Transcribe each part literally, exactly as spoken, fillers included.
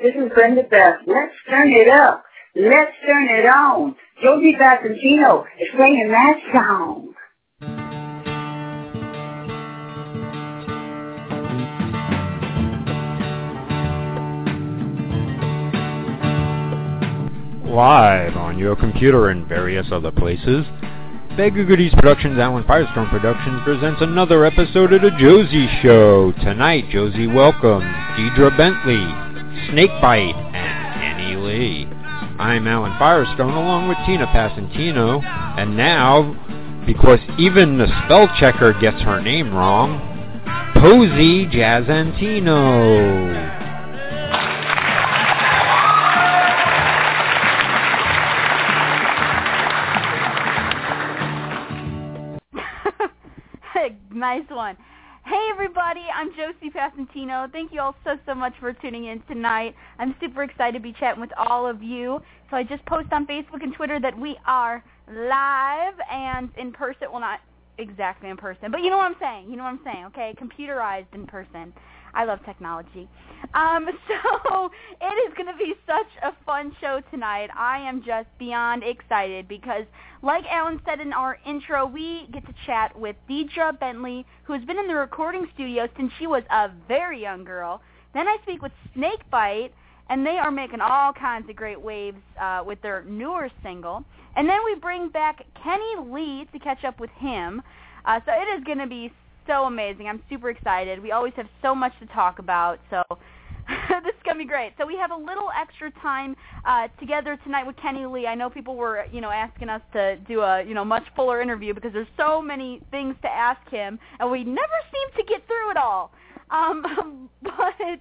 This is Brenda Beth. Let's turn it up. Let's turn it on. Josie Passantino is playing that song. Live on your computer and various other places, Bagger Goodies Productions, Alan Firestone Productions presents another episode of The Josie Show. Tonight, Josie welcomes Deidre Bentley, Snakebite, and Kenny Lee. I'm Alan Firestone along with Tina Passantino, and now, because even the spell checker gets her name wrong, Posey Jazzantino. Nice one. Hey everybody, I'm Josie Passantino. Thank you all so, so much for tuning in tonight. I'm super excited to be chatting with all of you. So I just posted on Facebook and Twitter that we are live and in person. Well, not exactly in person, but you know what I'm saying. You know what I'm saying, okay? Computerized in person. I love technology. Um, so it is going to be such a fun show tonight. I am just beyond excited because, like Alan said in our intro, we get to chat with Deidre Bentley, who has been in the recording studio since she was a very young girl. Then I speak with Snakebite, and they are making all kinds of great waves uh, with their newer single. And then we bring back Kenny Lee to catch up with him. Uh, so it is going to be so amazing. I'm super excited. We always have so much to talk about, so this is going to be great. So we have a little extra time uh, together tonight with Kenny Lee. I know people were, you know, asking us to do a, you know, much fuller interview because there's so many things to ask him, and we never seem to get through it all. Um, but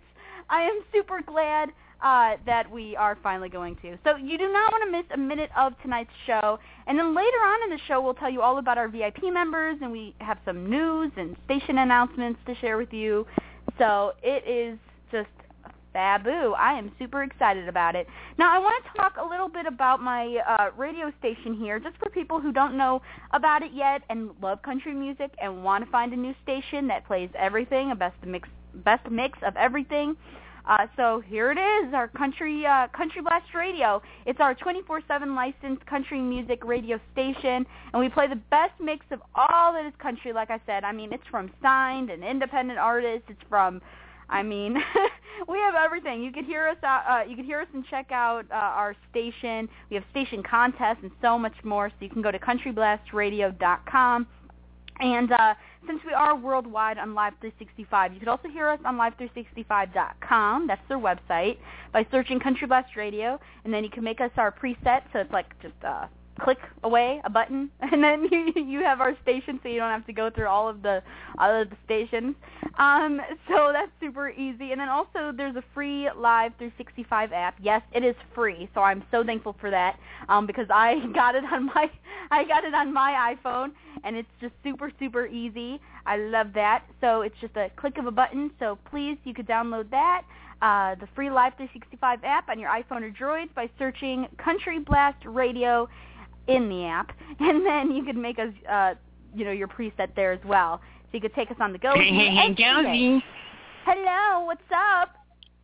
I am super glad Uh, that we are finally going to. So you do not want to miss a minute of tonight's show. And then later on in the show, we'll tell you all about our V I P members, and we have some news and station announcements to share with you. So it is just faboo. I am super excited about it. Now, I want to talk a little bit about my uh, radio station here, just for people who don't know about it yet and love country music and want to find a new station that plays everything, a best mix, best mix of everything. Uh, so here it is, our country uh, country blast radio. It's our twenty-four seven licensed country music radio station, and we play the best mix of all that is country. Like I said, I mean, it's from signed and independent artists. It's from, I mean, we have everything. You could hear us out, uh, you could hear us and check out uh, our station. We have station contests and so much more. So you can go to country blast radio dot com. And uh, since we are worldwide on Live three sixty-five, you could also hear us on live three sixty-five dot com. That's their website, by searching Country Blast Radio. And then you can make us our preset, so it's like just uh, click away, a button, and then you, you have our station, so you don't have to go through all of the all of the stations. Um, so that's super easy. And then also there's a free Live three sixty-five app. Yes, it is free, so I'm so thankful for that um, because I got it on my I got it on my iPhone. And it's just super, super easy. I love that. So it's just a click of a button. So please, you could download that, uh, the free Live three sixty-five app on your iPhone or Droid by searching Country Blast Radio in the app. And then you could make us, uh, you know, your preset there as well. So you could take us on the go. Hey, hey, hey, Josie. Hello, what's up?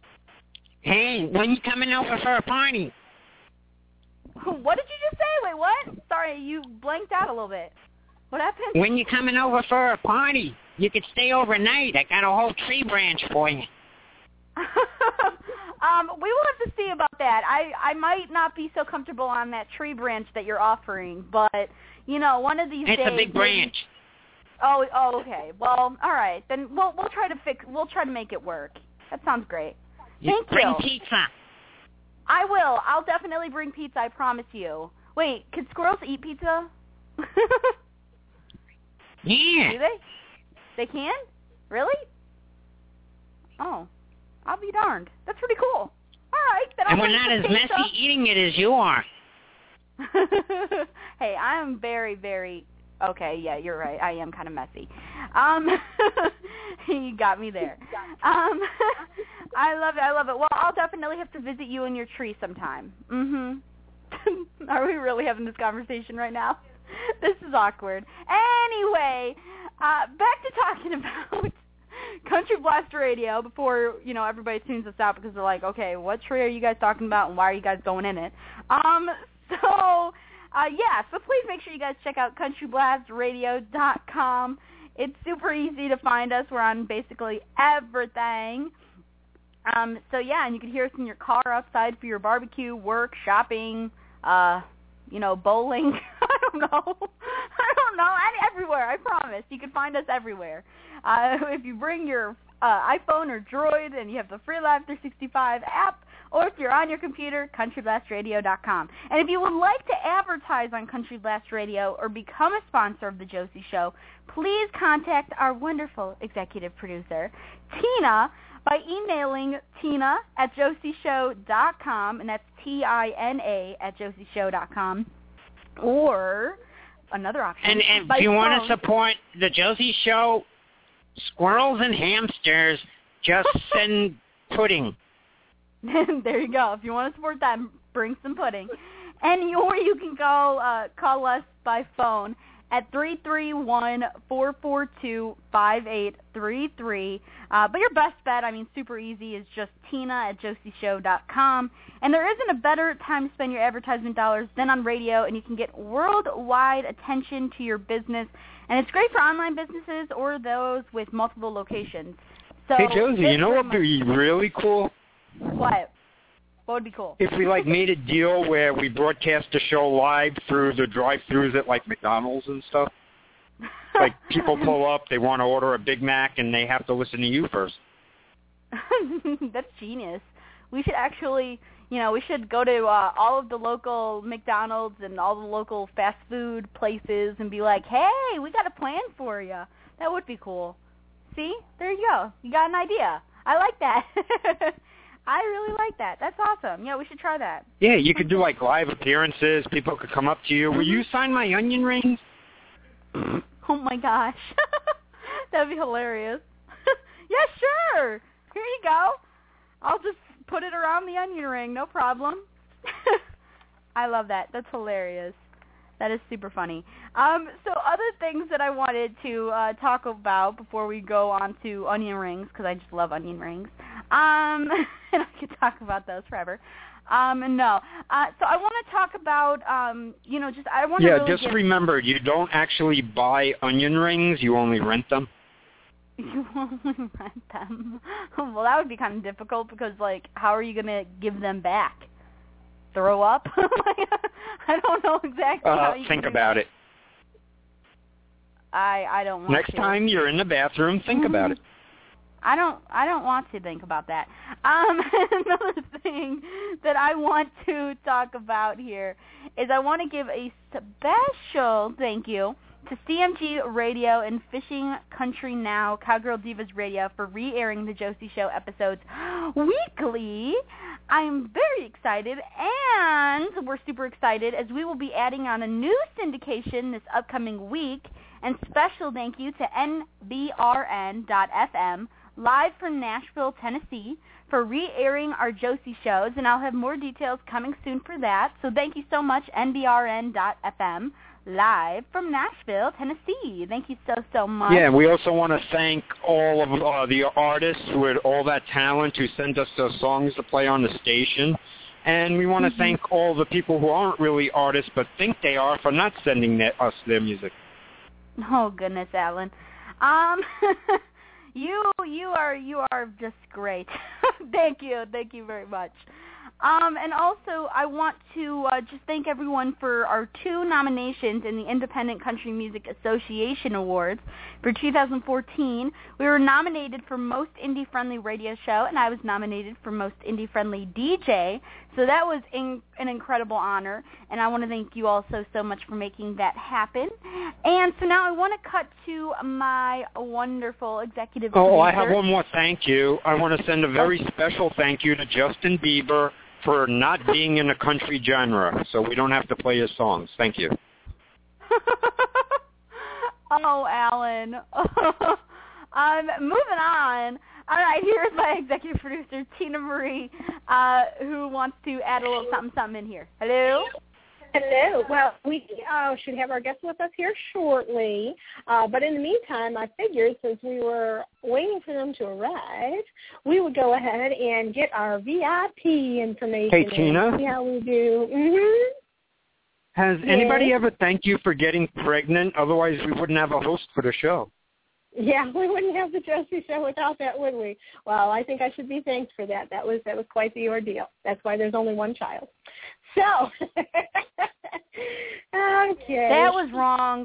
Hey, when you coming over for a party? What did you just say? Wait, what? Sorry, you blanked out a little bit. What happened? When you're coming over for a party, you could stay overnight. I got a whole tree branch for you. um, we will have to see about that. I, I might not be so comfortable on that tree branch that you're offering, but, you know, one of these it's days... It's a big branch. Maybe... Oh, oh, okay. Well, all right. Then we'll we'll try to fix. We'll try to make it work. That sounds great. Thank bring you. Bring pizza. I will. I'll definitely bring pizza. I promise you. Wait, can squirrels eat pizza? Yeah. Do they? They can? Really? Oh, I'll be darned. That's pretty cool. All right. Then and I'll we're not as pizza. messy eating it as you are. Hey, I'm very, very... Okay, yeah, you're right. I am kind of messy. Um, you got me there. Um, I love it. I love it. Well, I'll definitely have to visit you in your tree sometime. Mm-hmm. Are we really having this conversation right now? This is awkward. Anyway, uh, back to talking about Country Blast Radio before, you know, everybody tunes us out because they're like, okay, what tree are you guys talking about and why are you guys going in it? Um, so, uh, yeah, so please make sure you guys check out country blast radio dot com. It's super easy to find us. We're on basically everything. Um, so, yeah, and you can hear us in your car outside for your barbecue, work, shopping, uh, you know, bowling. I don't know. I don't know. And everywhere, I promise. You can find us everywhere. Uh, if you bring your uh, iPhone or Droid and you have the Free Live three sixty-five app, or if you're on your computer, country blast radio dot com. And if you would like to advertise on Country Blast Radio or become a sponsor of The Josie Show, please contact our wonderful executive producer, Tina, by emailing Tina at josie show dot com, and that's T I N A at josie show dot com, or another option. And, and if you phone. want to support The Josie Show, squirrels and hamsters, just send pudding. There you go. If you want to support them, bring some pudding. And you, or you can go uh, call us by phone at three three one, four four two, five eight three three. Uh, but your best bet, I mean, super easy, is just Tina at josie show dot com. And there isn't a better time to spend your advertisement dollars than on radio, and you can get worldwide attention to your business. And it's great for online businesses or those with multiple locations. So hey, Josie, you know what would be really cool? What? What would be cool? If we, like, made a deal where we broadcast the show live through the drive-thrus at, like, McDonald's and stuff. Like, people pull up, they want to order a Big Mac, and they have to listen to you first. That's genius. We should actually, you know, we should go to uh, all of the local McDonald's and all the local fast food places and be like, hey, we got a plan for you. That would be cool. See? There you go. You got an idea. I like that. I really like that. That's awesome. Yeah, we should try that. Yeah, you could do, like, live appearances. People could come up to you. Will you sign my onion rings? Oh, my gosh. That would be hilarious. Yeah, sure. Here you go. I'll just put it around the onion ring. No problem. I love that. That's hilarious. That is super funny. Um, so other things that I wanted to uh, talk about before we go on to onion rings, because I just love onion rings. Um, and I could talk about those forever. Um, no. Uh, so I want to talk about, um, you know, just I want to Yeah, really just get... remember, you don't actually buy onion rings. You only rent them. You only rent them. Well, that would be kind of difficult because, like, how are you going to give them back? Throw up? I don't know exactly Uh, how you think can about it. I I don't want Next to. time you're in the bathroom, think Mm-hmm. about it. I don't I don't want to think about that. Um, another thing that I want to talk about here is I want to give a special thank you to C M G Radio and Fishing Country Now, Cowgirl Divas Radio, for re-airing the Josie Show episodes weekly. I'm very excited, and we're super excited as we will be adding on a new syndication this upcoming week. And special thank you to N B R N dot F M, live from Nashville, Tennessee, for re-airing our Josie shows, and I'll have more details coming soon for that. So thank you so much, N B R N dot F M, live from Nashville, Tennessee. Thank you so, so much. Yeah, we also want to thank all of uh, the artists with all that talent who send us those songs to play on the station. And we want to mm-hmm. thank all the people who aren't really artists but think they are for not sending their, us their music. Oh, goodness, Alan. Um, you you are you are just great. Thank you. Thank you very much. Um, and also, I want to uh, just thank everyone for our two nominations in the Independent Country Music Association Awards for two thousand fourteen. We were nominated for Most Indie-Friendly Radio Show, and I was nominated for Most Indie-Friendly D J. So that was in, an incredible honor, and I want to thank you all so, so much for making that happen. And so now I want to cut to my wonderful executive producer. Oh, I have one more thank you. I want to send a very special thank you to Justin Bieber for not being in a country genre, so we don't have to play his songs. Thank you. Oh, Alan. um, moving on. All right, here's my executive producer, Tina Marie, uh, who wants to add a little something, something in here. Hello? Hello. Well, we uh, should have our guest with us here shortly. Uh, but in the meantime, I figured since we were waiting for them to arrive, we would go ahead and get our V I P information. Hey, Tina. See how we do. Mm-hmm. Has yes. anybody ever thanked you for getting pregnant? Otherwise, we wouldn't have a host for the show. Yeah, we wouldn't have the Josie Show without that, would we? Well, I think I should be thanked for that. That was that was quite the ordeal. That's why there's only one child. So, okay. That was wrong.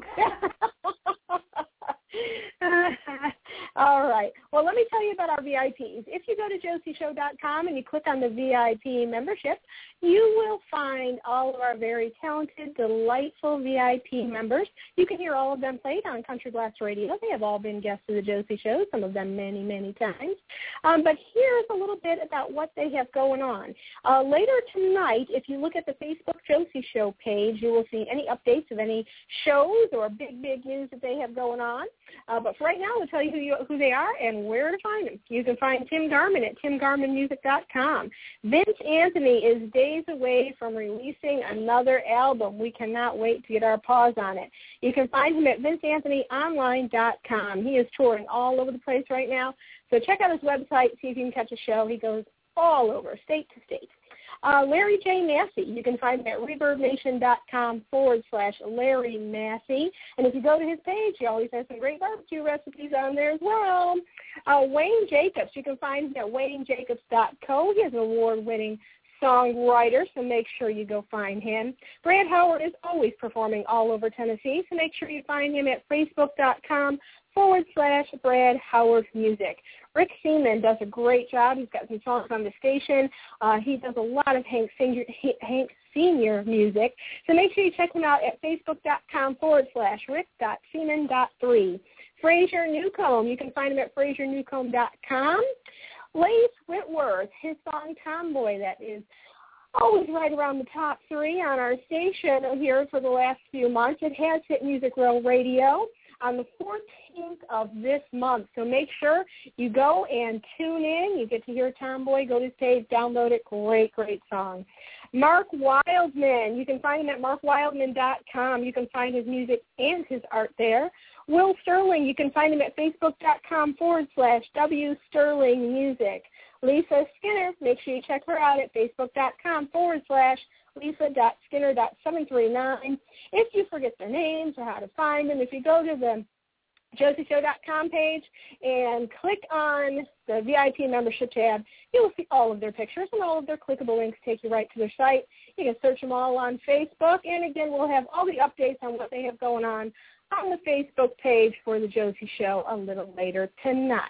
All right. Well, let me tell you about our V I Ps. If you go to josie show dot com and you click on the V I P membership, you will find all of our very talented, delightful V I P members. You can hear all of them played on Country Blast Radio. They have all been guests of the Josie Show, some of them many, many times. Um, but here's a little bit about what they have going on. Uh, later tonight, if you look at the Facebook Josie Show page, you will see any updates of any shows or big, big news that they have going on. Uh, but for right now, we'll tell you who, you who they are and where to find them. You can find Tim Garmin at tim garmin music dot com. Vince Anthony is days away from releasing another album. We cannot wait to get our paws on it. You can find him at vince anthony online dot com. He is touring all over the place right now. So check out his website, see if you can catch a show. He goes all over, state to state. Uh, Larry J. Massey, you can find him at reverb nation dot com forward slash Larry Massey. And if you go to his page, he always has some great barbecue recipes on there as well. Uh, Wayne Jacobs, you can find him at wayne jacobs dot co. He is an award-winning songwriter, so make sure you go find him. Brad Howard is always performing all over Tennessee, so make sure you find him at facebook dot com forward slash Brad Howard Music. Rick Seaman does a great job. He's got some songs on the station. Uh, he does a lot of Hank Senior, Hank Senior music. So make sure you check him out at facebook dot com forward slash rick dot seaman dot three. Fraser Newcomb, you can find him at fraser newcomb dot com. Lace Whitworth, his song Tomboy, that is always right around the top three on our station here for the last few months. It has hit Music Row Radio on the fourteenth of this month. So make sure you go and tune in. You get to hear Tomboy. Go to his page, download it. Great, great song. Mark Wildman. You can find him at mark wildman dot com. You can find his music and his art there. Will Sterling. You can find him at facebook dot com forward slash W Sterling Music. Lisa Skinner. Make sure you check her out at facebook dot com forward slash lisa dot skinner dot seven three nine. If you forget their names or how to find them, if you go to the josie show dot com page and click on the V I P membership tab, you will see all of their pictures and all of their clickable links take you right to their site. You can search them all on Facebook. And, again, we'll have all the updates on what they have going on on the Facebook page for the Josie Show a little later tonight.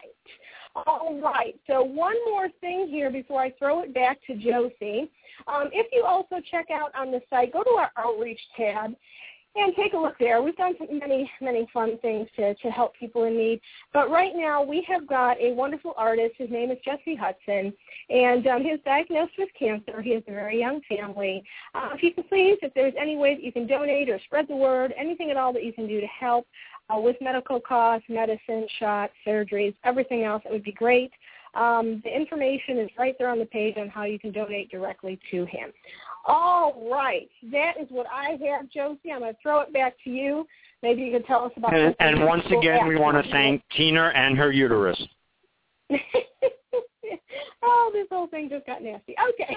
All right, so one more thing here before I throw it back to Josie. Um, if you also check out on the site, go to our Outreach tab and take a look there. We've done some, many, many fun things to, to help people in need. But right now we have got a wonderful artist. His name is Jesse Hudson, and um, he was diagnosed with cancer. He has a very young family. Uh, if you can please, if there's any way that you can donate or spread the word, anything at all that you can do to help uh, with medical costs, medicine, shots, surgeries, everything else, it would be great. Um, the information is right there on the page on how you can donate directly to him. All right. That is what I have, Josie. I'm going to throw it back to you. Maybe you can tell us about And, and once again, we want to thank Tina and her uterus. Oh, this whole thing just got nasty. Okay.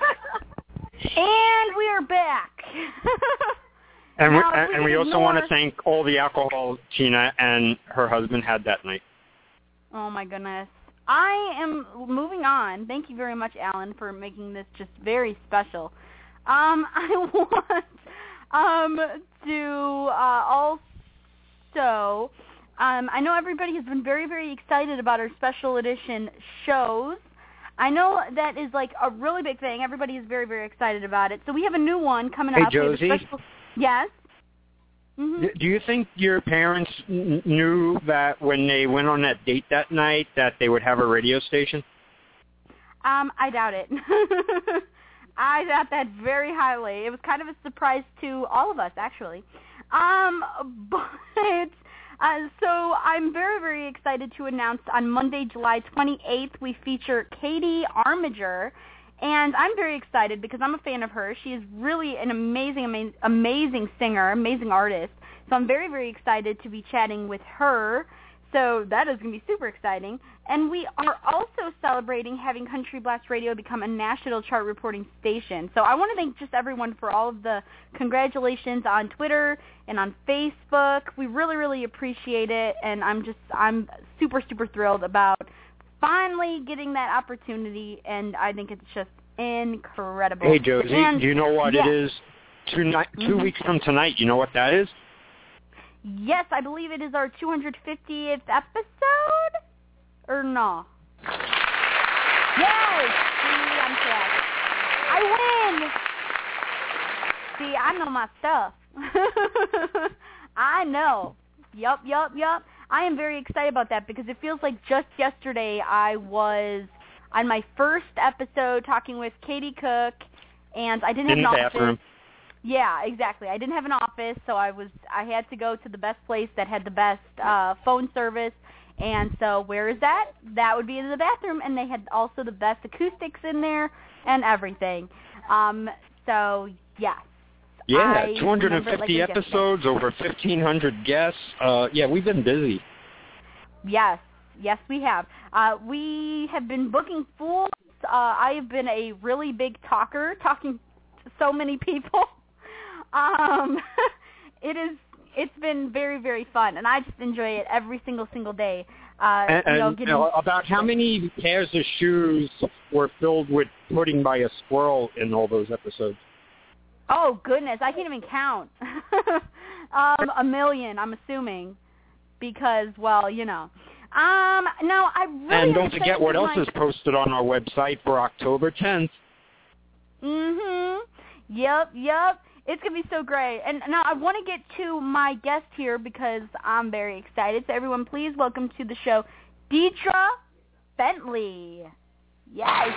And we are back. And we, Now, and, we and we can also ignore- want to thank all the alcohol Tina and her husband had that night. Oh, my goodness. I am moving on. Thank you very much, Alan, for making this just very special. Um, I want um, to uh, also, um, I know everybody has been very, very excited about our special edition shows. I know that is like a really big thing. Everybody is very, very excited about it. So we have a new one coming Hey, up. We have a Josie? special- Yes? Mm-hmm. Do you think your parents n- knew that when they went on that date that night that they would have a radio station? Um, I doubt it. I doubt that very highly. It was kind of a surprise to all of us, actually. Um, but uh, so I'm very, very excited to announce on Monday, July twenty-eighth, we feature Katie Armiger, And I'm very excited because I'm a fan of hers. She is really an amazing, amazing, amazing singer, amazing artist. So I'm very, very excited to be chatting with her. So that is going to be super exciting. And we are also celebrating having Country Blast Radio become a national chart reporting station. So I want to thank just everyone for all of the congratulations on Twitter and on Facebook. We really, really appreciate it. And I'm just, I'm super, super thrilled about finally getting that opportunity. And I think it's just incredible. Hey, Josie, and, do you know what yeah. it is? Two, ni- two mm-hmm. weeks from tonight, you know what that is? Yes, I believe it is our two hundred fiftieth episode, or no? Yes! See, I'm correct. I win! See, I know my stuff. I know. Yup, yup, yup. I am very excited about that because it feels like just yesterday I was on my first episode talking with Katie Cook, and I didn't have In an the office. bathroom. Yeah, exactly. I didn't have an office, so I was I had to go to the best place that had the best uh, phone service. And so where is that? That would be in the bathroom, and they had also the best acoustics in there and everything. Um, so yes. Yeah, I two hundred remember fifty it like it was episodes, over fifteen hundred guests. Uh, yeah, we've been busy. Yes, yes, we have. Uh, we have been booking fools. Uh, I have been a really big talker, talking to so many people. Um, it is. It's been very, very fun, and I just enjoy it every single, single day. Uh, And, you know, and getting, uh, about how many pairs of shoes were filled with pudding by a squirrel in all those episodes? Oh goodness, I can't even count. um, a million, I'm assuming, because well, you know. Um, no, I really. And don't forget what else my... is posted on our website for October tenth. Mhm. Yep. Yep. It's going to be so great. And now I want to get to my guest here because I'm very excited. So everyone, please welcome to the show, Deidre Bentley. Yes.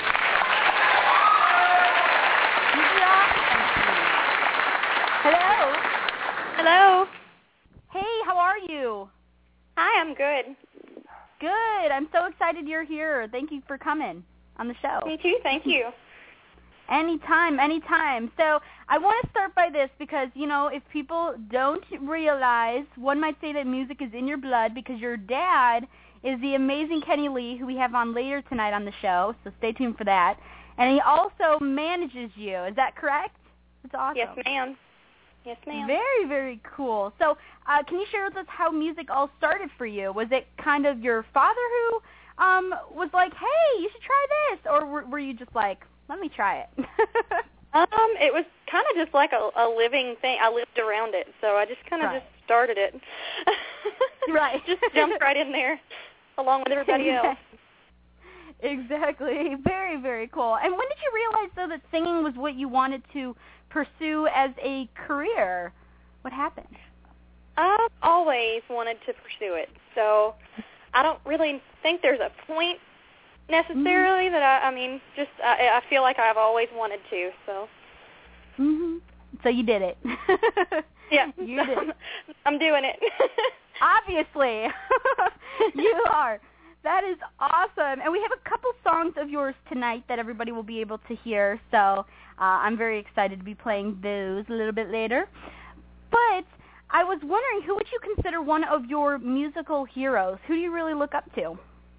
Deidre Bentley. Hello. Hello. Hey, how are you? Hi, I'm good. Good. I'm so excited you're here. Thank you for coming on the show. Me too, thank you. Anytime, anytime. So I want to start by this because, you know, if people don't realize, one might say that music is in your blood because your dad is the amazing Kenny Lee, who we have on later tonight on the show, so stay tuned for that. And he also manages you. Is that correct? That's awesome. Yes, ma'am. Yes, ma'am. Very, very cool. So uh, can you share with us how music all started for you? Was it kind of your father who um, was like, hey, you should try this? Or were, were you just like, let me try it? um, it was kind of just like a, a living thing. I lived around it, so I just kind of right. just started it. Right. Just jumped right in there along with everybody else. Exactly. Very, very cool. And when did you realize, though, that singing was what you wanted to pursue as a career? What happened? I've always wanted to pursue it, so I don't really think there's a point necessarily mm-hmm. that I, I mean, just I, I feel like I've always wanted to. So. Mhm. So you did it. Yeah, you did. I'm, I'm doing it. Obviously, you are. That is awesome. And we have a couple songs of yours tonight that everybody will be able to hear. So uh, I'm very excited to be playing those a little bit later. But I was wondering, who would you consider one of your musical heroes? Who do you really look up to?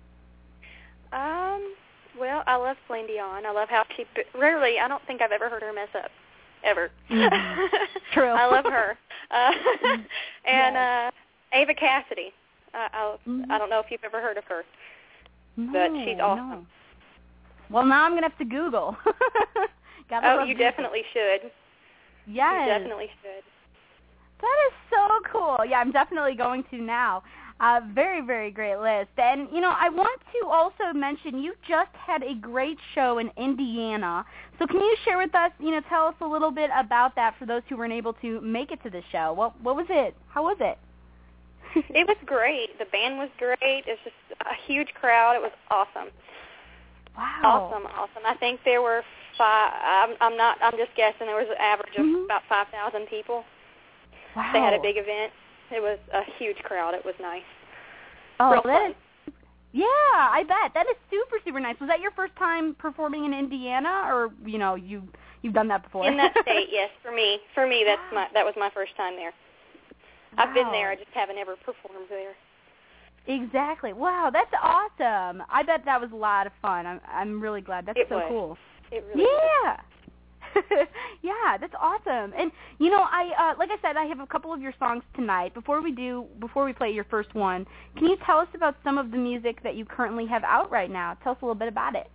Um, well, I love Celine Dion. I love how she, rarely, I don't think I've ever heard her mess up, ever. Mm-hmm. True. I love her. Uh, and yes. uh, Ava Cassidy. Uh, I, mm-hmm. I don't know if you've ever heard of her, no, but she's awesome. No. Well, now I'm going to have to Google. Gotta oh, love you Google. definitely should. Yes. You definitely should. That is so cool. Yeah, I'm definitely going to now. Uh, very, very great list. And, you know, I want to also mention you just had a great show in Indiana. So can you share with us, you know, tell us a little bit about that for those who weren't able to make it to the show. What what was it? How was it? It was great. The band was great. It's just a huge crowd. It was awesome. Wow. Awesome, awesome. I think there were five, I'm, I'm not, I'm just guessing, there was an average of mm-hmm. about five thousand people. Wow. They had a big event. It was a huge crowd. It was nice. Oh, Real that fun. is, Yeah, I bet. That is super, super nice. Was that your first time performing in Indiana, or, you know, you, you've done that before? In that state, yes. For me, for me, that's my that was my first time there. Wow. I've been there. I just haven't ever performed there. Exactly. Wow, that's awesome. I bet that was a lot of fun. I'm, I'm really glad. That's it so was. cool. It really yeah. Yeah, that's awesome. And you know, I uh, like I said, I have a couple of your songs tonight. Before we do, before we play your first one, can you tell us about some of the music that you currently have out right now? Tell us a little bit about it.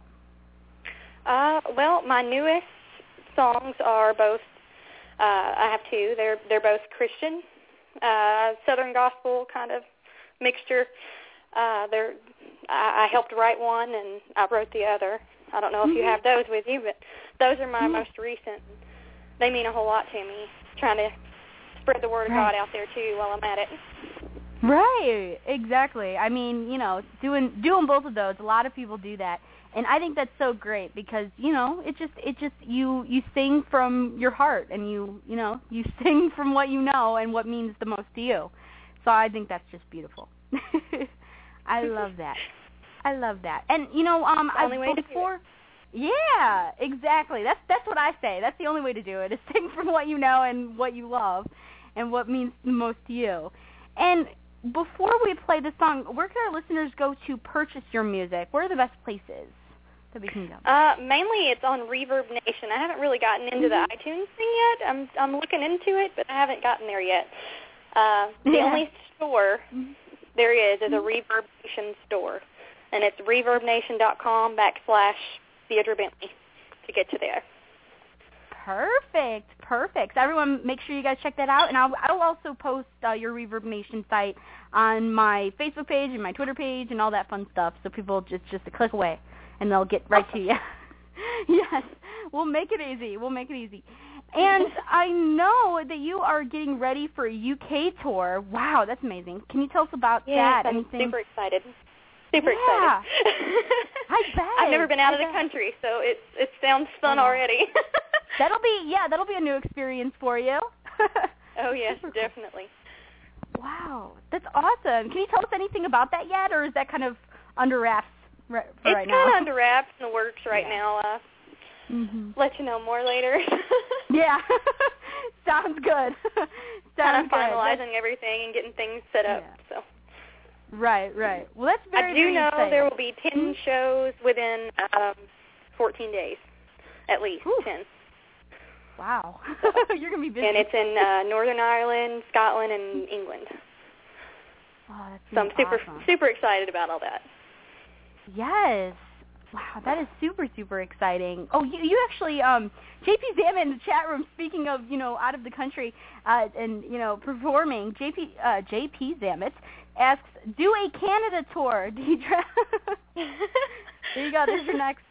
Uh, well, my newest songs are both. Uh, I have two. They're they're both Christian, uh, Southern gospel kind of mixture. Uh, they're. I, I helped write one, and I wrote the other. I don't know if mm-hmm. you have those with you, but those are my mm-hmm. most recent. They mean a whole lot to me, trying to spread the word of right. God out there, too, while I'm at it. Right, exactly. I mean, you know, doing doing both of those, a lot of people do that. And I think that's so great because, you know, it just, it just, you, you sing from your heart and you, you know, you sing from what you know and what means the most to you. So I think that's just beautiful. I love that. I love that. And, you know, um, the only I, way before, to do it. yeah, exactly. That's, that's what I say. That's the only way to do it is sing from what you know and what you love and what means the most to you. And before we play this song, where can our listeners go to purchase your music? Where are the best places that we can go? Uh, mainly it's on Reverb Nation. I haven't really gotten into mm-hmm. the iTunes thing yet. I'm I'm looking into it, but I haven't gotten there yet. Uh, the yeah. only store mm-hmm. there is is a Reverb Nation store, and it's reverbnation.com backslash Deidre Bentley to get to there. Perfect, perfect. So everyone, make sure you guys check that out, and I'll, I'll also post uh, your Reverb Nation site on my Facebook page and my Twitter page and all that fun stuff, so people just, just a click away, and they'll get right to you. Yes, we'll make it easy. We'll make it easy. And I know that you are getting ready for a U K tour. Wow, that's amazing. Can you tell us about yes, that? I'm Anything? super excited. Super yeah. excited. I bet. I've never been out I of the bet. country, so it it sounds fun yeah. already. That'll be yeah, that'll be a new experience for you. Oh yes, definitely. Wow, that's awesome. Can you tell us anything about that yet, or is that kind of under wraps right, for it's right now? It's kind of under wraps in the works right yeah. now. Uh, mm-hmm. Let you know more later. Yeah, sounds good. Sounds kind of good. finalizing that's... everything and getting things set up. Yeah. So. Right, right. Well, that's very. I do very know exciting. there will be ten mm-hmm. shows within um, fourteen days, at least Ooh. ten. Wow, you're gonna be busy. And it's in uh, Northern Ireland, Scotland, and England. Oh, that's so I'm super, awesome. super excited about all that. Yes. Wow, that is super, super exciting. Oh, you, you actually, um, J P Zammit in the chat room. Speaking of, you know, out of the country uh, and you know performing, J P uh, J P Zammit asks, "Do a Canada tour, Deidre." There you go. There's your next.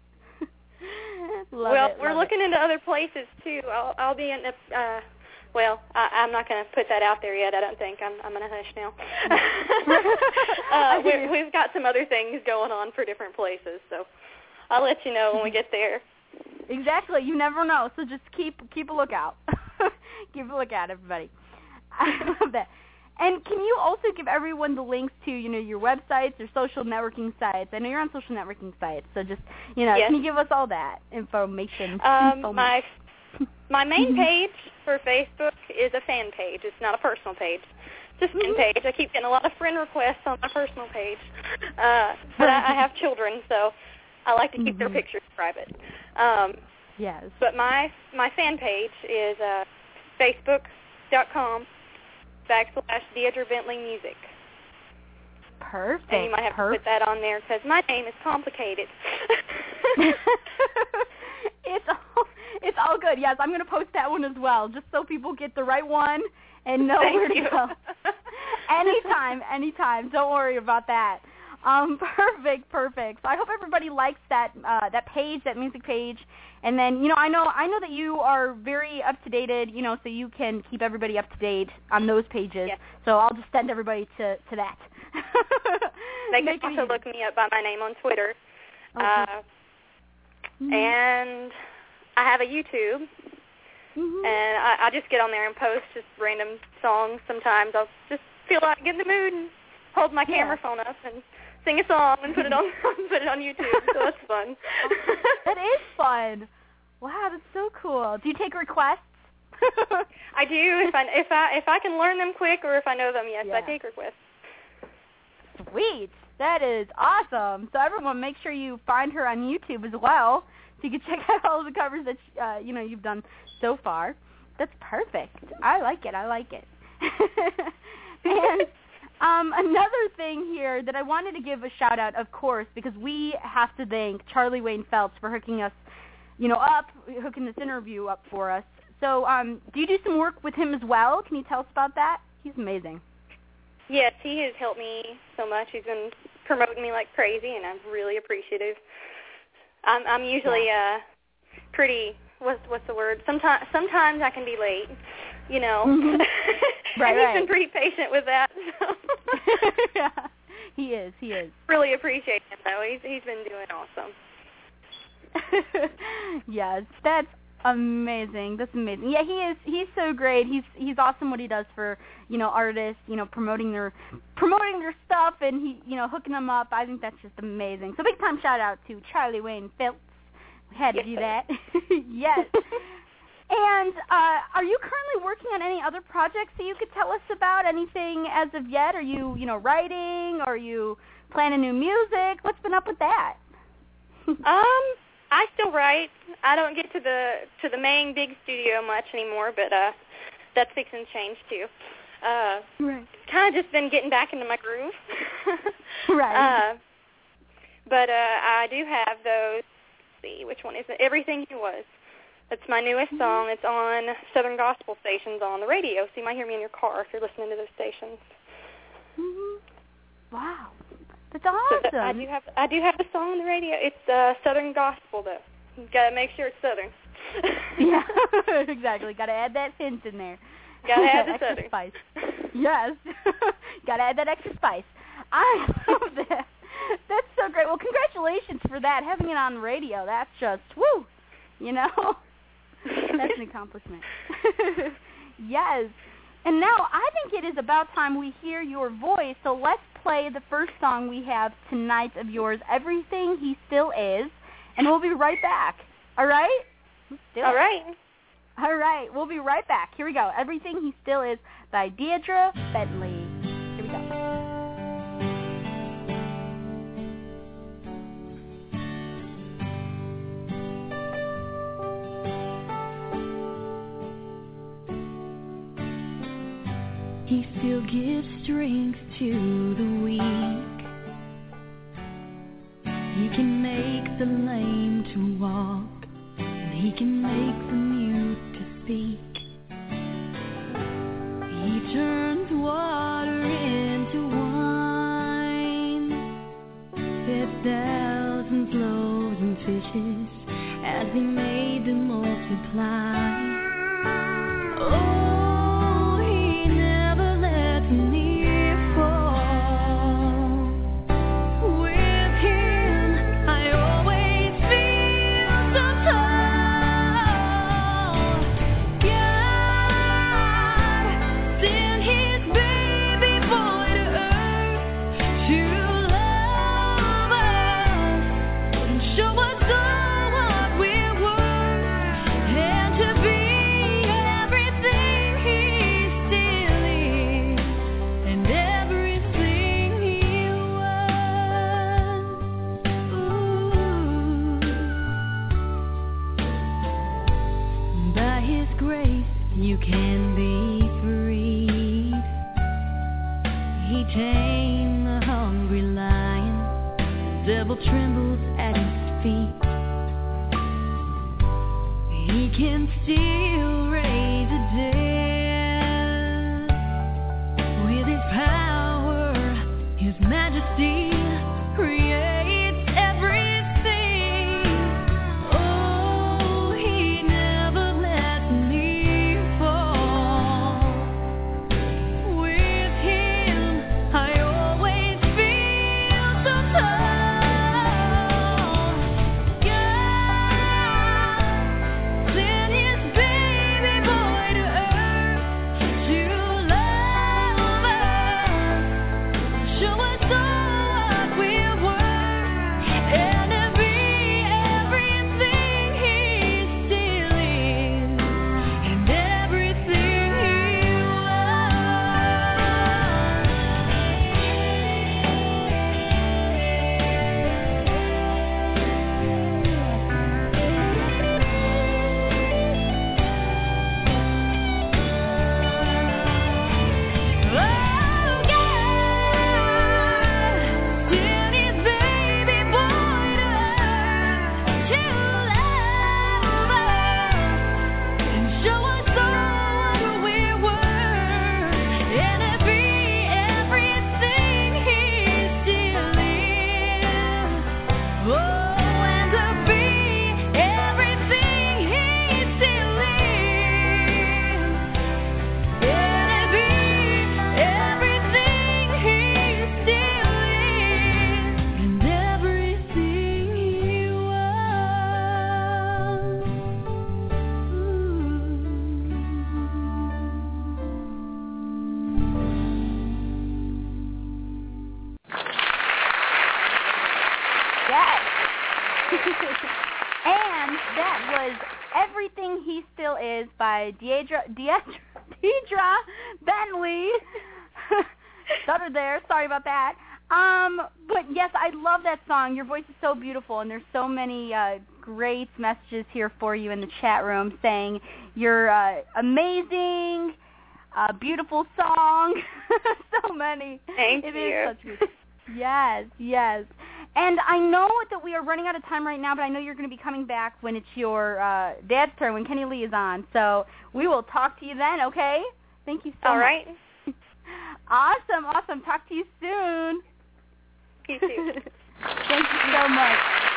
Love well, it, we're love looking it. into other places too. I'll, I'll be in the. Uh, well, I, I'm not going to put that out there yet. I don't think I'm. I'm going to hush now. uh, we, we've got some other things going on for different places, so I'll let you know when we get there. Exactly. You never know, so just keep keep a lookout. Keep a lookout, everybody. I love that. And can you also give everyone the links to, you know, your websites, your social networking sites? I know you're on social networking sites, so just, you know, yes. can you give us all that information? Um, information. my my main page for Facebook is a fan page. It's not a personal page. It's a fan page. I keep getting a lot of friend requests on my personal page. Uh, but I, I have children, so I like to keep mm-hmm. their pictures private. Um, yes. But my my fan page is uh, facebook.com backslash Deidre Bentley Music. Perfect. And you might have Perfect. to put that on there because my name is complicated. It's all, it's all good. Yes, I'm going to post that one as well, just so people get the right one and know Thank where to you. go. Anytime, anytime. Don't worry about that. Um, perfect, perfect. So I hope everybody likes that uh, that page, that music page. And then, you know, I know I know that you are very up to date, you know, so you can keep everybody up to date on those pages. Yes. So I'll just send everybody to, to that. They Make can it also easy. look me up by my name on Twitter. Okay. Uh, mm-hmm. And I have a YouTube. Mm-hmm. And I, I just get on there and post just random songs sometimes. I'll just feel like get in the mood and hold my Yeah. camera phone up and sing a song and put it on put it on YouTube. So that's fun. That is fun. Wow, that's so cool. Do you take requests? I do. If I if I if I can learn them quick, or if I know them, yes, Yeah. I take requests. Sweet. That is awesome. So everyone, make sure you find her on YouTube as well, so you can check out all of the covers that uh, you know you've done so far. That's perfect. I like it. I like it. And um, another thing here that I wanted to give a shout out, of course, because we have to thank Charlie Wayne Phelps for hooking us, you know, up, hooking this interview up for us. So, um, do you do some work with him as well? Can you tell us about that? He's amazing. Yes, he has helped me so much. He's been promoting me like crazy, and I'm really appreciative. I'm, I'm usually uh, pretty. What's what's the word? Sometimes sometimes I can be late, you know. Mm-hmm. Right, and he's right. been pretty patient with that. So. Yeah, he is. He is. Really appreciate him though. He's he's been doing awesome. Yes, that's amazing. That's amazing. Yeah, he is. He's so great. He's he's awesome what he does for you know artists. You know, promoting their promoting their stuff and he you know hooking them up. I think that's just amazing. So big time shout out to Charlie Wayne Phelps. We had to Yes, do sir. that. Yes. And uh, are you currently working on any other projects that you could tell us about? Anything as of yet? Are you you know writing? Are you planning new music? What's been up with that? Um, I still write. I don't get to the to the main big studio much anymore, but uh, that's fixing to change too. Uh, Right. kind of just been getting back into my groove. Right. Uh, but uh, I do have those. Let's see, which one is it? Everything He Was. That's my newest song. It's on Southern Gospel stations on the radio, so you might hear me in your car if you're listening to those stations. Mm-hmm. Wow, that's So awesome. that- I do have I do have a song on the radio. It's uh, Southern Gospel though. You gotta make sure it's Southern. Yeah, exactly. Got to add that hint in there. Gotta add the extra Southern spice. Yes, got to add that extra spice. I love that. That's so great. Well, congratulations for that. Having it on the radio, that's just woo. You know, that's an accomplishment. Yes. And now I think it is about time we hear your voice. So let's play the first song we have tonight of yours, Everything He Still Is, and we'll be right back. All right? Let's do All it. right. All right. We'll be right back. Here we go. Everything He Still Is by Deidre Bentley. Here we go. He still gives strength to the weak. He can make the lame to walk, and he can make the mute to speak. He turns water into wine, fed thousands loaves and fishes as he made them multiply. Oh, you can be freed. He tamed the hungry lion, the devil trembles at his feet. He can still raise the dead with his power, his majesty creates everything. Oh, he never lets me fall. With him, I always feel so tall. God sent his baby boy to earth. Everything He Still Is by Deidre, Deidre, Deidre Bentley. Stutter there. Sorry about that. Um, but yes, I love that song. Your voice is so beautiful, and there's so many uh, great messages here for you in the chat room saying you're uh, amazing, uh, beautiful song. So many. Thank it you. Is such good. Yes, yes. And I know that we are running out of time right now, but I know you're going to be coming back when it's your uh, dad's turn, when Kenny Lee is on. So we will talk to you then, okay? Thank you so All much. All right. Awesome, awesome. Talk to you soon. You too. Thank you so much.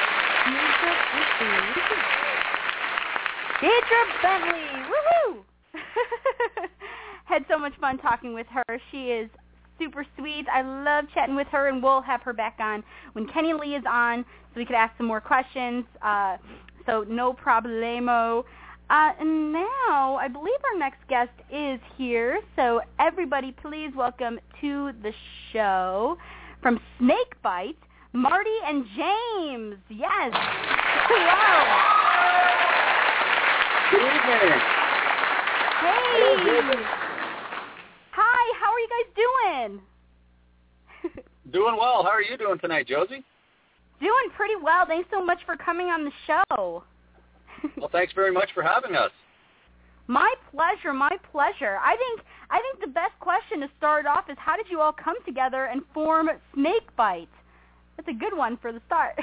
Deidre Bentley, woohoo! Had so much fun talking with her. She is super sweet. I love chatting with her, and we'll have her back on when Kenny Lee is on so we could ask some more questions. Uh, so no problemo. Uh, and now I believe our next guest is here. So everybody please welcome to the show from Snakebite, Marty and James. Yes. Hello. Good evening. Hey. Hi, how are you guys doing? Doing well. How are you doing tonight, Josie? Doing pretty well. Thanks so much for coming on the show. Well, thanks very much for having us. My pleasure, my pleasure. I think I think the best question to start off is how did you all come together and form Snakebite? That's a good one for the start.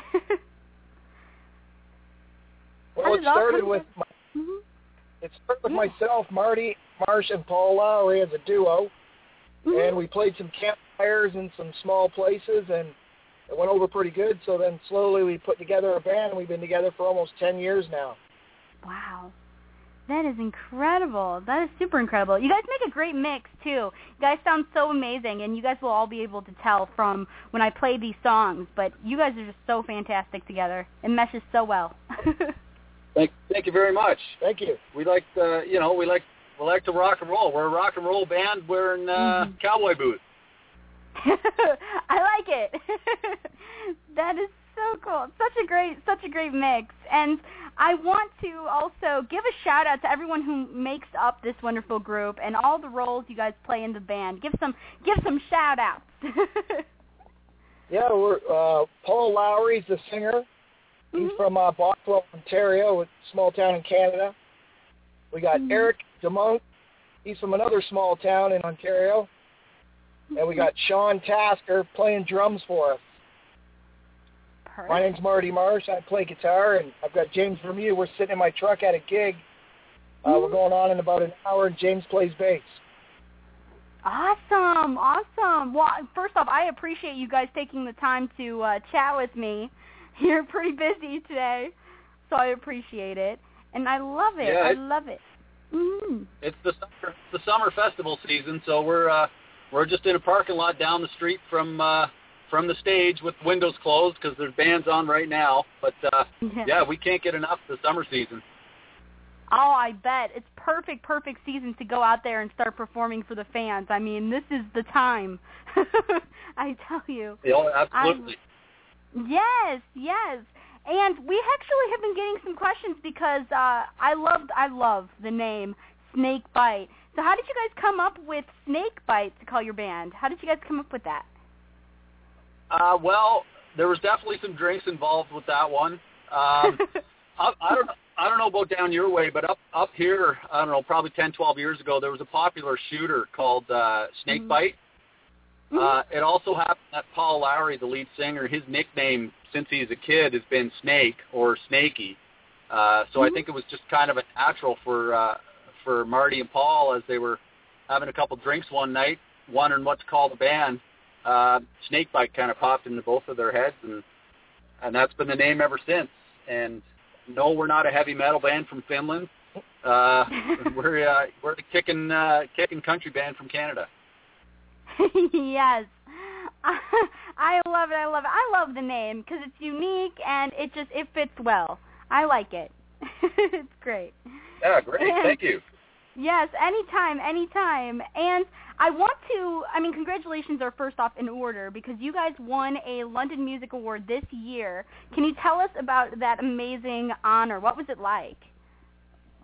Well, it started with my, mm-hmm. it started with yeah. myself, Marty, Marsh, and Paul Lowry as a duo, mm-hmm. and we played some campfires in some small places, and it went over pretty good. So then slowly we put together a band, and we've been together for almost ten years now. Wow. That is incredible. That is super incredible. You guys make a great mix, too. You guys sound so amazing, and you guys will all be able to tell from when I play these songs, but you guys are just so fantastic together. It meshes so well. Thank, thank you very much. Thank you. We like, uh, you know, we like, we like to rock and roll. We're a rock and roll band wearing uh, mm-hmm. cowboy boots. I like it. That is so cool. Such a great, such a great mix. And I want to also give a shout out to everyone who makes up this wonderful group and all the roles you guys play in the band. Give some, give some shout outs. Yeah, we're uh, Paul Lowry's the singer. He's mm-hmm. from uh, Bothwell, Ontario, a small town in Canada. We got mm-hmm. Eric DeMonk. He's from another small town in Ontario. And we got Sean Tasker playing drums for us. Perfect. My name's Marty Marsh. I play guitar, and I've got James Vermeer. We're sitting in my truck at a gig. Uh, mm-hmm. We're going on in about an hour, and James plays bass. Awesome, awesome. Well, first off, I appreciate you guys taking the time to uh, chat with me. You're pretty busy today, so I appreciate it. And I love it. Yeah, I it, love it. Mm-hmm. It's the summer, the summer festival season, so we're uh, we're just in a parking lot down the street from uh, from the stage with windows closed because there's bands on right now. But uh, yeah. yeah, we can't get enough of the summer season. Oh, I bet. It's perfect, perfect season to go out there and start performing for the fans. I mean, this is the time. I tell you. Yeah, absolutely. I'm, yes, yes. And we actually have been getting some questions because uh, I loved, I love the name Snakebite. So how did you guys come up with Snakebite to call your band? How did you guys come up with that? Uh, well, there was definitely some drinks involved with that one. Um, I, I don't know. I don't know about down your way, but up up here, I don't know, probably ten, twelve years ago, there was a popular shooter called uh, Snakebite. Mm-hmm. Uh, it also happened that Paul Lowry, the lead singer, his nickname since he's a kid has been Snake or Snaky. Uh, so mm-hmm. I think it was just kind of a natural for uh, for Marty and Paul as they were having a couple drinks one night, wondering what to call the band. Uh, Snakebite kind of popped into both of their heads, and and that's been the name ever since. And no, we're not a heavy metal band from Finland. Uh, we're uh, we're the kicking uh, kicking country band from Canada. Yes, I love it. I love it. I love the name because it's unique and it just it fits well. I like it. It's great. Yeah, great. And, thank you. Yes, anytime, anytime. And I want to, I mean, congratulations are first off in order because you guys won a London Music Award this year. Can you tell us about that amazing honor? What was it like?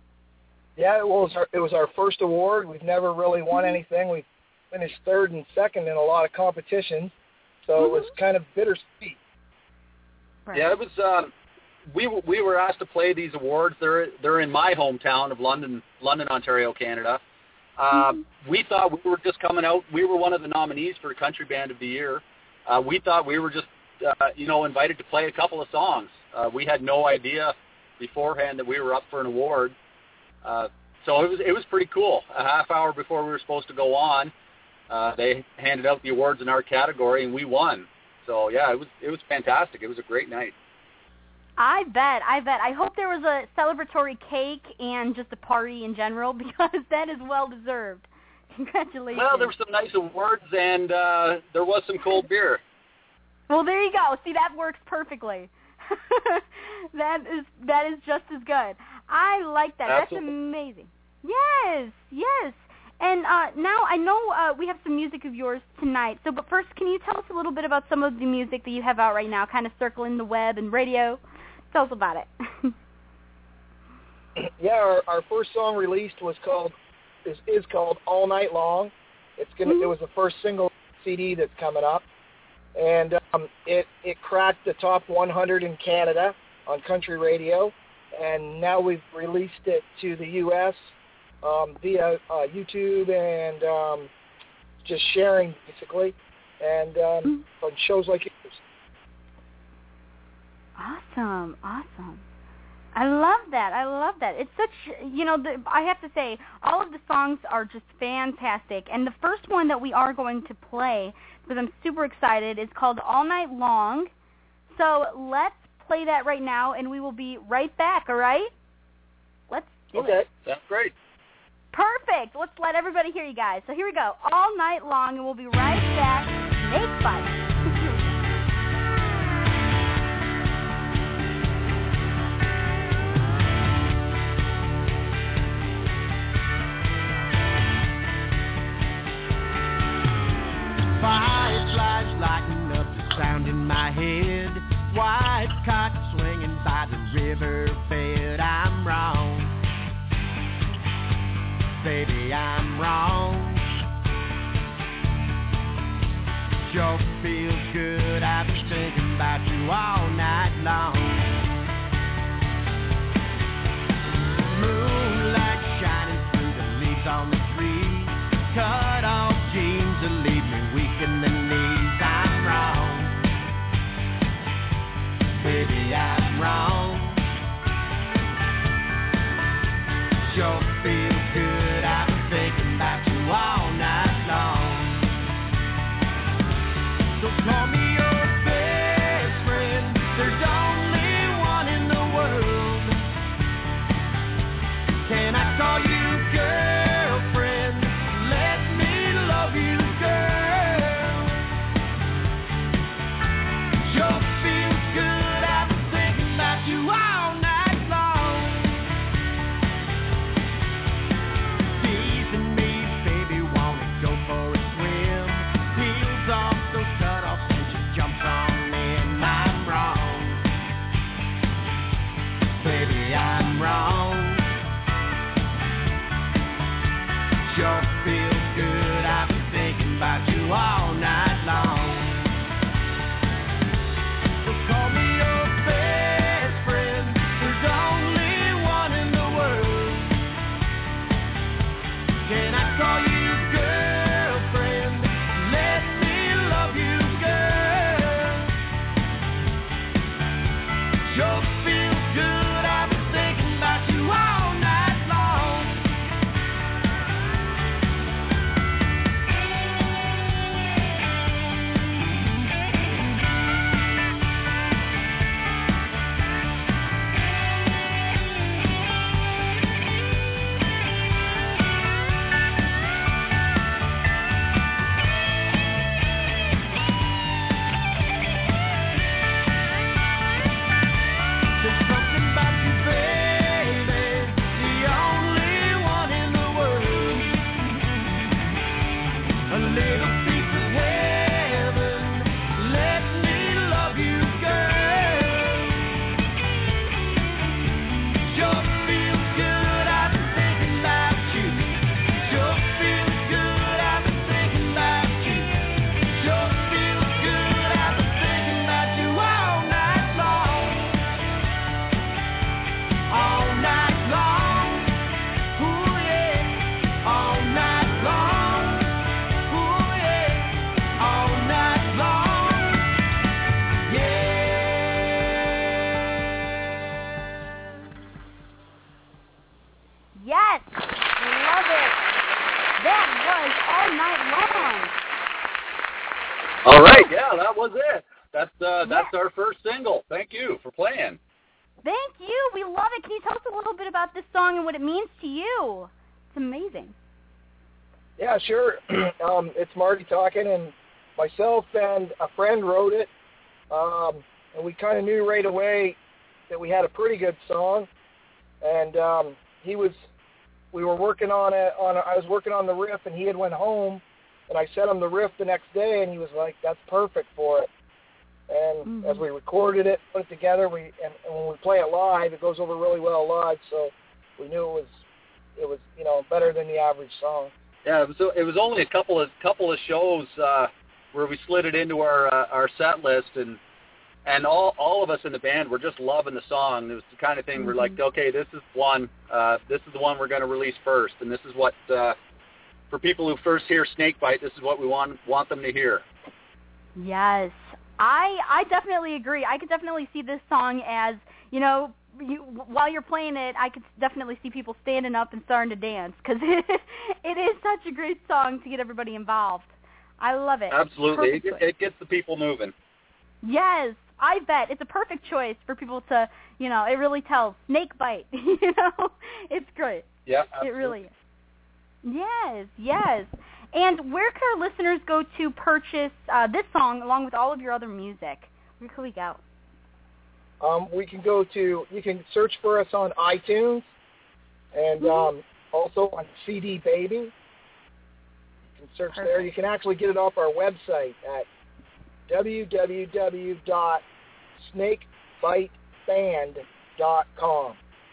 Yeah, it was our, it was our first award. We've never really won anything. We finished third and second in a lot of competitions, so mm-hmm. it was kind of bittersweet. Right. Yeah, it was. Um, we we were asked to play these awards. They're they're in my hometown of London, London, Ontario, Canada. Uh, mm-hmm. We thought we were just coming out. We were one of the nominees for Country Band of the Year. Uh, we thought we were just, uh, you know, invited to play a couple of songs. Uh, we had no idea beforehand that we were up for an award. Uh, so it was it was pretty cool. A half hour before we were supposed to go on, uh, they handed out the awards in our category, and we won. So yeah, it was it was fantastic. It was a great night. I bet, I bet. I hope there was a celebratory cake and just a party in general, because that is well deserved. Congratulations. Well, there were some nice awards, and uh, there was some cold beer. Well, there you go. See, that works perfectly. that is that is just as good. I like that. Absolutely. That's amazing. Yes, yes. And uh, now I know uh, we have some music of yours tonight. So, but first, can you tell us a little bit about some of the music that you have out right now, kind of circling the web and radio? Tell us about it. Yeah, our, our first song released was called is, is called All Night Long. It's gonna. Mm-hmm. It was the first single C D that's coming up, and um, it it cracked the top one hundred in Canada on country radio, and now we've released it to the U S Um, via uh, YouTube and um, just sharing, basically, and um, mm-hmm. on shows like yours. Awesome, awesome. I love that. I love that. It's such, you know, the, I have to say, all of the songs are just fantastic. And the first one that we are going to play, because I'm super excited, is called All Night Long. So let's play that right now, and we will be right back, all right? Let's do okay. it. Okay, that's great. Perfect. Let's let everybody hear you guys. So here we go. All Night Long, and we'll be right back. Make fun. Fireflies lighting up the sound in my head. White cock swinging by the riverbed. I'm wrong. Baby, I'm wrong. Sure feels good. I've been thinking about you all night long. Moonlight shining through the leaves on the tree. Cut off jeans that leave me weak in the knees. I'm wrong. Baby, I'm wrong. Sure feels good. I've been thinking about you all night long. So call me your best friend. There's only one in the world. Can I call you girlfriend? Let me love you, girl. Sure feels good. I've been thinking about you all night long. Teasing me, baby, wanna go for a swim. Peels off those cutoffs and she jumps on me, and I'm wrong. Baby, I'm wrong. Sure feels good. I've been thinking about you all night long. So call me your best friend. There's only one in the world. Can I call you girlfriend? Let me love you, girl. Sure feels good. I've been thinking about you all night long. Yes. Love it. That was All Night Long. All right. Yeah, that was it. That's uh, that's yes. our first single. Thank you for playing. Thank you. We love it. Can you tell us a little bit about this song and what it means to you? It's amazing. Yeah, sure. um, it's Marty talking, and myself and a friend wrote it. Um, and we kind of knew right away that we had a pretty good song. And um, he was, we were working on it. On a, I was working on the riff, and he had went home, and I sent him the riff the next day, and he was like, "That's perfect for it." And mm-hmm. as we recorded it, put it together, we and, and when we play it live, it goes over really well live. So we knew it was, it was you know better than the average song. Yeah, it was. It was only a couple of couple of shows uh, where we slid it into our uh, our set list, and and all all of us in the band were just loving the song. It was the kind of thing mm-hmm. we're like, okay, this is one. Uh, this is the one we're going to release first, and this is what uh, for people who first hear Snakebite, this is what we want want them to hear. Yes. I I definitely agree. I could definitely see this song as, you know, you, while you're playing it, I could definitely see people standing up and starting to dance because it, it is such a great song to get everybody involved. I love it. Absolutely. It, it gets the people moving. Yes, I bet. It's a perfect choice for people to, you know, it really tells. Snakebite, you know? It's great. Yeah, absolutely. It really is. Yes, yes. And where can our listeners go to purchase uh, this song along with all of your other music? Where can we go? Um, we can go to, you can search for us on iTunes and mm-hmm. um, also on C D Baby. You can search Perfect. there. You can actually get it off our website at w w w dot snakebite band dot com.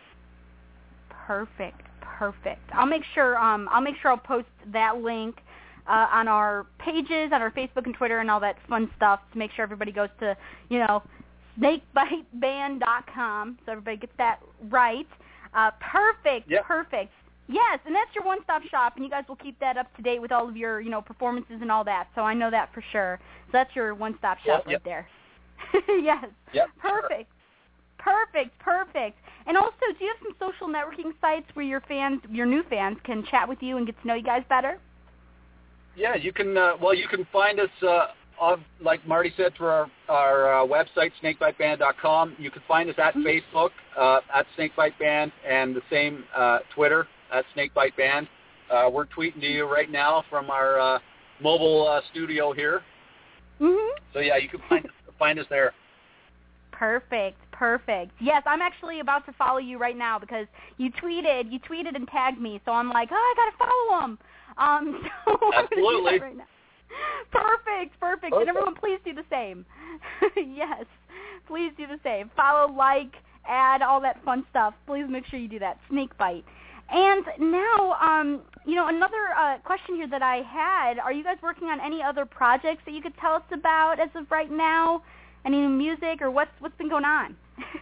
Perfect. Perfect. I'll make sure. Um, I'll make sure I'll post that link uh, on our pages, on our Facebook and Twitter, and all that fun stuff to make sure everybody goes to, you know, snakebite band dot com, so everybody gets that right. Uh, perfect. Yep. Perfect. Yes, and that's your one-stop shop, and you guys will keep that up to date with all of your, you know, performances and all that. So I know that for sure. So that's your one-stop shop yep, right yep. there. Yes. Yep. Perfect. Sure. Perfect. Perfect. And also, do you have some social networking sites where your fans, your new fans, can chat with you and get to know you guys better? Yeah, you can. Uh, well, you can find us, uh, on, like Marty said, through our, our uh, website, snakebite band dot com. You can find us at mm-hmm. Facebook, uh, at Snakebite Band, and the same uh, Twitter, at Snakebite Band. Uh, we're tweeting to you right now from our uh, mobile uh, studio here. Mm-hmm. So, yeah, you can find, find us there. Perfect, perfect. Yes, I'm actually about to follow you right now because you tweeted, you tweeted and tagged me, so I'm like, oh, I got to follow him. Um, so Absolutely. I'm right now. Perfect, perfect. Okay. And everyone, please do the same. Yes, please do the same. Follow, like, add, all that fun stuff. Please make sure you do that. Snakebite. And now, um, you know, another uh, question here that I had, are you guys working on any other projects that you could tell us about as of right now? Any new music, or what's what's been going on?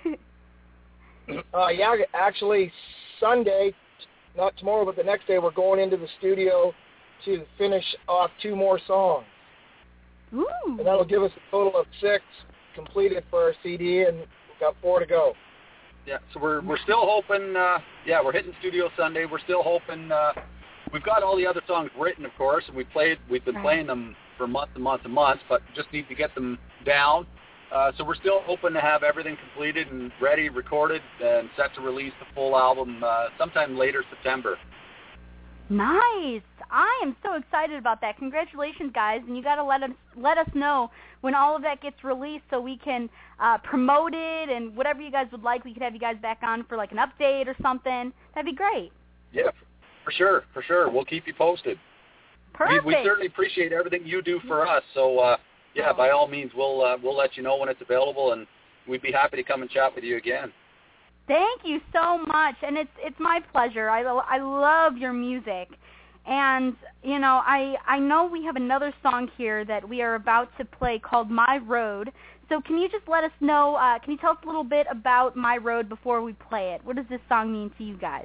uh, yeah, actually, Sunday, not tomorrow, but the next day, we're going into the studio to finish off two more songs. Ooh. And that'll give us a total of six completed for our C D, and we've got four to go. Yeah, so we're we're still hoping. Uh, yeah, we're hitting studio Sunday. We're still hoping. Uh, we've got all the other songs written, of course, and we played. We've been right. playing them for months and months and months, but just need to get them down. Uh, so we're still hoping to have everything completed and ready, recorded, and set to release the full album uh, sometime later September. Nice! I am so excited about that. Congratulations, guys! And you got to let us let us know when all of that gets released, so we can uh, promote it and whatever you guys would like. We could have you guys back on for like an update or something. That'd be great. Yeah, for sure, for sure. We'll keep you posted. Perfect. We, we certainly appreciate everything you do for us. So. Uh, Yeah, by all means, we'll uh, we'll let you know when it's available, and we'd be happy to come and chat with you again. Thank you so much, and it's it's my pleasure. I, I love your music, and you know I I know we have another song here that we are about to play called My Road. So can you just let us know? Uh, can you tell us a little bit about My Road before we play it? What does this song mean to you guys?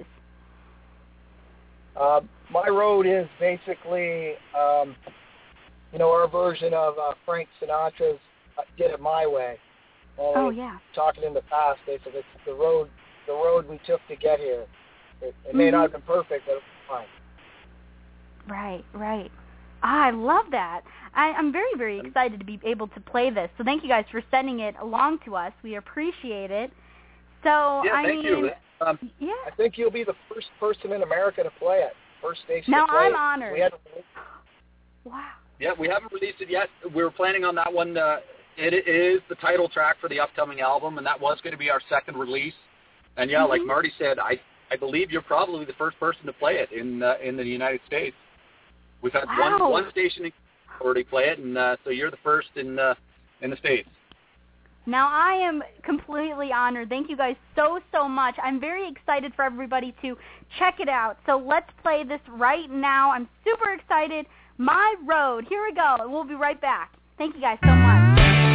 Uh, My Road is basically. Um, You know, our version of uh, Frank Sinatra's uh, "Did It My Way." Uh, oh yeah. Talking in the past, basically, it's the road, the road we took to get here. It, it mm-hmm. may not have been perfect, but it was fine. Right, right. Ah, I love that. I, I'm very, very excited to be able to play this. So thank you guys for sending it along to us. We appreciate it. So yeah, I thank mean, you. Um, yeah. I think you'll be the first person in America to play it. First station now to play I'm it. honored. We had wow. Yeah, we haven't released it yet. We were planning on that one. Uh, it is the title track for the upcoming album, and that was going to be our second release. And yeah, mm-hmm. like Marty said, I I believe you're probably the first person to play it in uh, in the United States. We've had wow. one one station already play it, and uh, so you're the first in uh, in the States. Now, I am completely honored. Thank you guys so, so much. I'm very excited for everybody to check it out. So let's play this right now. I'm super excited. My Road. Here we go. And we'll be right back. Thank you guys so much.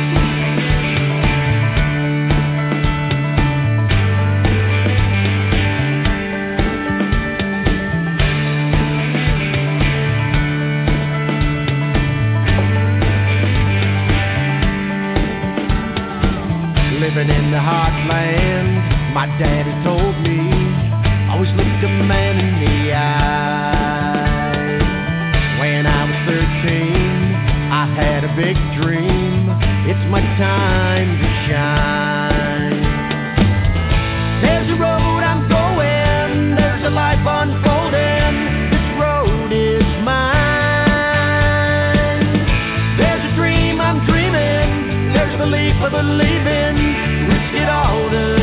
Living in the heartland, my daddy told me, always look a man in the eye. When I was thirteen, I had a big dream, it's my time to shine. There's a road I'm going, there's a life unfolding, this road is mine. There's a dream I'm dreaming, there's a belief I believe in, risk it all the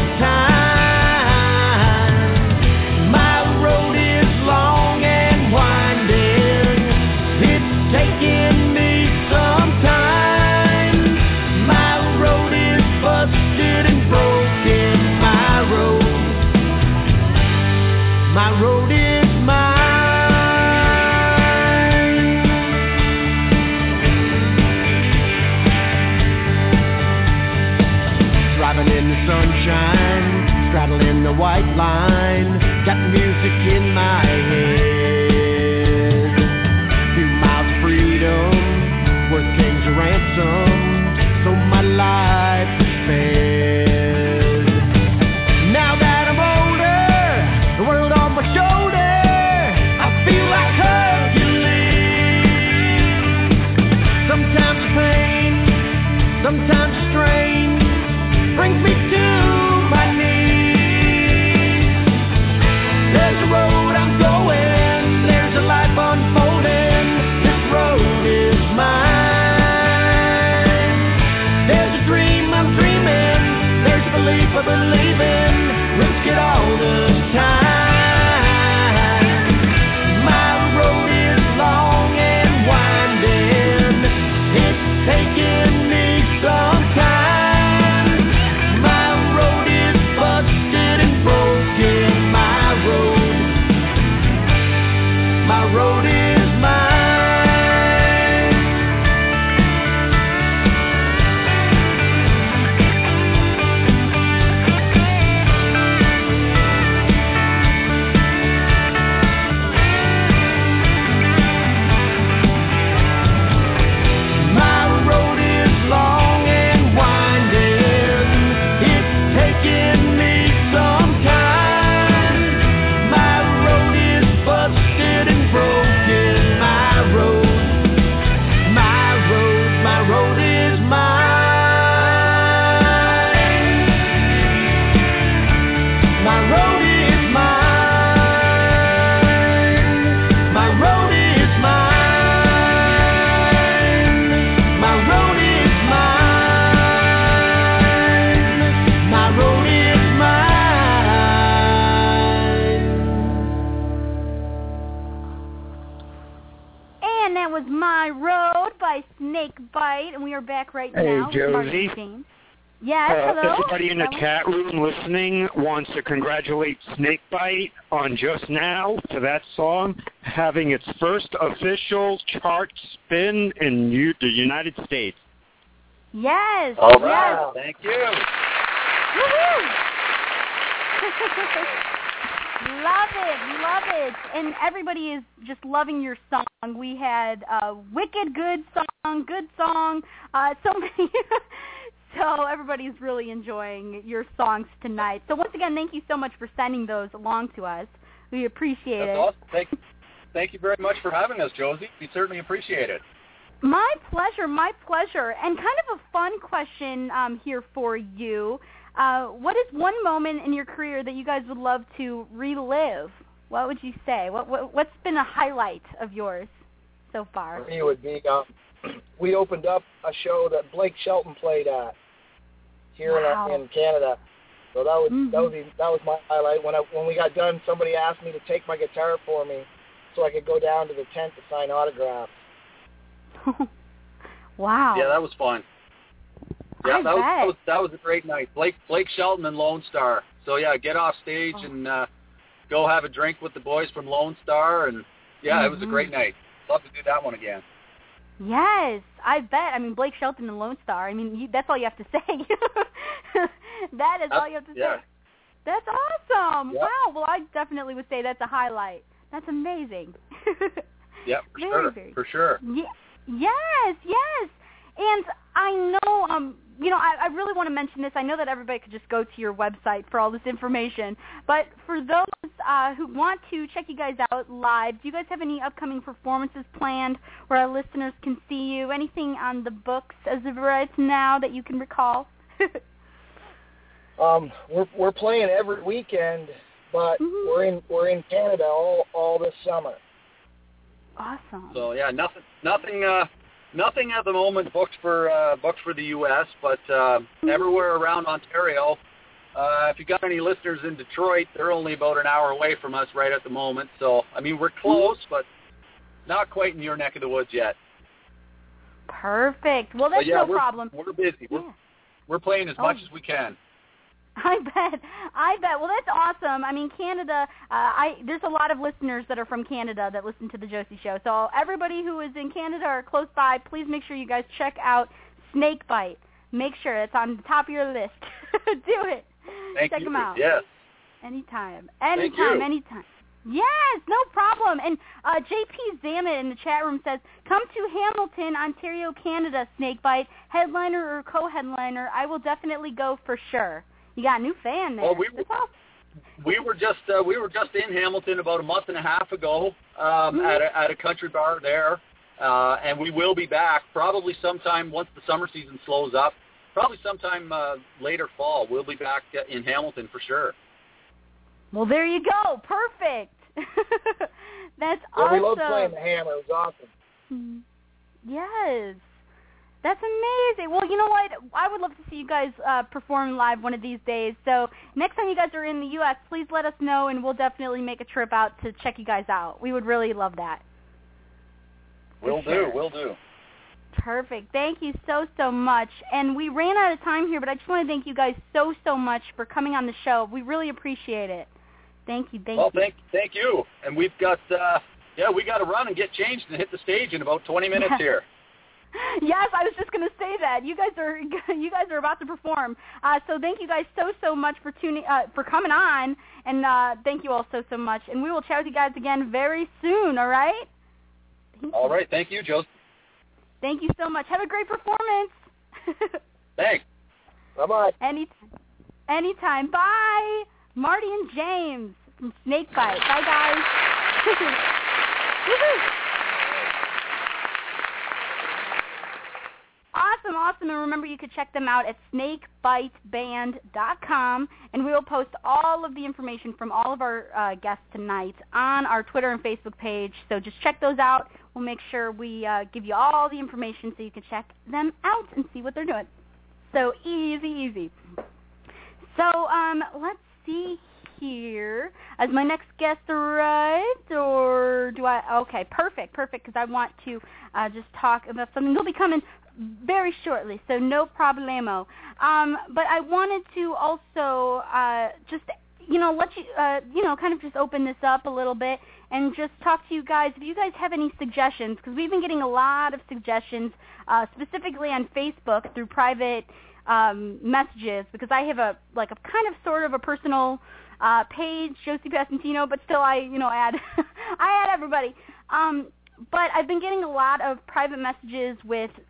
time. My road is long and winding, it's taking me some time. My road is busted and broken, my road, my road is mine. Driving in the sunshine, straddling the white line, got music in my head. Few miles of freedom, worth kings a ransom, so my life is spared. Now that I'm older, the world on my shoulder, I feel like Hercules. Sometimes the pain, sometimes the strain, brings me to my knees. There's a road I'm going, there's a life unfolding, this road is mine. There's a dream I'm dreaming, there's a belief I believe in, risk it all the time. My road is long and winding, it's taking me some time. My road is busted and broken, my road, my road is mine. My road is long and winding, it's taking me some time. My road is busted and broken, my road, my road, my road is mine. My road is mine. My road is mine. My road is mine. My road is mine. And that was My Road by Snakebite, and we are back right Hey, now. with Marty Josie. James. Yes, Uh, hello. everybody in the That was- chat room listening wants to congratulate Snakebite on Just Now for that song having its first official chart spin in U- the United States. Yes. All yes. right, thank you. Woohoo! Love it, love it. And everybody is just loving your song. We had a wicked good song, good song, uh, so many. So everybody's really enjoying your songs tonight. So once again, thank you so much for sending those along to us. We appreciate That's it. awesome. Thank, thank you very much for having us, Josie. We certainly appreciate it. My pleasure, my pleasure. And kind of a fun question um, here for you. Uh, what is one moment in your career that you guys would love to relive? What would you say? What, what what's been a highlight of yours so far? For me, it would be uh, we opened up a show that Blake Shelton played at here wow. in, in Canada. So that was mm-hmm. that was that was my highlight. When I when we got done, somebody asked me to take my guitar for me so I could go down to the tent to sign autographs. Wow. Yeah, that was fun. Yeah, I that was, bet. that was that was a great night. Blake Blake Shelton and Lone Star. So yeah, get off stage oh. and uh, go have a drink with the boys from Lone Star, and yeah, mm-hmm. it was a great night. Love to do that one again. Yes, I bet. I mean, Blake Shelton and Lone Star. I mean, you, that's all you have to say. That is that's, all you have to yeah. say. That's awesome. Yep. Wow. Well, I definitely would say that's a highlight. That's amazing. Yeah, for very, sure. Very. For sure. Yeah. Yes, yes. And I know, um, you know, I, I really want to mention this. I know that everybody could just go to your website for all this information. But for those uh, who want to check you guys out live, do you guys have any upcoming performances planned where our listeners can see you? Anything on the books as of right now that you can recall? um, we're we're playing every weekend, but mm-hmm. we're in we're in Canada all all this summer. Awesome. So yeah, nothing nothing. Uh, Nothing at the moment booked for uh, booked for the U S, but uh, mm-hmm. everywhere around Ontario. Uh, if you got any listeners in Detroit, they're only about an hour away from us right at the moment. So I mean, we're close, mm-hmm. but not quite in your neck of the woods yet. Perfect. Well, that's but yeah, no we're, problem. We're busy. We're, yeah. we're playing as oh. much as we can. I bet. I bet. Well, that's awesome. I mean, Canada, uh, I there's a lot of listeners that are from Canada that listen to the Josie Show. So everybody who is in Canada or close by, please make sure you guys check out Snakebite. Make sure it's on the top of your list. Do it. Thank check you. them out. Yes. Anytime. Thank Anytime. you. Anytime. Yes, no problem. And uh, J P Zamet in the chat room says, come to Hamilton, Ontario, Canada, Snakebite. Headliner or co-headliner, I will definitely go for sure. You got a new fan there. Well, we That's awesome. we were just uh, we were just in Hamilton about a month and a half ago um, mm-hmm. at a, at a country bar there, uh, and we will be back probably sometime once the summer season slows up. Probably sometime uh, later fall. We'll be back in Hamilton for sure. Well, there you go. Perfect. That's yeah, awesome. We love playing the hammer. It was awesome. Yes. That's amazing. Well, you know what? I would love to see you guys uh, perform live one of these days. So next time you guys are in the U S, please let us know, and we'll definitely make a trip out to check you guys out. We would really love that. Will sure. do. Will do. Perfect. Thank you so, so much. And we ran out of time here, but I just want to thank you guys so, so much for coming on the show. We really appreciate it. Thank you. Thank well, you. thank, thank you. And we've got, uh, yeah, we got to run and get changed and hit the stage in about twenty minutes yeah. here. Yes, I was just going to say that. You guys are you guys are about to perform. Uh, so thank you guys so, so much for tuning uh, for coming on, and uh, thank you all so, so much. And we will chat with you guys again very soon, all right? Thank all right. Thank you, Joseph. Thank you so much. Have a great performance. Thanks. Bye-bye. Anytime. Anytime. Bye. Marty and James from Snakebite. Bye, guys. Awesome, awesome. And remember, you could check them out at snakebite band dot com, and we will post all of the information from all of our uh, guests tonight on our Twitter and Facebook page. So just check those out. We'll make sure we uh, give you all the information so you can check them out and see what they're doing. So easy, easy. So um, let's see here. Is my next guest arrived, or do I? Okay, perfect, perfect, because I want to uh, just talk about something. They'll be coming very shortly, so no problemo. Um, but I wanted to also uh, just, you know, let you, uh, you know, kind of just open this up a little bit and just talk to you guys. If you guys have any suggestions, because we've been getting a lot of suggestions, uh, specifically on Facebook through private um, messages, because I have a like a kind of sort of a personal uh, page, Josie Passantino, but still I, you know, add I add everybody. Um, But I've been getting a lot of private messages with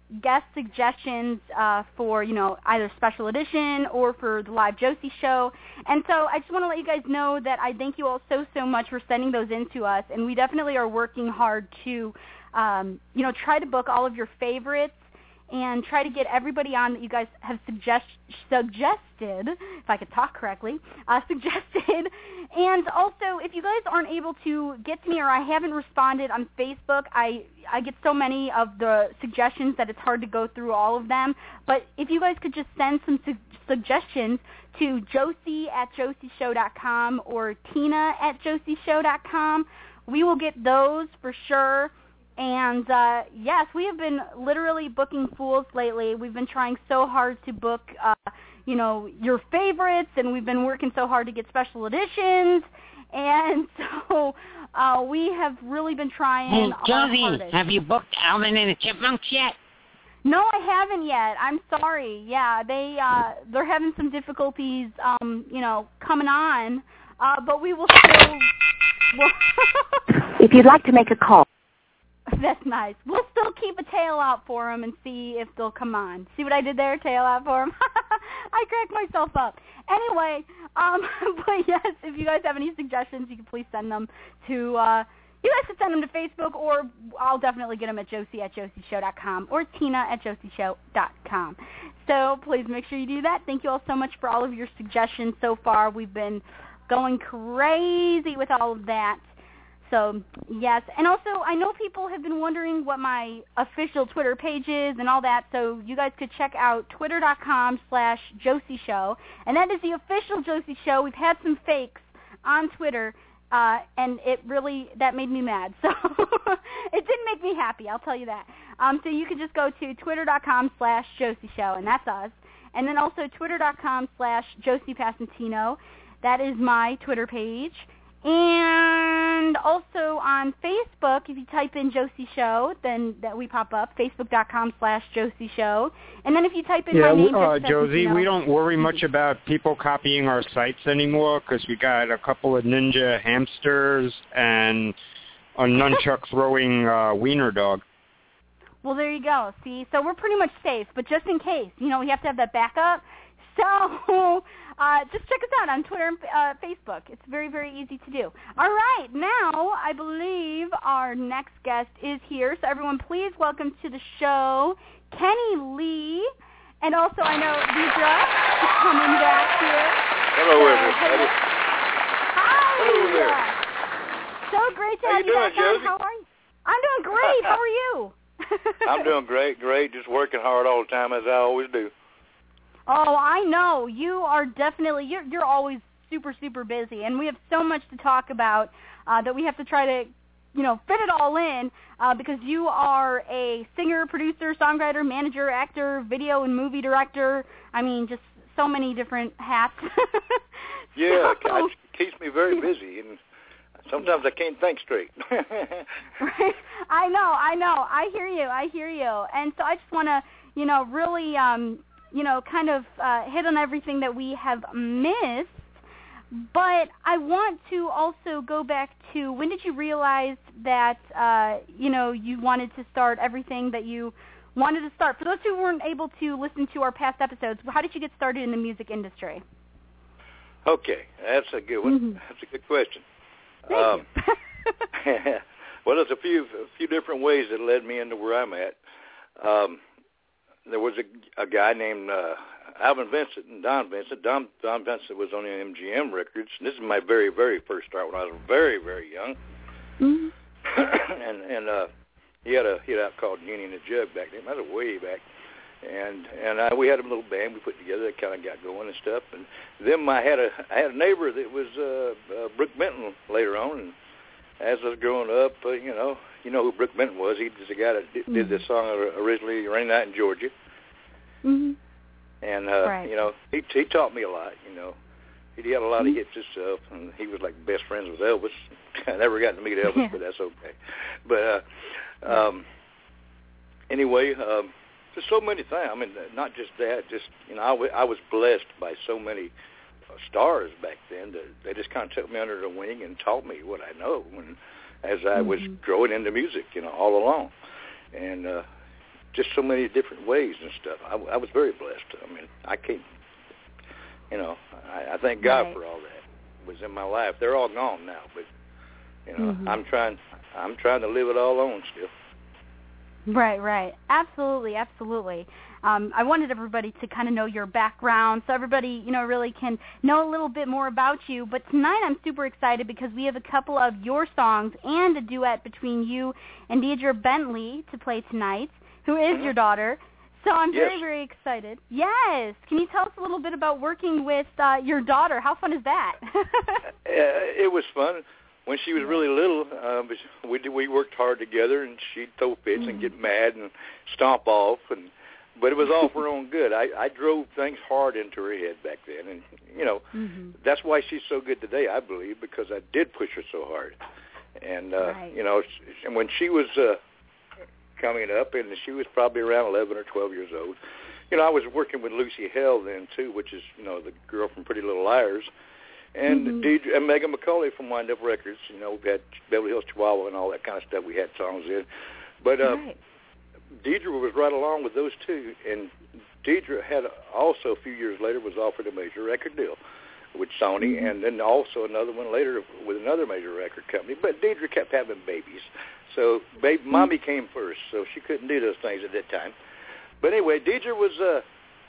guest suggestions uh, for, you know, either special edition or for the live Josie show. And so I just want to let you guys know that I thank you all so, so much for sending those in to us. And we definitely are working hard to, um, you know, try to book all of your favorites and try to get everybody on that you guys have suggest- suggested, if I could talk correctly, uh, suggested. And also, if you guys aren't able to get to me or I haven't responded on Facebook, I, I get so many of the suggestions that it's hard to go through all of them. But if you guys could just send some su- suggestions to Josie at josie show dot com or Tina at josie show dot com, we will get those for sure. And, uh, yes, we have been literally booking fools lately. We've been trying so hard to book, uh, you know, your favorites, and we've been working so hard to get special editions. And so uh, we have really been trying Hey, our Josie, hardest. have you booked Alvin and the Chipmunks yet? No, I haven't yet. I'm sorry. Yeah, they, uh, they're having some difficulties, um, you know, coming on. Uh, but we will still... We'll if you'd like to make a call. That's nice. We'll still keep a tail out for them and see if they'll come on. See what I did there? Tail out for them. I cracked myself up. Anyway, um, but yes, if you guys have any suggestions, you can please send them to, uh, you guys can send them to Facebook, or I'll definitely get them at Josie at josie show dot com or Tina at josie show dot com. So please make sure you do that. Thank you all so much for all of your suggestions so far. We've been going crazy with all of that. So, yes. And also, I know people have been wondering what my official Twitter page is and all that, so you guys could check out twitter.com slash Josie Show. And that is the official Josie Show. We've had some fakes on Twitter, uh, and it really, that made me mad. So, it didn't make me happy, I'll tell you that. Um, so you can just go to twitter.com slash Josie Show, and that's us. And then also twitter.com slash Josie Passantino. That is my Twitter page. And also on Facebook, if you type in Josie Show, then that we pop up, facebook.com slash Josie Show. And then if you type in yeah, my name, uh, Josie, Josie, we don't worry much about people copying our sites anymore because we got a couple of ninja hamsters and a nunchuck throwing uh, wiener dog. Well, there you go. See, so we're pretty much safe, but just in case, you know, we have to have that backup. So uh, just check us out on Twitter and uh, Facebook. It's very, very easy to do. All right, now I believe our next guest is here. So everyone, please welcome to the show Kenny Lee. And also I know Deidre is coming back here. Hello, so, everybody. Hi. Hello there. So great to How have you you doing, back on. Josie? How are you? I'm doing great. How are you? I'm doing great, great. Just working hard all the time, as I always do. Oh, I know. You are definitely, you're, you're always super, super busy. And we have so much to talk about uh, that we have to try to, you know, fit it all in uh, because you are a singer, producer, songwriter, manager, actor, video and movie director. I mean, just so many different hats. Yeah, so, it keeps me very busy, and sometimes I can't think straight. Right? I know, I know. I hear you. I hear you. And so I just want to, you know, really, um, you know, kind of uh, hit on everything that we have missed. But I want to also go back to, when did you realize that, uh, you know, you wanted to start everything that you wanted to start? For those who weren't able to listen to our past episodes, how did you get started in the music industry? Okay, that's a good one. Mm-hmm. That's a good question. Thank um, you. Well, there's a few a few different ways that led me into where I'm at. Um, there was a, a guy named uh, Alvin Vincent and Don Vincent. Don, Don Vincent was on the M G M records. And this is my very, very first start when I was very, very young. Mm-hmm. and and uh, he had a hit out called Genie in a Jug back then. That was way back. And and I, we had a little band we put together that kind of got going and stuff. And then I had a I had a neighbor that was uh, uh, Brooke Benton later on. And as I was growing up, uh, you know, you know who Brooke Benton was. He was the guy that did, mm-hmm. did this song originally, Rainy Night in Georgia. Mm-hmm. And uh, right. you know, he he taught me a lot. You know, he had a lot mm-hmm. of hits himself, and he was like best friends with Elvis. I never got to meet Elvis, yeah. but that's okay. But uh, um, anyway. Um, There's so many things. I mean, not just that. Just you know, I, w- I was blessed by so many uh, stars back then that they just kind of took me under the wing and taught me what I know. And as I mm-hmm. was growing into music, you know, all along, and uh, just so many different ways and stuff. I, I was very blessed. I mean, I can't, you know, I, I thank God right. for all that was in my life. They're all gone now, but you know, mm-hmm. I'm trying, I'm trying to live it all on still. Right, right. Absolutely, absolutely. Um, I wanted everybody to kind of know your background so everybody, you know, really can know a little bit more about you. But tonight I'm super excited because we have a couple of your songs and a duet between you and Deidre Bentley to play tonight, who is mm-hmm. your daughter. So I'm yes. very, very excited. Yes. Can you tell us a little bit about working with uh, your daughter? How fun is that? uh, it was fun. When she was really little, uh, we we worked hard together, and she'd throw fits mm-hmm. and get mad and stomp off, and but it was all for her own good. I, I drove things hard into her head back then, and you know mm-hmm. that's why she's so good today, I believe, because I did push her so hard. And uh, right. you know, and when she was uh, coming up, and she was probably around eleven or twelve years old, you know, I was working with Lucy Hale then too, which is you know the girl from Pretty Little Liars. And mm-hmm. Deidre, and Megan McCauley from Wind Up Records, you know, we had Beverly Hills Chihuahua and all that kind of stuff. We had songs in, but uh, right. Deidre was right along with those two. And Deidre had also a few years later was offered a major record deal with Sony, mm-hmm. and then also another one later with another major record company. But Deidre kept having babies, so baby, mm-hmm. mommy came first, so she couldn't do those things at that time. But anyway, Deidre was uh,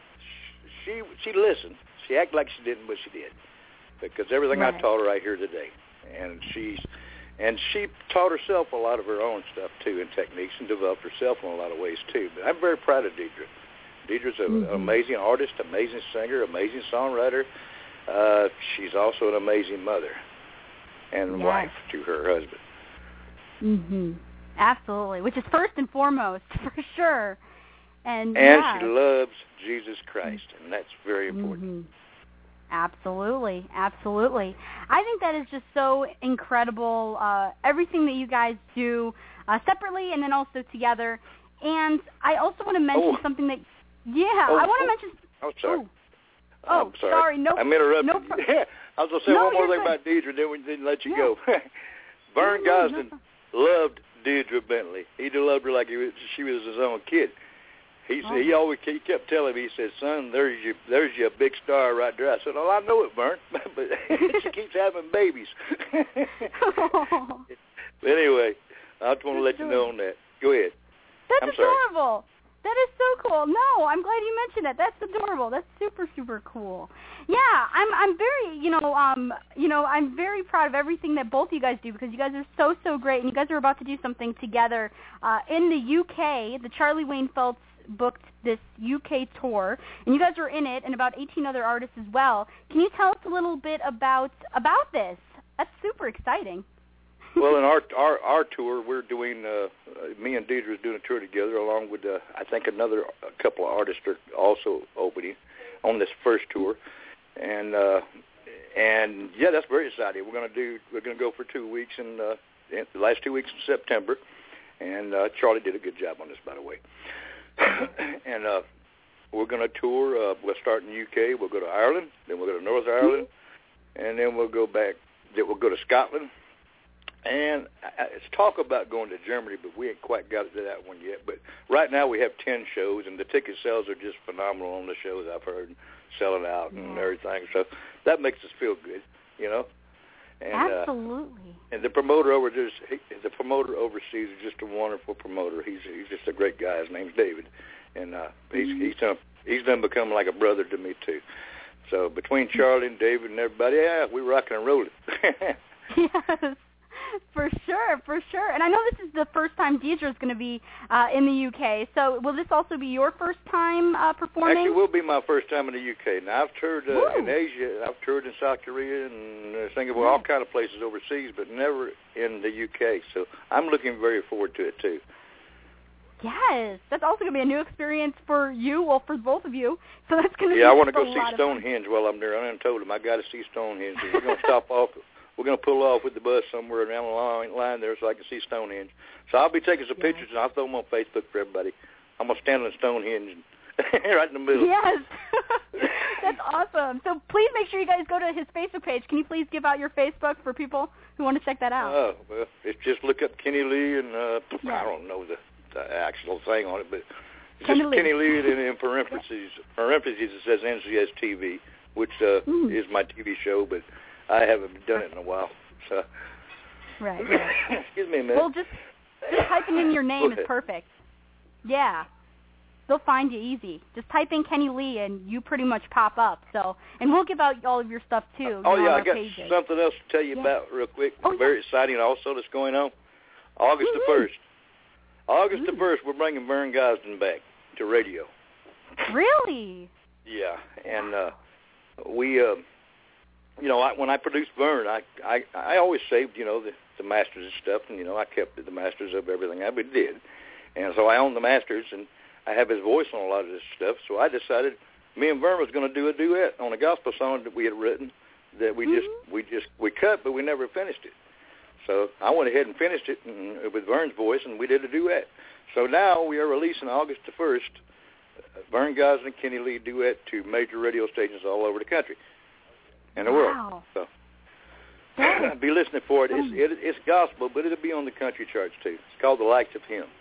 she she listened. She acted like she didn't, but she did. Because everything right. I taught her, I hear today, and she's, and she taught herself a lot of her own stuff too, and techniques, and developed herself in a lot of ways too. But I'm very proud of Deidre. Deidre's a, mm-hmm. an amazing artist, amazing singer, amazing songwriter. Uh, she's also an amazing mother and yes. wife to her husband. Mhm. Absolutely, which is first and foremost for sure. And and yeah. she loves Jesus Christ, and that's very important. Mm-hmm. Absolutely, absolutely. I think that is just so incredible, uh, everything that you guys do uh, separately and then also together. And I also want to mention oh. something that, yeah, oh, I want to oh, mention. Oh, sorry. Oh, oh I'm sorry. sorry. No, I'm interrupting no you. Yeah, I was going to say no, one more thing good. about Deidre, then we didn't let you yeah. go. Vern no, no, Gosdin no. loved Deidre Bentley. He loved her like he was, she was his own kid. He oh. he always he kept telling me, he said, "Son, there's your there's your big star right there." I said, "Oh, I know it, Vern, but she keeps having babies." oh. But anyway, I just want to let you know on that. Go ahead. That's I'm adorable. Sorry. That is so cool. No, I'm glad you mentioned that. That's adorable. That's super, super cool. Yeah, I'm I'm very, you know, um, you know, I'm very proud of everything that both of you guys do because you guys are so, so great, and you guys are about to do something together uh, in the U K. The Charlie Wayne Phelps booked this U K tour, and you guys are in it, and about eighteen other artists as well. Can you tell us a little bit about about this? That's super exciting. Well, in our our our tour, we're doing. Uh, uh, me and Deidre is doing a tour together, along with uh, I think another a couple of artists are also opening on this first tour, and uh, and yeah, that's very exciting. We're gonna do. We're gonna go for two weeks, and uh, in the last two weeks in September, and uh, Charlie did a good job on this, by the way. and uh, we're going to tour. Uh, we'll start in the U K. We'll go to Ireland. Then we'll go to North Ireland. And then we'll go back. Then we'll go to Scotland. And it's talk about going to Germany, but we ain't quite got to that one yet. But right now we have ten shows, and the ticket sales are just phenomenal on the shows I've heard, selling out and yeah. everything. So that makes us feel good, you know. And, Absolutely. Uh, and the promoter over just he, the promoter overseas is just a wonderful promoter. He's he's just a great guy. His name's David, and uh, he's mm-hmm. he's done he's done become like a brother to me too. So between Charlie and David and everybody, yeah, we rocking and rolling. Yes. For sure, for sure. And I know this is the first time Deidre's going to be uh, in the U K. So will this also be your first time uh, performing? Actually, it will be my first time in the U K. Now, I've toured uh, in Asia. I've toured in South Korea and uh, Singapore, all kind of places overseas, but never in the U K. So I'm looking very forward to it, too. Yes. That's also going to be a new experience for you, well, for both of you. So that's going to yeah, be I want to a go see lot Stonehenge while I'm there. I done told him I got to see Stonehenge. So we're going to stop off. We're going to pull off with the bus somewhere around the line, line there so I can see Stonehenge. So I'll be taking some yeah. pictures, and I'll throw them on Facebook for everybody. I'm going to stand on Stonehenge right in the middle. Yes. That's awesome. So please make sure you guys go to his Facebook page. Can you please give out your Facebook for people who want to check that out? Oh, well, it's just look up Kenny Lee, and uh, yeah. I don't know the, the actual thing on it, but Kenny Just Lee. Kenny Lee, and in parentheses, parentheses it says N C S T V, which uh, mm. is my T V show, but I haven't done it in a while. So. Right, right. Excuse me a minute. Well, just, just typing in your name Okay. is perfect. Yeah. They'll find you easy. Just type in Kenny Lee and you pretty much pop up. So, and we'll give out all of your stuff too. Oh you know, yeah, on I our got pages. something else to tell you yeah. about real quick. Oh, Very yeah. exciting also that's going on. August mm-hmm. the first. August mm. the first, we're bringing Vern Gosdin back to radio. Really? Yeah, and uh, we, uh, you know, I, when I produced Vern, I, I I always saved, you know, the, the masters and stuff, and you know, I kept the masters of everything I ever did, and so I own the masters, and I have his voice on a lot of this stuff. So I decided me and Vern was going to do a duet on a gospel song that we had written that we mm-hmm. just we just we cut, but we never finished it. So I went ahead and finished it and, with Vern's voice, and we did a duet. So now we are releasing August the first, uh, Vern Gosdin and Kenny Lee duet to major radio stations all over the country and the wow. world. So be listening for it. It's, it. It's gospel, but it'll be on the country charts too. It's called The Lights of Him.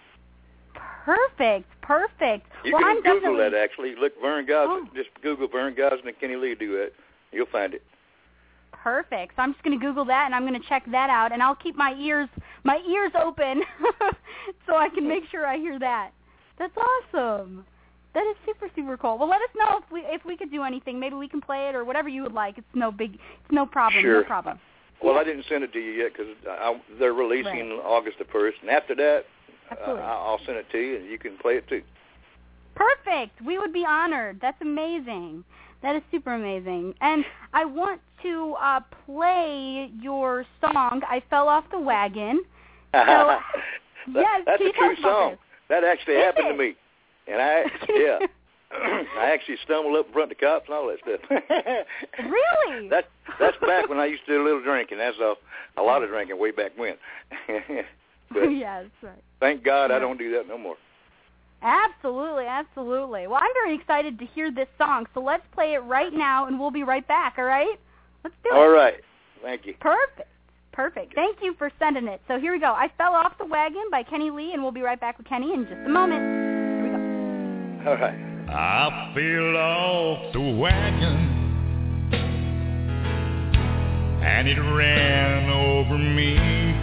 Perfect, perfect. You well, can I'm Google definitely... that, actually. Look, Vern Gosdin. Oh. Just Google Vern Gosdin and Kenny Lee duet. You'll find it. Perfect. So I'm just going to Google that, and I'm going to check that out, and I'll keep my ears my ears open so I can make sure I hear that. That's awesome. That is super, super cool. Well, let us know if we if we could do anything. Maybe we can play it or whatever you would like. It's no big, it's no problem. Sure. No problem. Well, yeah. I didn't send it to you yet because they're releasing right. August the first, and after that, uh, I'll send it to you, and you can play it too. Perfect. We would be honored. That's amazing. That is super amazing. And I want to uh, play your song, I Fell Off the Wagon. So, that, yes, that's can a you true talk about song. this? That actually Is happened it? to me. And I, yeah, I actually stumbled up in front of the cops and all that stuff. Really? That's that's back when I used to do a little drinking. That's a, a lot of drinking way back when. But yes, right. Thank God right. I don't do that no more. Absolutely, absolutely. Well, I'm very excited to hear this song, so let's play it right now, and we'll be right back, all right? Let's do it. All right. Thank you. Perfect. Perfect. Thank you for sending it. So here we go. I Fell Off the Wagon by Kenny Lee, and we'll be right back with Kenny in just a moment. Here we go. All right. I fell off the wagon, and it ran over me.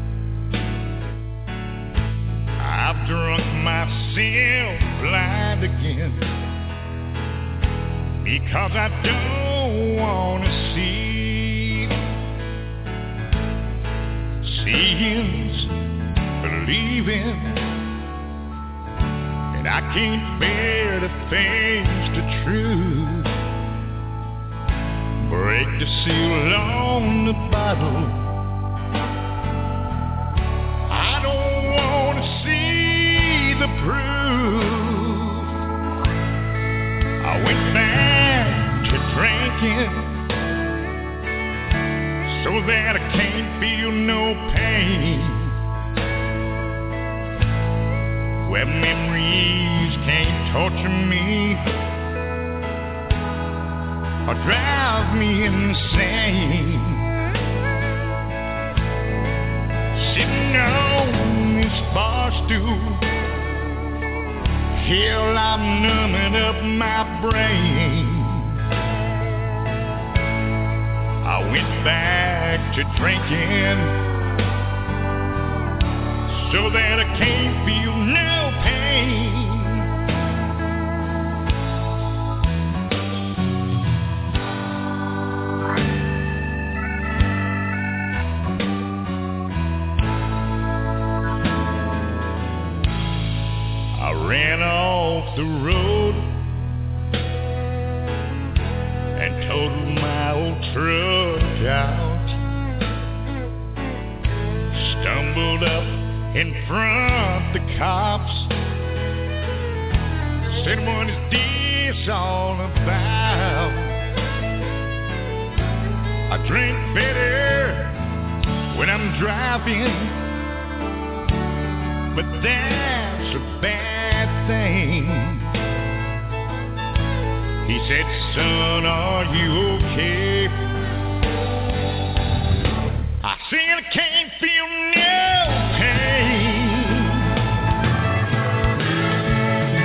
I've drunk myself blind again because I don't want to see. Seeing's believing, and I can't bear to face the truth. Break the seal on the bottle. I don't want to see the proof. I went back to drinking so that I can't feel no pain, where memories can't torture me or drive me insane. Sitting on this bar stool, hell, I'm numbing up my brain. I went back to drinking so that I can't feel no pain. I ran off the road and totaled my old truck out. Stumbled up in front the cops. Said, what is this all about? I drink better when I'm driving, but that's a bad thing. He said, son, are you okay? I said, I can't feel no pain.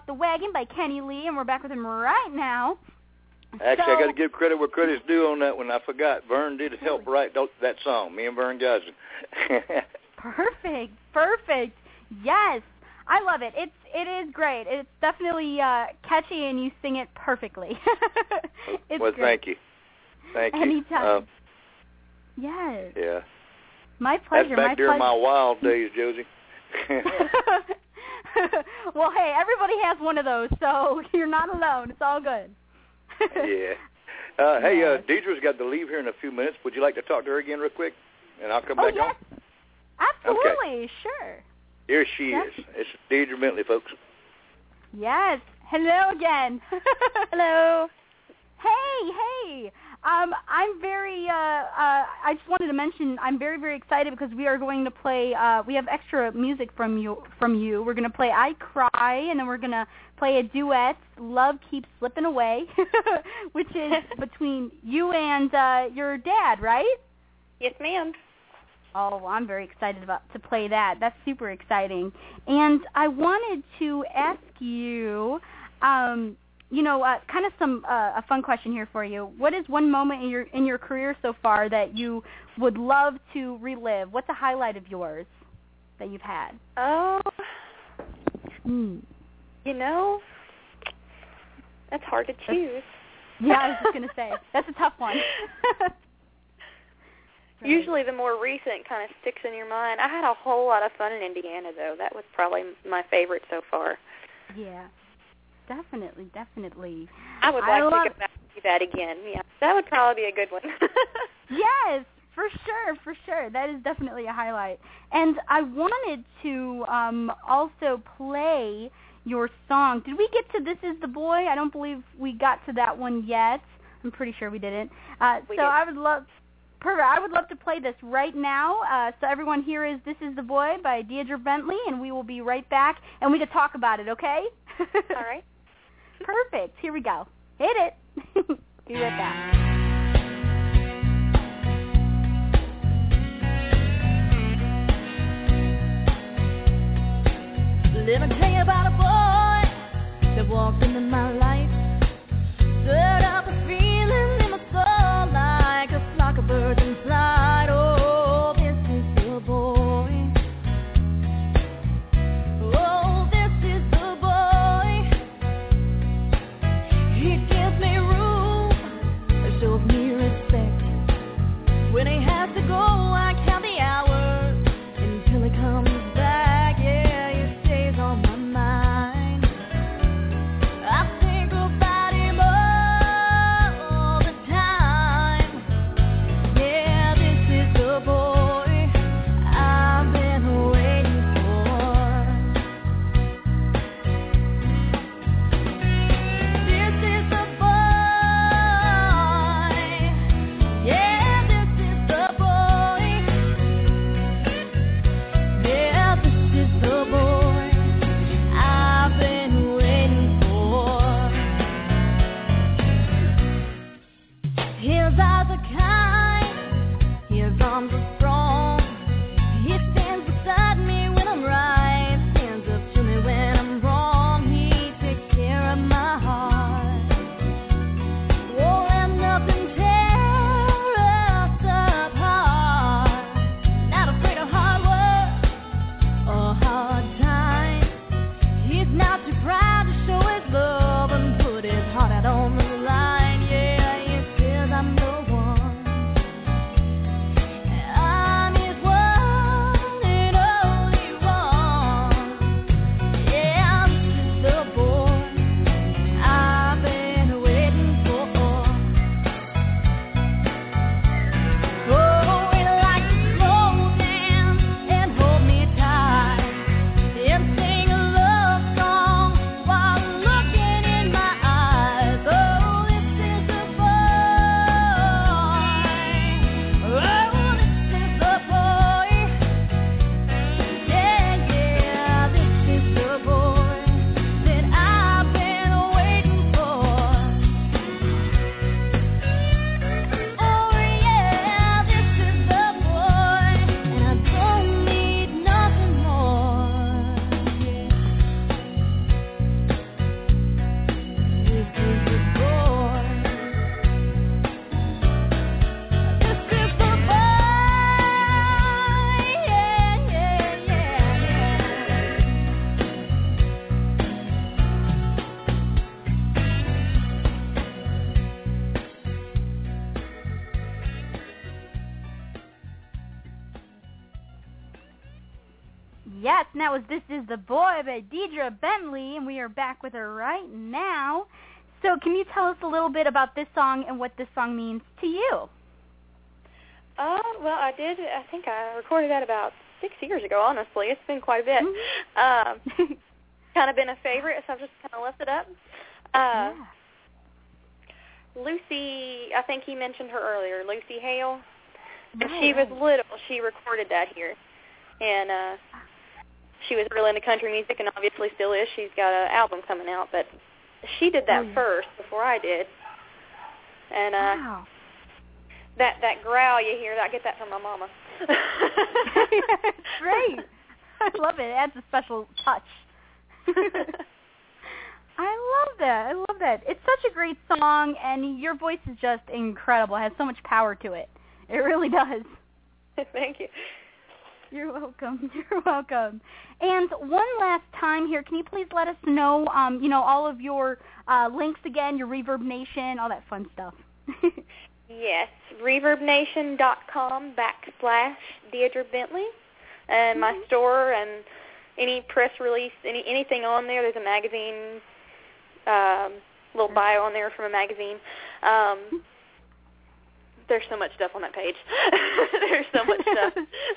the Wagon by Kenny Lee, and we're back with him right now. Actually, so, I got to give credit where credit's due on that one. I forgot. Vern did help write that song, me and Vern Gosden. Perfect, perfect. Yes, I love it. It's it is great. It's definitely uh, catchy, and you sing it perfectly. It's well, great. thank you. Thank you. Anytime. Uh, yes. Yeah. My pleasure. That's back my during pleasure. my wild days, Josie. Well, hey, everybody has one of those, so you're not alone. It's all good. Yeah. Uh, hey, yes. uh, Deidre's got to leave here in a few minutes. Would you like to talk to her again real quick? And I'll come oh, back yes. on? Absolutely. Okay. Sure. Here she yes. is. It's Deidre Bentley, folks. Yes. Hello again. Hello. Hey, hey. Um, I'm very, uh, uh, I just wanted to mention I'm very, very excited because we are going to play, uh, we have extra music from you, from you. We're going to play I Cry, and then we're going to play a duet, Love Keeps Slipping Away, which is between you and uh, your dad, right? Yes, ma'am. Oh, I'm very excited about to play that. That's super exciting. And I wanted to ask you, um, you know, uh, kind of some uh, a fun question here for you. What is one moment in your in your career so far that you would love to relive? What's a highlight of yours that you've had? Oh, mm. you know, that's hard to choose. Yeah, I was just gonna say that's a tough one. Right. Usually the more recent kind of sticks in your mind. I had a whole lot of fun in Indiana, though. That was probably my favorite so far. Yeah, definitely, definitely. I would I like love... to go back and do that again. Yeah, that would probably be a good one. Yes, for sure, for sure. That is definitely a highlight. And I wanted to um, also play your song. Did we get to This Is the Boy? I don't believe we got to that one yet. I'm pretty sure we didn't. Uh, we so did. I would love... Perfect. I would love to play this right now. Uh, so everyone, here is This Is the Boy by Deidre Bentley, and we will be right back, and we can talk about it, okay? All right. Perfect. Here we go. Hit it. Be right back. Let me tell you about a boy that walked into my life, stirred up a feeling in my soul like a flock of birds in flight. Oh, this is the boy. Oh, this is the boy. He gives me room, shows me respect. When he has to go, I count the hours until he comes back. Yeah, he stays on my mind. Yes, and that was This Is the Boy by Deidre Bentley, and we are back with her right now. So can you tell us a little bit about this song and what this song means to you? Uh, well, I did, I think I recorded that about six years ago, honestly. It's been quite a bit. Mm-hmm. Um, kind of been a favorite, so I've just kind of left it up. Uh, yeah. Lucy, I think he mentioned her earlier, Lucy Hale. When right. she was little, she recorded that here. And uh, she was really into country music, and obviously still is. She's got an album coming out, but she did that oh, yeah. first before I did. And uh, wow. that that growl you hear, I get that from my mama. It's great. I love it. It adds a special touch. I love that. I love that. It's such a great song, and your voice is just incredible. It has so much power to it. It really does. Thank you. You're welcome. You're welcome. And one last time here, can you please let us know, um, you know, all of your uh, links again, your Reverb Nation, all that fun stuff? Yes, reverbnation.com backslash Deidre Bentley, and my mm-hmm. store and any press release, any anything on there. There's a magazine, um, little bio on there from a magazine. Um, there's so much stuff on that page. There's so much stuff.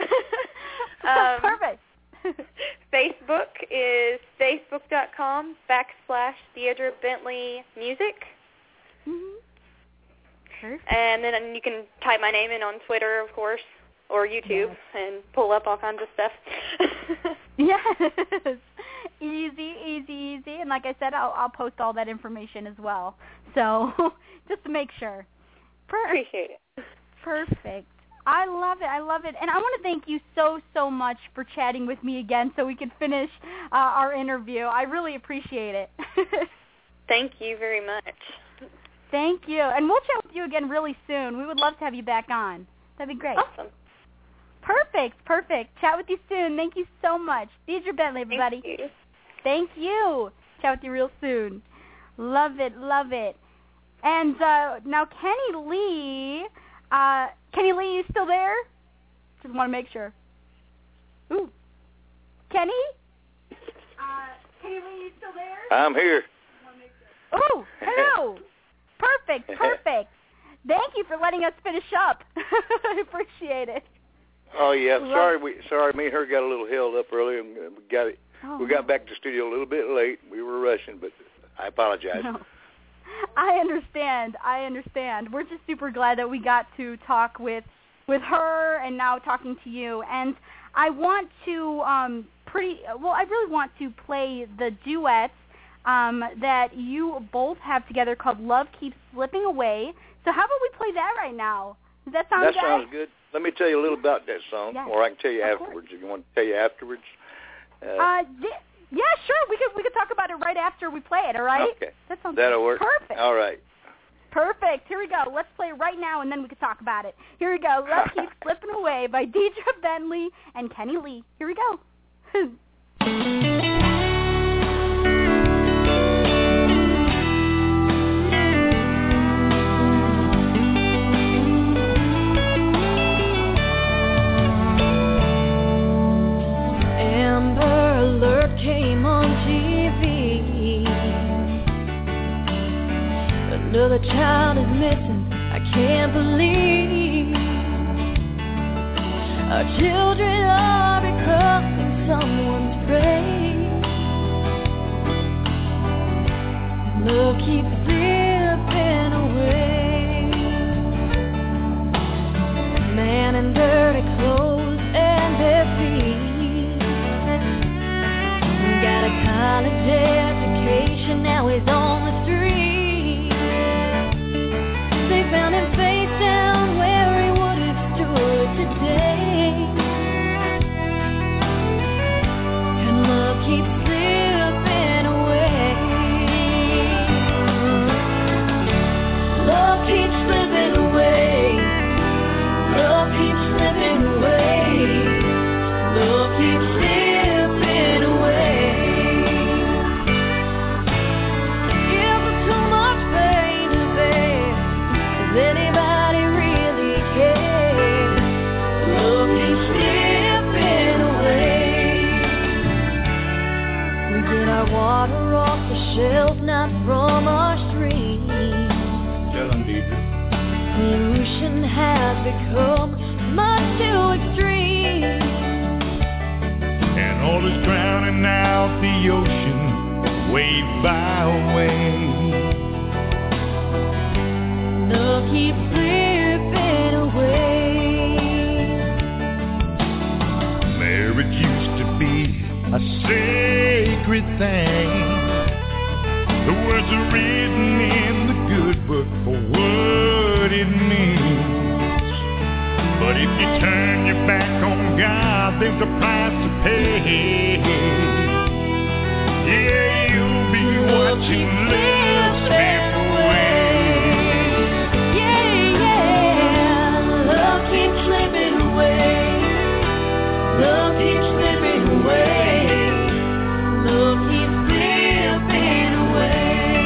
um, Perfect. Facebook is facebook.com backslash Deidre Bentley Music. Mm-hmm. Perfect. And then you can type my name in on Twitter, of course, or YouTube, yes. and pull up all kinds of stuff. Yes. Easy, easy, easy. And like I said, I'll, I'll post all that information as well. So just to make sure. Per- Appreciate it. Perfect. I love it. I love it. And I want to thank you so, so much for chatting with me again so we could finish uh, our interview. I really appreciate it. Thank you very much. Thank you. And we'll chat with you again really soon. We would love to have you back on. That'd be great. Awesome. Perfect. Perfect. Chat with you soon. Thank you so much. Deidre Bentley, everybody. Thank you. Thank you. Chat with you real soon. Love it. Love it. And uh, now Kenny Lee, uh, Kenny Lee, you still there? Just want to make sure. Ooh. Kenny? Uh, Kenny Lee, you still there? I'm here. Ooh, hello. Perfect, perfect. Thank you for letting us finish up. I appreciate it. Oh yeah, Love sorry we sorry me and her got a little held up earlier, and we got it. Oh, we got back to the studio a little bit late. We were rushing, but I apologize. No. I understand. I understand. We're just super glad that we got to talk with with her and now talking to you. And I want to um, pretty well. I really want to play the duets um, that you both have together called "Love Keeps Slipping Away." So how about we play that right now? Does that sound that good? That sounds good. Let me tell you a little about that song, yes, or I can tell you of afterwards course. if you want to tell you afterwards. Uh, uh yeah, sure. We could we could talk about it right after we play it. All right? Okay. That sounds That'll good. work. Perfect. All right. Perfect. Here we go. Let's play it right now, and then we can talk about it. Here we go. Love Keeps Slipping Away by Deidre Bentley and Kenny Lee. Here we go. Amber Alert came on T V. Another child is missing, I can't believe. Our children are becoming someone's prey. Love keeps slipping away. Man in dirty clothes and bare feet. Got a college education, now he's on the street. They found him face down where he would have stood today. And love keeps slipping away. Love keeps slipping away. Love keeps slipping away. flows not from our stream. Tell them, Deidre. Pollution has become much too extreme. And all is drowning out the ocean, wave by wave. Love keeps slipping away. Marriage used to be a sacred thing. The words are written in the good book for what it means. But if you turn your back on God, there's a price to pay. Yeah, you'll be watching love slip away. Yeah, yeah, love keeps slipping away. Love keeps slipping away. Love keeps slipping away.